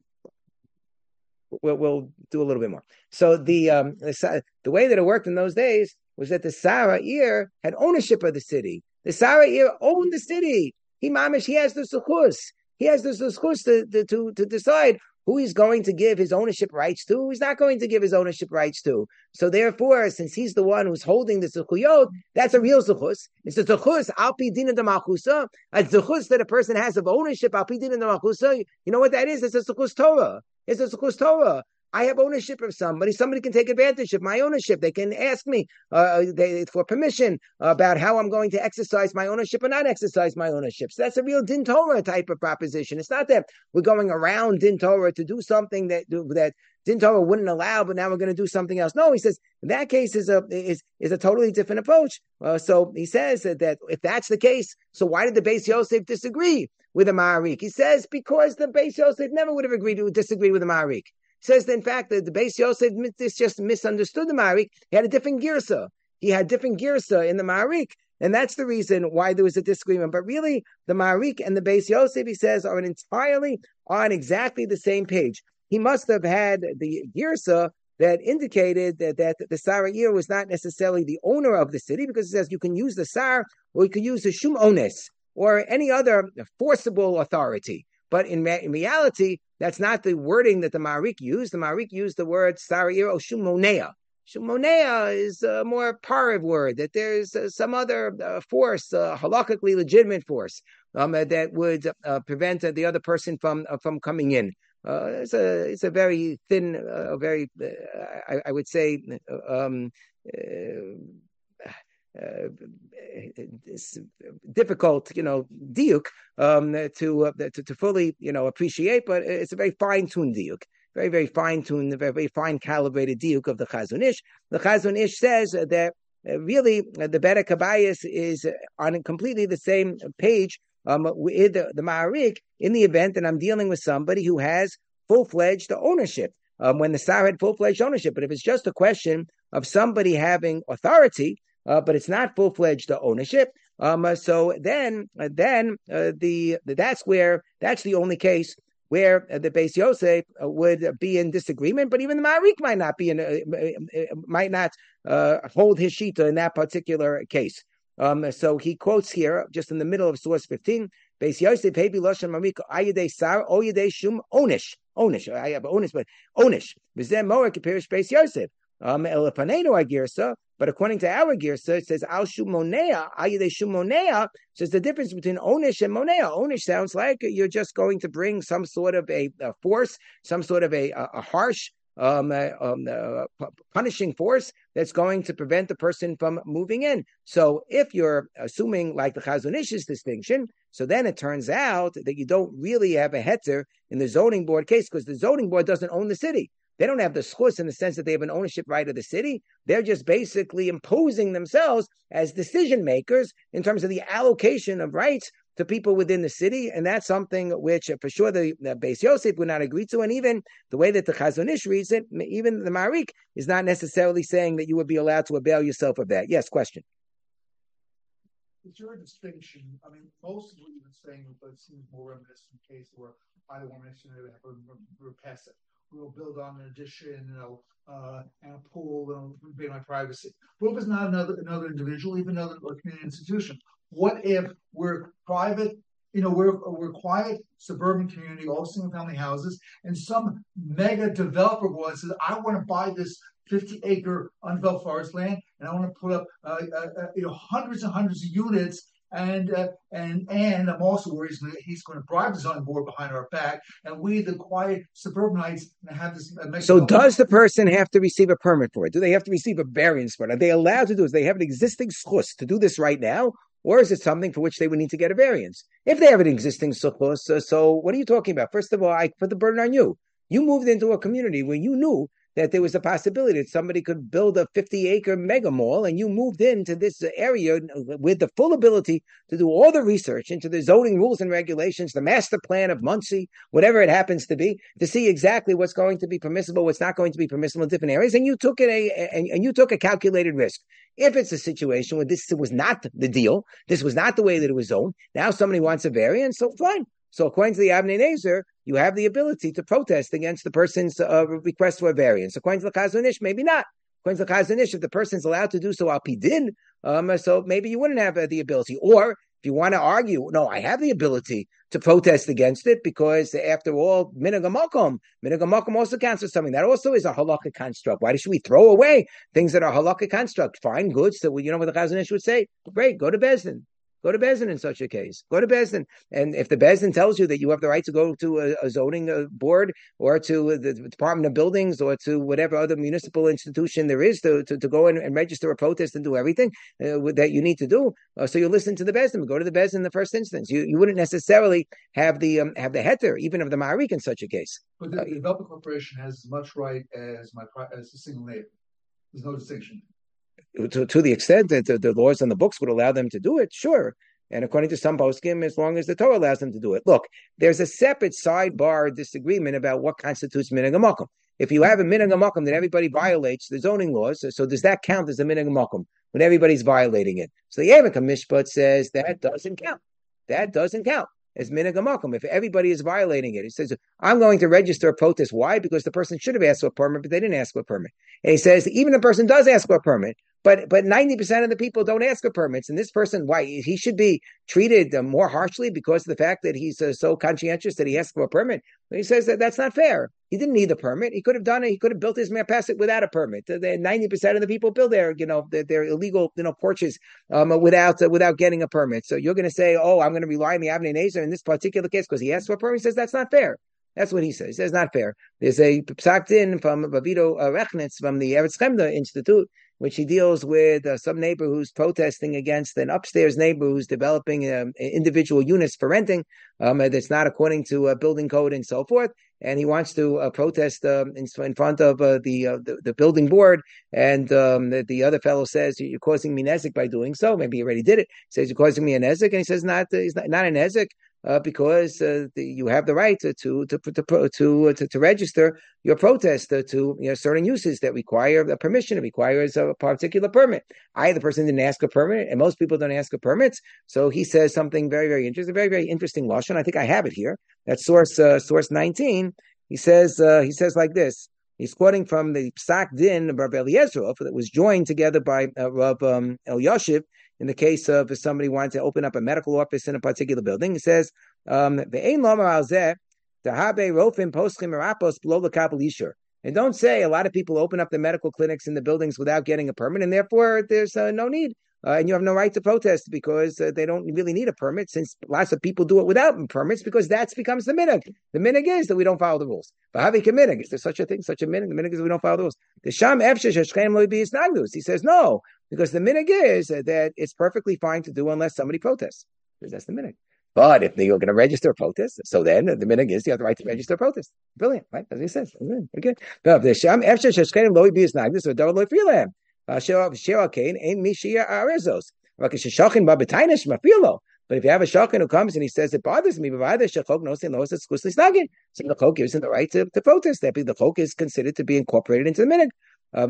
we'll we'll do a little bit more. So the um the, the way that it worked in those days was that the Sarayir had ownership of the city. The Sarayir owned the city. He mamish, he has the suchus. He has the suchus to, to to to decide who he's going to give his ownership rights to, who he's not going to give his ownership rights to. So therefore, since he's the one who's holding the zechuyot, that's a real zechus. It's the zechus al pi din de malchusa, a zechus that a person has of ownership al pi din de malchusa. You know what that is? It's a zechus Torah. It's a zechus Torah. I have ownership of somebody. Somebody can take advantage of my ownership. They can ask me uh, they, for permission about how I'm going to exercise my ownership or not exercise my ownership. So that's a real Din Torah type of proposition. It's not that we're going around Din Torah to do something that that Din Torah wouldn't allow, but now we're going to do something else. No, he says that case is a is is a totally different approach. Uh, so he says that, that if that's the case, so why did the Beis Yosef disagree with the Ma'arik? He says because the Beis Yosef never would have agreed to disagree with the Ma'arik. He says that in fact that the Beis Yosef this just misunderstood the Ma'arik. He had a different girsa. He had different girsa in the Ma'arik. And that's the reason why there was a disagreement. But really, the Ma'arik and the Beis Yosef, he says, are entirely on exactly the same page. He must have had the girsa that indicated that, that the Sara'ir was not necessarily the owner of the city, because it says you can use the Sar or you can use the Shum Ones or any other forcible authority. But in, in reality, that's not the wording that the Ma'arik used. The Ma'arik used the word Sara'ir or Shum Monea. Shumonea is a more parav word, that there's uh, some other uh, force, uh, halakhically legitimate force, um, uh, that would uh, prevent uh, the other person from uh, from coming in. Uh, it's a it's a very thin, uh, very uh, I, I would say um, uh, uh, it's difficult, you know, diuk um, to, uh, to to fully, you know, appreciate, but it's a very fine-tuned diuk. Very, very fine-tuned, very, very fine calibrated diuk of the Chazon Ish. The Chazon Ish says that uh, really uh, the Berek Habayis is on completely the same page um, with the, the Ma'arik in the event that I'm dealing with somebody who has full-fledged ownership. Um, when the Sar had full-fledged ownership, but if it's just a question of somebody having authority, uh, but it's not full-fledged ownership, um, uh, so then, uh, then uh, the that's where that's the only case where uh, the Beis Yosef uh, would be in disagreement, but even the Ma'arik might not be in, uh, uh, might not uh, hold his shita in that particular case. Um, so he quotes here, just in the middle of source fifteen, Beis Yosef hebi loshen Ma'arik ayidei sar o yidei shum onish onish. I have onish, but onish. V'zeh moer k'pirish Beis Yosef. Um, Elapanenu agirsa, but according to our girsa, it says al shum monea ayidei shum monea. Says the difference between onish and monea. Onish sounds like you're just going to bring some sort of a, a force, some sort of a, a, a harsh, um, uh, um, uh, p- punishing force that's going to prevent the person from moving in. So if you're assuming like the Chazon Ish's distinction, so then it turns out that you don't really have a heter in the zoning board case, because the zoning board doesn't own the city. They don't have the schus in the sense that they have an ownership right of the city. They're just basically imposing themselves as decision makers in terms of the allocation of rights to people within the city. And that's something which uh, for sure the, the Beis Yosef would not agree to. And even the way that the Chazon Ish reads it, even the Ma'arik is not necessarily saying that you would be allowed to avail yourself of that. Yes, question. Is there a distinction? I mean, most of what you've been saying, but it seems more reminiscent in case where either one mentioned it or repass it. We'll build on an addition, you know, uh, and a pool, and pay my privacy. What if it's not another another individual, even another community institution? What if we're private, you know, we're we're quiet suburban community, all single family houses, and some mega developer goes and says, I want to buy this fifty acre undeveloped forest land, and I want to put up, uh, uh, uh, you know, hundreds and hundreds of units. And uh, and and I'm also worried that he's going to bribe the zoning board behind our back, and we, the quiet suburbanites, have this. Uh, so, does the person have to receive a permit for it? Do they have to receive a variance for it? Are they allowed to do this? Do they have an existing schus to do this right now, or is it something for which they would need to get a variance? If they have an existing schus, uh, so what are you talking about? First of all, I put the burden on you. You moved into a community where you knew that there was a possibility that somebody could build a fifty acre mega mall, and you moved into this area with the full ability to do all the research into the zoning rules and regulations, the master plan of Muncie, whatever it happens to be, to see exactly what's going to be permissible, what's not going to be permissible in different areas, and you took it a and, and you took a calculated risk. If it's a situation where this was not the deal, this was not the way that it was zoned, now somebody wants a variance, so fine. So according to the Avnei Nezer, you have the ability to protest against the person's uh, request for a variance. According to the Chazon Ish, maybe not. According to the Chazon Ish, if the person's allowed to do so al pi din, um, so maybe you wouldn't have uh, the ability. Or if you want to argue, no, I have the ability to protest against it because, after all, minhag hamakom, minhag hamakom also counts for something. That also is a halakhic construct. Why should we throw away things that are halakhic construct? Fine, good. So you know what the Chazon Ish would say? Great, go to Bezdin. Go to Bezdin in such a case. Go to Bezdin. And if the Bezdin tells you that you have the right to go to a, a zoning uh, board or to the Department of Buildings or to whatever other municipal institution there is to, to, to go in and register a protest and do everything uh, that you need to do, uh, so you listen to the Bezdin. Go to the Bezdin in the first instance. You you wouldn't necessarily have the um, have the heter, even of the Ma'arik in such a case. But the, the developer corporation has as much right as my as a single neighbor. There's no distinction. To, to the extent that the, the laws on the books would allow them to do it, sure. And according to some poskim, as long as the Torah allows them to do it. Look, there's a separate sidebar disagreement about what constitutes minhag hamakom. If you have a minhag hamakom that everybody violates the zoning laws, so, so does that count as a minhag hamakom when everybody's violating it? So the Yevamik Mishpat says that doesn't count. That doesn't count as minhag hamakom. If everybody is violating it, it says, I'm going to register a protest. Why? Because the person should have asked for a permit, but they didn't ask for a permit. And he says, even the person does ask for a permit, But but ninety percent of the people don't ask for permits, and this person, why he should be treated uh, more harshly because of the fact that he's uh, so conscientious that he asks for a permit. But he says that that's not fair. He didn't need a permit. He could have done it. He could have built his marpasit without a permit. Ninety percent of the people build their you know their, their illegal you know porches um, without uh, without getting a permit. So you're going to say, oh, I'm going to rely on the Avnei Nezer in this particular case because he asked for a permit. He says that's not fair. That's what he says. He says not fair. There's a psak din from Bavito uh, Rechnitz from the Eretz Chemda Institute, which he deals with uh, some neighbor who's protesting against an upstairs neighbor who's developing um, individual units for renting um, that's not according to uh, building code and so forth. And he wants to uh, protest um, in, in front of uh, the, uh, the the building board. And um, the, the other fellow says, you're causing me nezik by doing so. Maybe he already did it. He says, you're causing me a nezik. And he says, not, uh, he's not, not a nezik. Uh, because uh, the, you have the right to to to to to, to, to register your protest uh, to you know, certain uses that require a permission. It requires a particular permit. I, the person, didn't ask a permit, and most people don't ask for permits. So he says something very, very interesting, very, very interesting lashon. I think I have it here. That's source uh, source nineteen. He says uh, he says like this. He's quoting from the Psak Din of Rav Eliezer that was joined together by uh, Rav um, Elyashiv. In the case of if somebody wanted to open up a medical office in a particular building, he says, um, and don't say a lot of people open up the medical clinics in the buildings without getting a permit, and therefore there's uh, no need. Uh, and you have no right to protest because uh, they don't really need a permit, since lots of people do it without permits, because that becomes the minhag. The minhag is that we don't follow the rules. But how minhag? Is there such a thing, such a minhag? The minhag is we don't follow the rules. The sham efshe. He says no, because the minhag is uh, that it's perfectly fine to do unless somebody protests. Because that's the minhag. But if you're going to register a protest, so then the minhag is you have the right to register a protest. Brilliant, right? As he says. Okay. The sham efshe sheshchenim lo be isnagdus or don't lo freelam. But if you have a shochin who comes and he says it bothers me, so the chok gives him the right to, to protest. That the chok is considered to be incorporated into the minhag. Uh,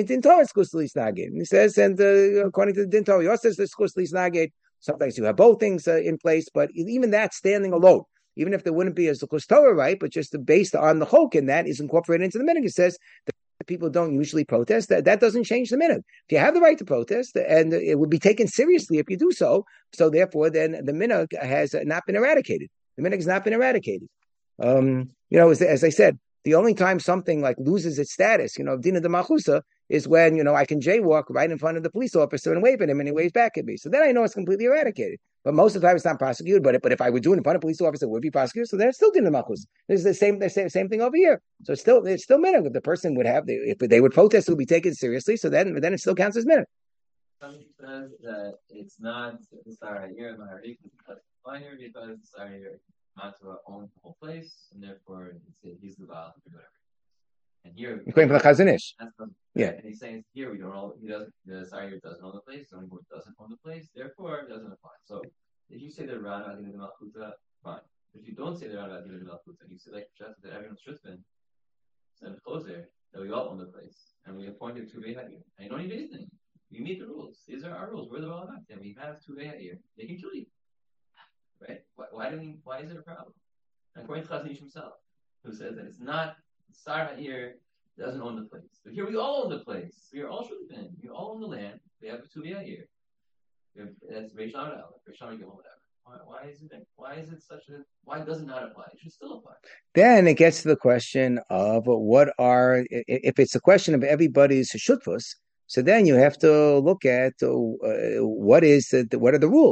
and he says, and uh, according to the din Torah, says the sometimes you have both things uh, in place, but even that standing alone, even if there wouldn't be a zuchus Torah right, but just based on the chok, and that is incorporated into the minhag, it says that people don't usually protest. That that doesn't change the minhag. If you have the right to protest, and it would be taken seriously if you do so, so therefore, then the minhag has not been eradicated. The minhag has not been eradicated. Um, you know, as, as I said, the only time something like loses its status, you know, dina de machusa, is when, you know, I can jaywalk right in front of the police officer and wave at him and he waves back at me. So then I know it's completely eradicated. But most of the time it's not prosecuted. But if, but if I were doing it in front of a police officer, it would be prosecuted. So then it's still dina machus. It's the same, the same, same thing over here. So it's still, it's still minhag. The person would have, if they would protest, it would be taken seriously. So then, then it still counts as minhag. Somebody says that it's not sorry here, because minor because sorry Matzah owns the whole place, and therefore it's, he's the Baal or whatever. And here, you're going for the Chazon Ish. Yeah, and he's saying here we don't all he doesn't the Sari doesn't own the place, the only one doesn't own the place, therefore it doesn't apply. So if you say the Ran Adin Malchuta, fine. If you don't say the Ran Adin Malchuta, you say like just that everyone's Shusman, send it closer, that we all own the place, and we appointed two Vehayim. And you don't need anything. We meet the rules. These are our rules. We're the Baal and we have two Vehayim. They can kill you. Right? Why, why do we, why is it a problem? And according to Chazon Ish himself, who says that it's not Sar Ha'ir doesn't own the place. But here we all own the place. We are all Shulchan. We all own the land. We have a Tuvia here. That's Reish Lamed Aleph, Reish Lamed Gimel, whatever. Why, why is it? Why is it such a? Why does it not apply? It should still apply. Then it gets to the question of what are if it's a question of everybody's shutfus. So then you have to look at uh, what is the, what are the rules.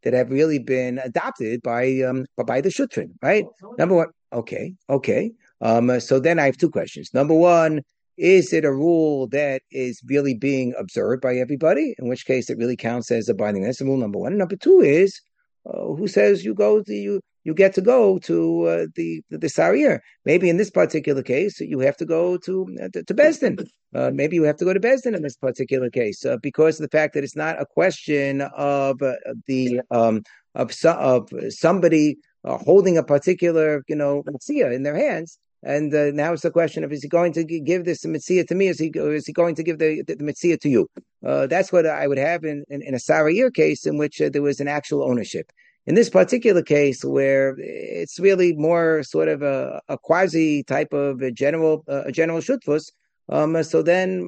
that have really been adopted by um by the Shutrin, right? Number one, okay, okay. Um, so then I have two questions. Number one, is it a rule that is really being observed by everybody? In which case, it really counts as a binding. That's rule number one. And number two is, uh, who says you go to you you get to go to uh, the the, the Sarir? Maybe in this particular case, you have to go to uh, to, to Besdin. Uh, maybe you have to go to Besdin in this particular case uh, because of the fact that it's not a question of uh, the um, of so, of somebody uh, holding a particular you know mitzvah in their hands. And uh, now it's the question of, is he going to give this mitzvah to me? Is he or is he going to give the, the, the mitzvah to you? Uh, that's what I would have in, in, in a Sarayir case in which uh, there was an actual ownership. In this particular case, where it's really more sort of a, a quasi type of a general uh, a general shutfus, um, so then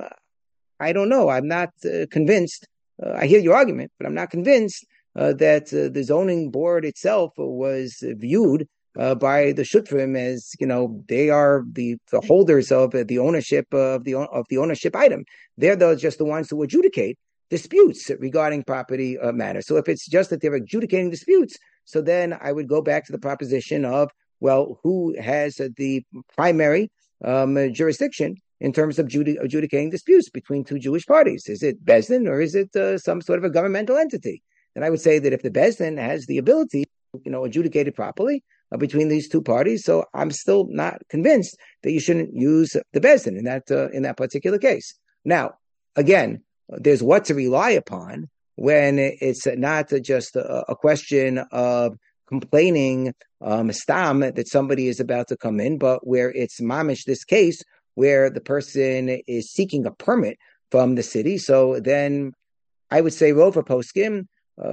I don't know. I'm not uh, convinced. Uh, I hear your argument, but I'm not convinced uh, that uh, the zoning board itself was viewed Uh, by the Shutrim as, you know, they are the, the holders of uh, the ownership of the of the ownership item. They're the, just the ones who adjudicate disputes regarding property uh, matters. So if it's just that they're adjudicating disputes, so then I would go back to the proposition of, well, who has uh, the primary um, jurisdiction in terms of judic- adjudicating disputes between two Jewish parties? Is it Bezdin or is it uh, some sort of a governmental entity? And I would say that if the Bezdin has the ability, you know, adjudicate it properly uh, between these two parties, so I'm still not convinced that you shouldn't use the Bezdin in that uh, in that particular case. Now, again, there's what to rely upon when it's not just a, a question of complaining um, stam that somebody is about to come in, but where it's mamish, this case where the person is seeking a permit from the city. So then I would say Rova Poskim,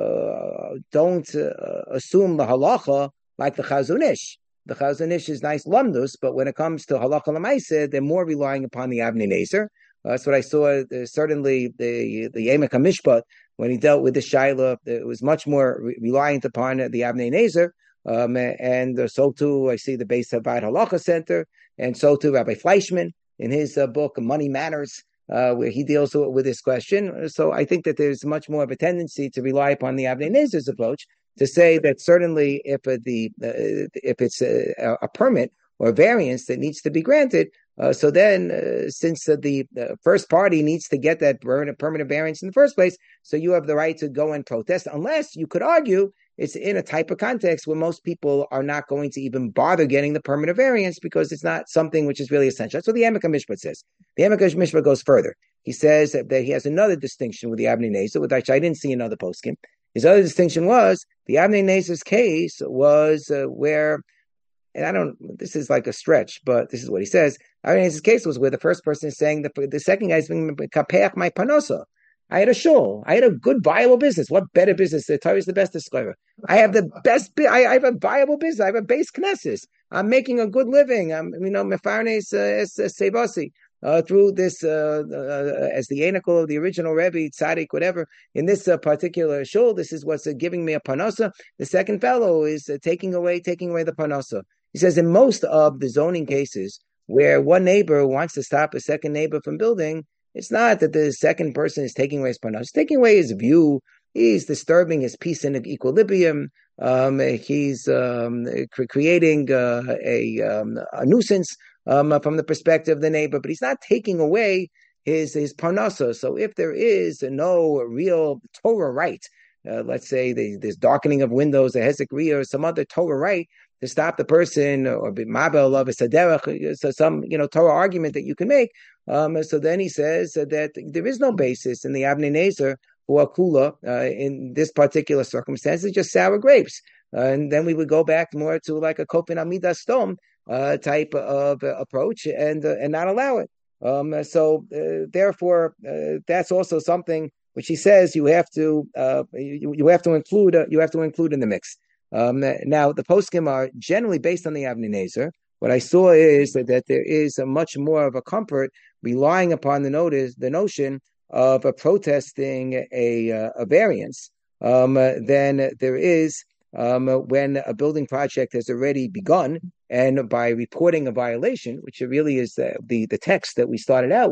Uh, don't uh, assume the halacha like the Chazon Ish. The Chazon Ish is nice lumdus, but when it comes to halacha l'maaseh, they're more relying upon the Avnei Nezer. Uh, that's what I saw. Uh, certainly, the the Yemek HaMishpat, when he dealt with the Shaila, it was much more re- reliant upon uh, the Avnei Nezer. Um, and uh, so too, I see the Beis Havad Halacha Center, and so too Rabbi Fleischman in his uh, book Money Matters, Uh, where he deals with this question. So I think that there's much more of a tendency to rely upon the Avnei Nezer's approach to say that certainly if uh, the uh, if it's a, a permit or variance that needs to be granted, uh, so then uh, since uh, the, the first party needs to get that permanent variance in the first place, so you have the right to go and protest, unless you could argue it's in a type of context where most people are not going to even bother getting the permanent variance because it's not something which is really essential. That's what the Yemek HaMishpat says. The Yemek HaMishpat goes further. He says that, that he has another distinction with the Avnei Nezer, with which I didn't see another poskim. His other distinction was the Avnei Nezer's case was uh, where, and I don't, this is like a stretch, but this is what he says. Avnei Nezer's case was where the first person is saying that the second guy is being kapeach my panosa. I had a shul. I had a good, viable business. What better business? The Torah is the best disclaimer. I have the best. I, I have a viable business. I have a base knesses. I'm making a good living. I'm, you know, mefarnes es sevasi through this uh, uh, as the anacle of the original Rebbe Tzaddik, whatever. In this uh, particular shul, this is what's uh, giving me a panosa. The second fellow is uh, taking away, taking away the panosa. He says in most of the zoning cases where one neighbor wants to stop a second neighbor from building, it's not that the second person is taking away his panos. He's taking away his view. He's disturbing his peace and equilibrium. Um, he's um, cre- creating uh, a, um, a nuisance um, from the perspective of the neighbor, but he's not taking away his his parnasa. So if there is no real Torah right, uh, let's say the, this darkening of windows, a hezek riyah, or some other Torah right to stop the person, or be mabel of a saderach, so some you know Torah argument that you can make. Um, so then he says that there is no basis in the Avnei Nezer or Kula uh, in this particular circumstance. It's just sour grapes. Uh, and then we would go back more to like a Kopen Amida Stone uh, type of uh, approach and uh, and not allow it. Um, so uh, therefore, uh, that's also something which he says you have to uh, you, you have to include uh, you have to include in the mix. Um, now the poskim are generally based on the Avnei Nezer. What I saw is that, that there is a much more of a comfort relying upon the notice, the notion of a protesting a a variance um, than there is um, when a building project has already begun, and by reporting a violation, which really is the, the the text that we started out with,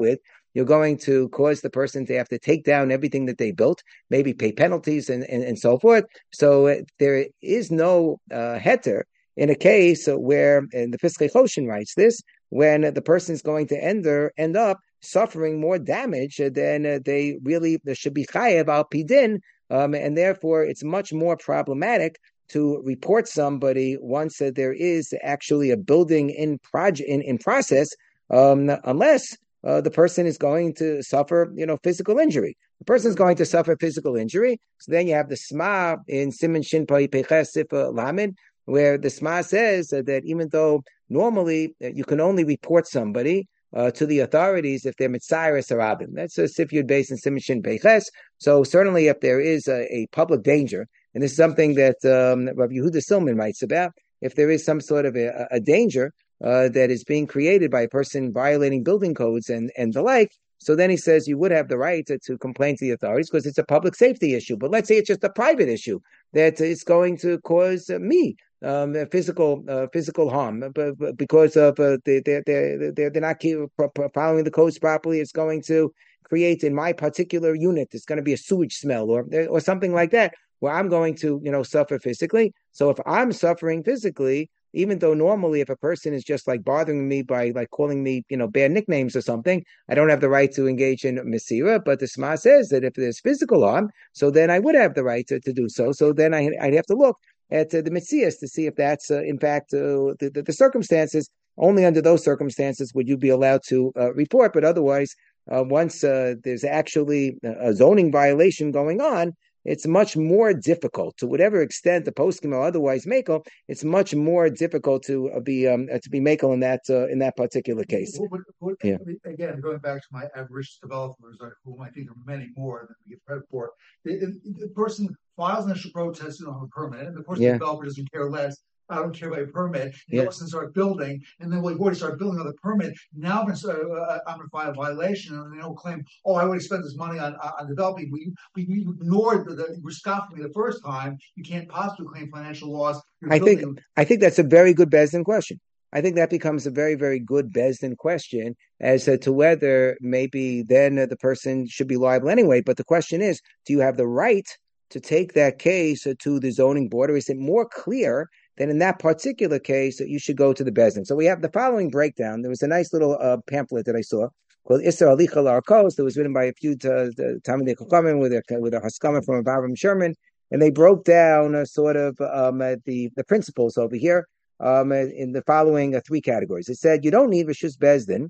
you're going to cause the person to have to take down everything that they built, maybe pay penalties and, and, and so forth. So uh, there is no uh, heter in a case where, and the Piskei Choshen writes this, when the person is going to end, end up suffering more damage than uh, they really should be chayev al pidin, um, and therefore it's much more problematic to report somebody once uh, there is actually a building in project in, in process, um, unless uh, the person is going to suffer, you know, physical injury. The person is going to suffer physical injury. So then you have the Sma in Siman Shin Pai Peches Sifa Lamed, where the Sma says uh, that even though normally uh, you can only report somebody uh, to the authorities if they're Mitzairus or Abim. That's a Sifyud based in Siman Shin Peches. So certainly if there is a, a public danger, and this is something that um, Rabbi Yehuda Silman writes about, if there is some sort of a, a danger uh, that is being created by a person violating building codes and, and the like, so then he says you would have the right to, to complain to the authorities because it's a public safety issue. But let's say it's just a private issue that it's going to cause uh, me um, physical uh, physical harm but, but because of uh, they, they, they, they're, they're not keep, following the codes properly. It's going to create in my particular unit, it's going to be a sewage smell or or something like that, where I'm going to, you know, suffer physically. So if I'm suffering physically, even though normally if a person is just like bothering me by like calling me, you know, bad nicknames or something, I don't have the right to engage in Mesira. But the Sma says that if there's physical harm, so then I would have the right to, to do so. So then I, I'd have to look at uh, the Metzias to see if that's uh, in fact uh, the, the, the circumstances. Only under those circumstances would you be allowed to uh, report. But otherwise, uh, once uh, there's actually a zoning violation going on, it's much more difficult, to whatever extent the poskim or otherwise makel, it's much more difficult to uh, be um, uh, to be makel in that uh, in that particular case. What, what, Yeah. Again, going back to my average developers, whom I think are many more than we get credit for, the, the person files an initial protest, you know, on a permit, and of course Yeah. the developer doesn't care less. I don't care about your permit. And Yeah. the person start building, and then well, you've already started building on the permit. Now I'm going to uh, I'm going to file a violation, and they don't claim, oh, I already spent this money on on developing. But you, but you ignored the, the you were scoffing me the first time. You can't possibly claim financial loss. You're I think building. I think that's a very good Bezdin question. I think that becomes a very, very good Bezdin question as uh, to whether maybe then uh, the person should be liable anyway. But the question is, do you have the right to take that case uh, to the zoning board, or is it more clear then in that particular case, you should go to the Bezdin? So we have the following breakdown. There was a nice little uh, pamphlet that I saw called Isser Alicha L'Arkos that was written by a few Talmidei Chachamim with a with a haskama from Avraham Sherman, and they broke down uh, sort of um, uh, the the principles over here um, in the following uh, three categories. It said you don't need Rishus Bezdin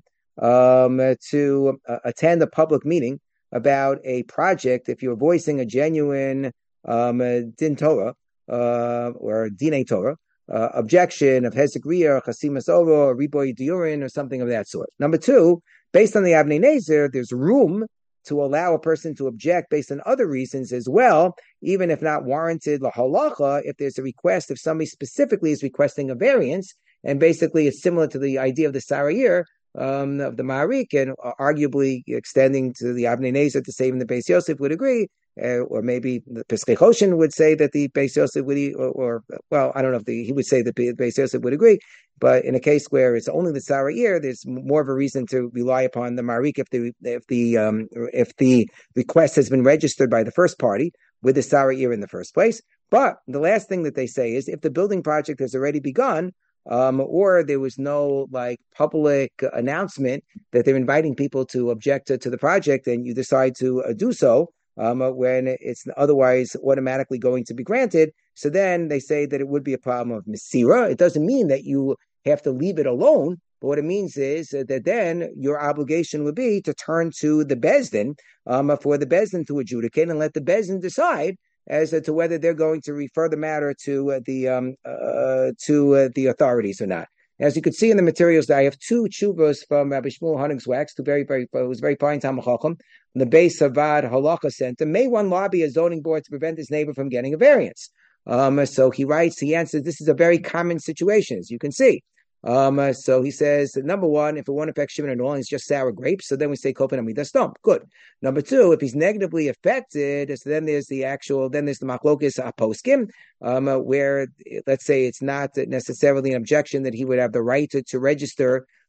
um, uh, to uh, attend a public meeting about a project if you're voicing a genuine um, uh, din Torah. Uh, or Dinei Torah, uh, objection of Hezek Riyah, Chasimas Oro, Riboy Diurin, or something of that sort. Number two, based on the Avnei Nezer, there's room to allow a person to object based on other reasons as well, even if not warranted lahalacha, if there's a request, if somebody specifically is requesting a variance, and basically it's similar to the idea of the Sarayir, um, of the Ma'arik, and arguably extending to the Avnei Nezer to say even the Beis Yosef would agree. Uh, or maybe the Piskei Choshen would say that the Beis Yosef would, or, or well, I don't know if the, he would say that the Beis Yosef would agree, but in a case where it's only the Sarayir, there's more of a reason to rely upon the Marik if the if the um, if the request has been registered by the first party with the Sarayir in the first place. But the last thing that they say is if the building project has already begun, um, or there was no like public announcement that they're inviting people to object to, to the project, and you decide to uh, do so. Um, when it's otherwise automatically going to be granted. So then they say that it would be a problem of Mesira. It doesn't mean that you have to leave it alone, but what it means is that then your obligation would be to turn to the Bezdin um, for the Bezdin to adjudicate and let the Bezdin decide as to whether they're going to refer the matter to uh, the um, uh, to uh, the authorities or not. As you could see in the materials, I have two tshuvos from Rabbi Shmuel Honigswax, two very, very, it was very fine Talmid Chacham, the Beis Havad Halacha Center. May one lobby a zoning board to prevent his neighbor from getting a variance? Um, so he writes, he answers, this is a very common situation, as you can see. Um, uh, so he says, number one, if it won't affect Shimon at all, and it's just sour grapes, so then we say Kopen Amida Stump. Good. Number two, if he's negatively affected, so then there's the actual, then there's the Machlokes Aposkim, um, uh, where, let's say it's not necessarily an objection that he would have the right to, to register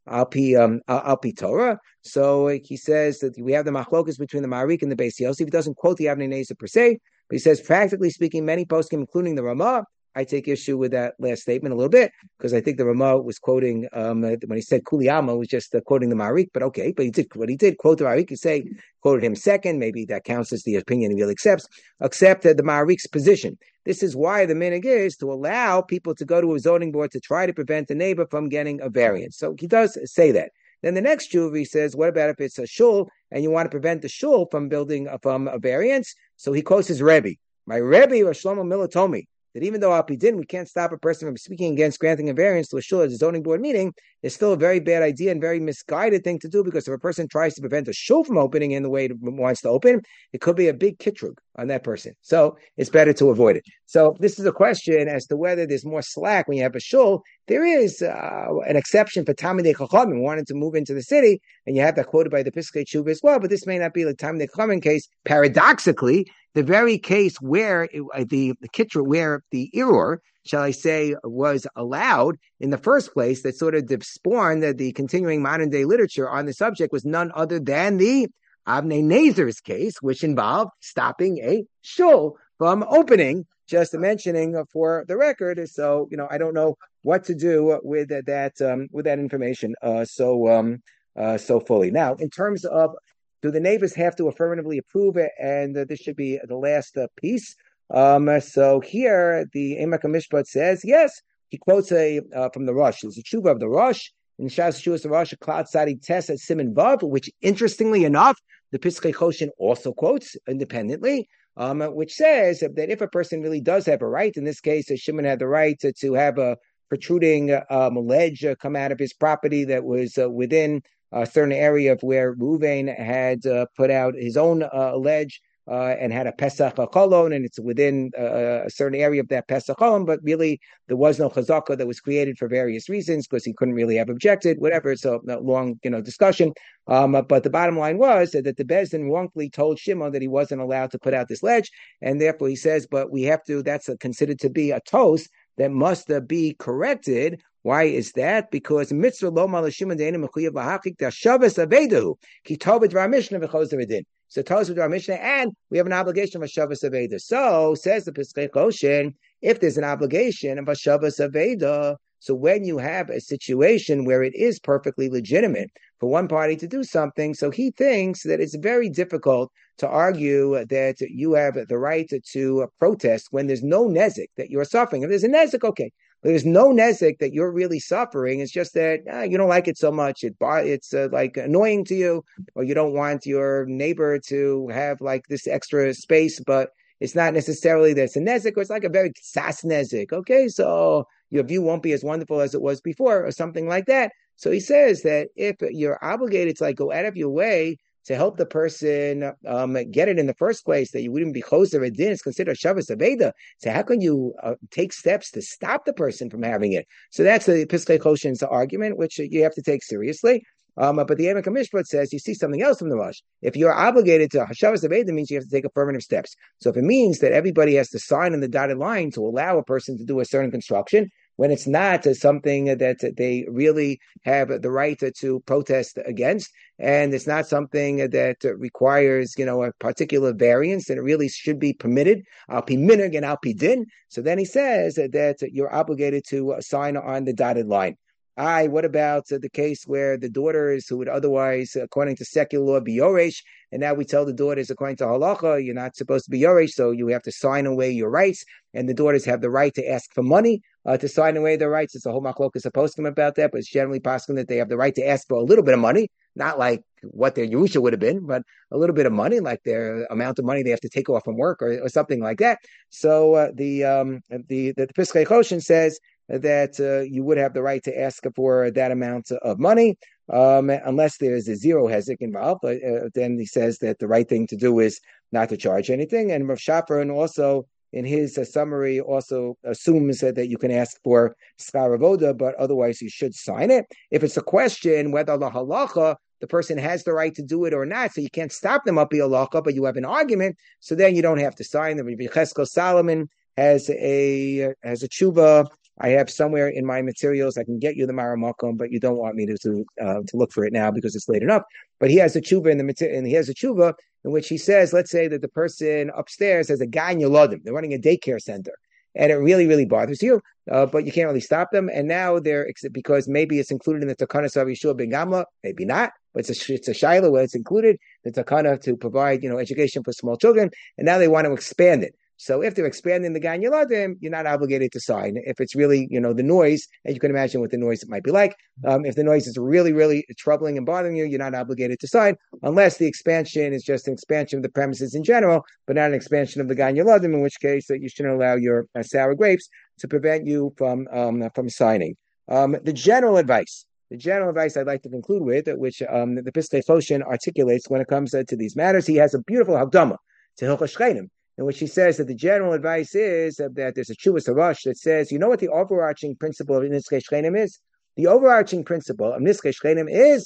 Alpi um, Alpi Torah. So uh, he says that we have the machlokas between the Marik and the Beis Yosef. He doesn't quote the Avnei Nezer per se, but he says, practically speaking, many poskim, including the Ramah. I take issue with that last statement a little bit because I think the Ramah was quoting um, when he said Kuliyama was just uh, quoting the Marik, but okay, but he did what he did quote the Marik. He say quoted him second. Maybe that counts as the opinion he really accepts. Accept uh, the Marik's position. This is why the minhag is to allow people to go to a zoning board to try to prevent the neighbor from getting a variance. So he does say that. Then the next shuv, he says, what about if it's a shul and you want to prevent the shul from building uh, from a variance? So he quotes his Rebbe. My Rebbe, Rosh Shlomo Miller, told me that even though Alpidin, we can't stop a person from speaking against granting a variance to a shul at a zoning board meeting, it's still a very bad idea and very misguided thing to do, because if a person tries to prevent a shul from opening in the way it wants to open, it could be a big kitrug on that person. So it's better to avoid it. So this is a question as to whether there's more slack when you have a shul. There is uh, an exception for Talmidei Chachamim wanting to move into the city, and you have that quoted by the Piskei Tshuva as well, but this may not be the Talmidei Chachamim case. Paradoxically, the very case where it, uh, the, the kitra, where the iror, shall I say, was allowed in the first place, that sort of spawned the, the continuing modern day literature on the subject, was none other than the Avnei Nezer's case, which involved stopping a shul from opening. Just mentioning for the record, so you know, I don't know what to do with that um, with that information uh, so um, uh, so fully. Now, in terms of, do the neighbors have to affirmatively approve it? And uh, this should be the last uh, piece. Um, so here, the Emek HaMishpat says, yes, he quotes a uh, from the Rosh. It's a tshuva of the Rosh. In Shas Shuvas the Rosh, a Cloud Sadi Test at Siman Vav, which interestingly enough, the Piskei Choshen also quotes independently, um, which says that if a person really does have a right, in this case, Shimon had the right to, to have a protruding um, ledge uh, come out of his property that was uh, within a certain area of where Ruvain had uh, put out his own uh, ledge uh, and had a Pesach Kolon, and it's within uh, a certain area of that Pesach Kolon, but really there was no chazakah that was created for various reasons because he couldn't really have objected, whatever. So a long, you know, discussion. Um, but the bottom line was that, that the Bezdin wrongfully told Shimon that he wasn't allowed to put out this ledge, and therefore he says, but we have to, that's a, considered to be a toast that must uh, be corrected. Why is that? Because mitzvah lo malashim deinu mechuyev lahachik dashavas avedahu ki tov b'dvar mishnah v'chozer edin. So tov b'dvar mishnah, and we have an obligation of shavas aveda. So says the Piskei Choshen, if there's an obligation of a shavas aveda, so when you have a situation where it is perfectly legitimate for one party to do something, so he thinks that it's very difficult to argue that you have the right to, to protest when there's no nezik that you're suffering. If there's a nezik, okay. There's no nezik that you're really suffering. It's just that uh, you don't like it so much. It it's uh, like annoying to you, or you don't want your neighbor to have like this extra space, but it's not necessarily that it's a nezik, or it's like a very sas nezik. Okay, so your view won't be as wonderful as it was before, or something like that. So he says that if you're obligated to like go out of your way to help the person um, get it in the first place, that you wouldn't be choser a din, it's considered shavas aveda. So how can you uh, take steps to stop the person from having it? So that's the Piskei Choshen's argument, which you have to take seriously. Um, but the Emek HaMishpat says you see something else from the Rosh. If you're obligated to shavas aveda, means you have to take affirmative steps. So if it means that everybody has to sign on the dotted line to allow a person to do a certain construction, when it's not uh, something that they really have the right to, to protest against, and it's not something that requires, you know, a particular variance, and it really should be permitted, al pi minhag and al pi din. So then he says that you're obligated to sign on the dotted line. Aye, what about uh, the case where the daughters who would otherwise, according to secular law, be yoresh, and now we tell the daughters, according to halacha, you're not supposed to be yoresh, so you have to sign away your rights, and the daughters have the right to ask for money uh, to sign away their rights. It's a whole machlokas poskim about that, but it's generally possible that they have the right to ask for a little bit of money, not like what their Yerusha would have been, but a little bit of money, like their amount of money they have to take off from work or, or something like that. So uh, the um, the the, the Piskei Choshen says that uh, you would have the right to ask for that amount of money, um, unless there's a zero hezek involved. But uh, then he says that the right thing to do is not to charge anything. And Rav Shafran also, in his uh, summary, also assumes uh, that you can ask for schar avoda, but otherwise you should sign it. If it's a question whether the halacha, the person has the right to do it or not, so you can't stop them up the halacha, but you have an argument, so then you don't have to sign them. Rabbi Cheskel Solomon has a has a tshuva I have somewhere in my materials I can get you the Maramakum, but you don't want me to to, uh, to look for it now because it's late enough. But he has a tshuva in the material, and he has a tshuva in which he says, let's say that the person upstairs has a guy in Yolodim. They're running a daycare center, and it really, really bothers you, uh, but you can't really stop them. And now they're because maybe it's included in the Takanas of Yeshua ben Gamla, maybe not, but it's a it's a shaila where it's included the Takana to provide you know education for small children, and now they want to expand it. So if they're expanding the Gan Yeladim, you're not obligated to sign. If it's really, you know, the noise, and you can imagine what the noise might be like. Um, if the noise is really, really troubling and bothering you, you're not obligated to sign, unless the expansion is just an expansion of the premises in general, but not an expansion of the Gan Yeladim, in which case uh, you shouldn't allow your uh, sour grapes to prevent you from um, from signing. Um, the general advice, the general advice I'd like to conclude with, which um, the Piskei Choshen articulates when it comes uh, to these matters, he has a beautiful Hakdama to Hilchos Shchenim, in which he says that the general advice is uh, that there's a Chuvas Harash that says, you know what the overarching principle of Niskei Shchenim is? The overarching principle of Niskei Shchenim is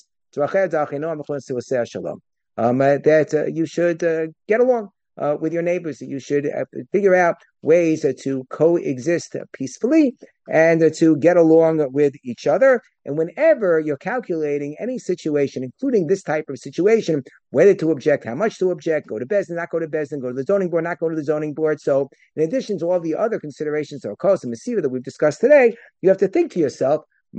um, uh, that uh, you should uh, get along uh, with your neighbors, that you should uh, figure out ways uh, to coexist peacefully and uh, to get along with each other. And whenever you're calculating any situation, including this type of situation, whether to object, how much to object, go to Bezdin, not go to Bezdin, go to the zoning board, not go to the zoning board. So in addition to all the other considerations of Kos and Mesiva that we've discussed today, you have to think to yourself,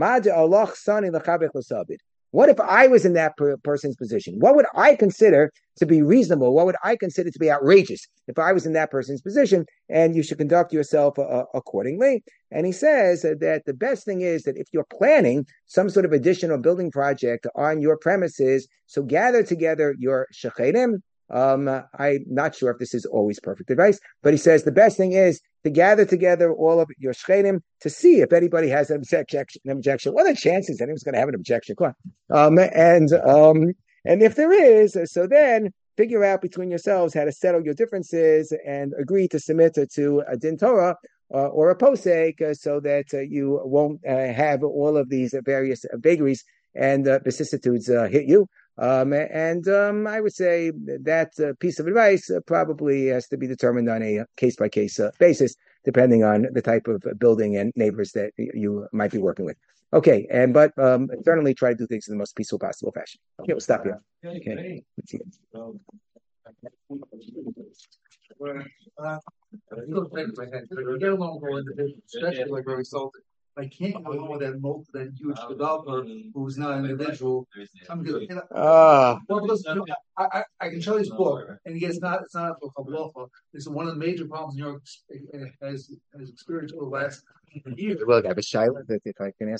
what if I was in that per- person's position? What would I consider to be reasonable? What would I consider to be outrageous if I was in that person's position? And you should conduct yourself uh, accordingly. And he says uh, that the best thing is that if you're planning some sort of additional building project on your premises, so gather together your shechenim. Um, I'm not sure if this is always perfect advice, but he says the best thing is to gather together all of your shechenim to see if anybody has an objection. An objection. What are the chances anyone's going to have an objection? Come on. Um, and um, and if there is, so then figure out between yourselves how to settle your differences and agree to submit to a din Torah uh, or a posek uh, so that uh, you won't uh, have all of these various vagaries and uh, vicissitudes uh, hit you. Um, and um, I would say that uh, piece of advice uh, probably has to be determined on a case-by-case uh, basis, depending on the type of building and neighbors that you might be working with. Okay, and but um, certainly try to do things in the most peaceful possible fashion. Okay, we'll stop here. Okay, let's see. Um, uh, I feel like my head. I get along with individuals, especially like very salted. I can't go along with that multi, that huge developer who's not an individual. I'm good. You know, Ah. well, listen, I, I, I can show you his book, and again, it's not it's not a book of Halacha. It's one of the major problems New York has has experienced over the last years. Well, I have a Shiloh that if I can ask.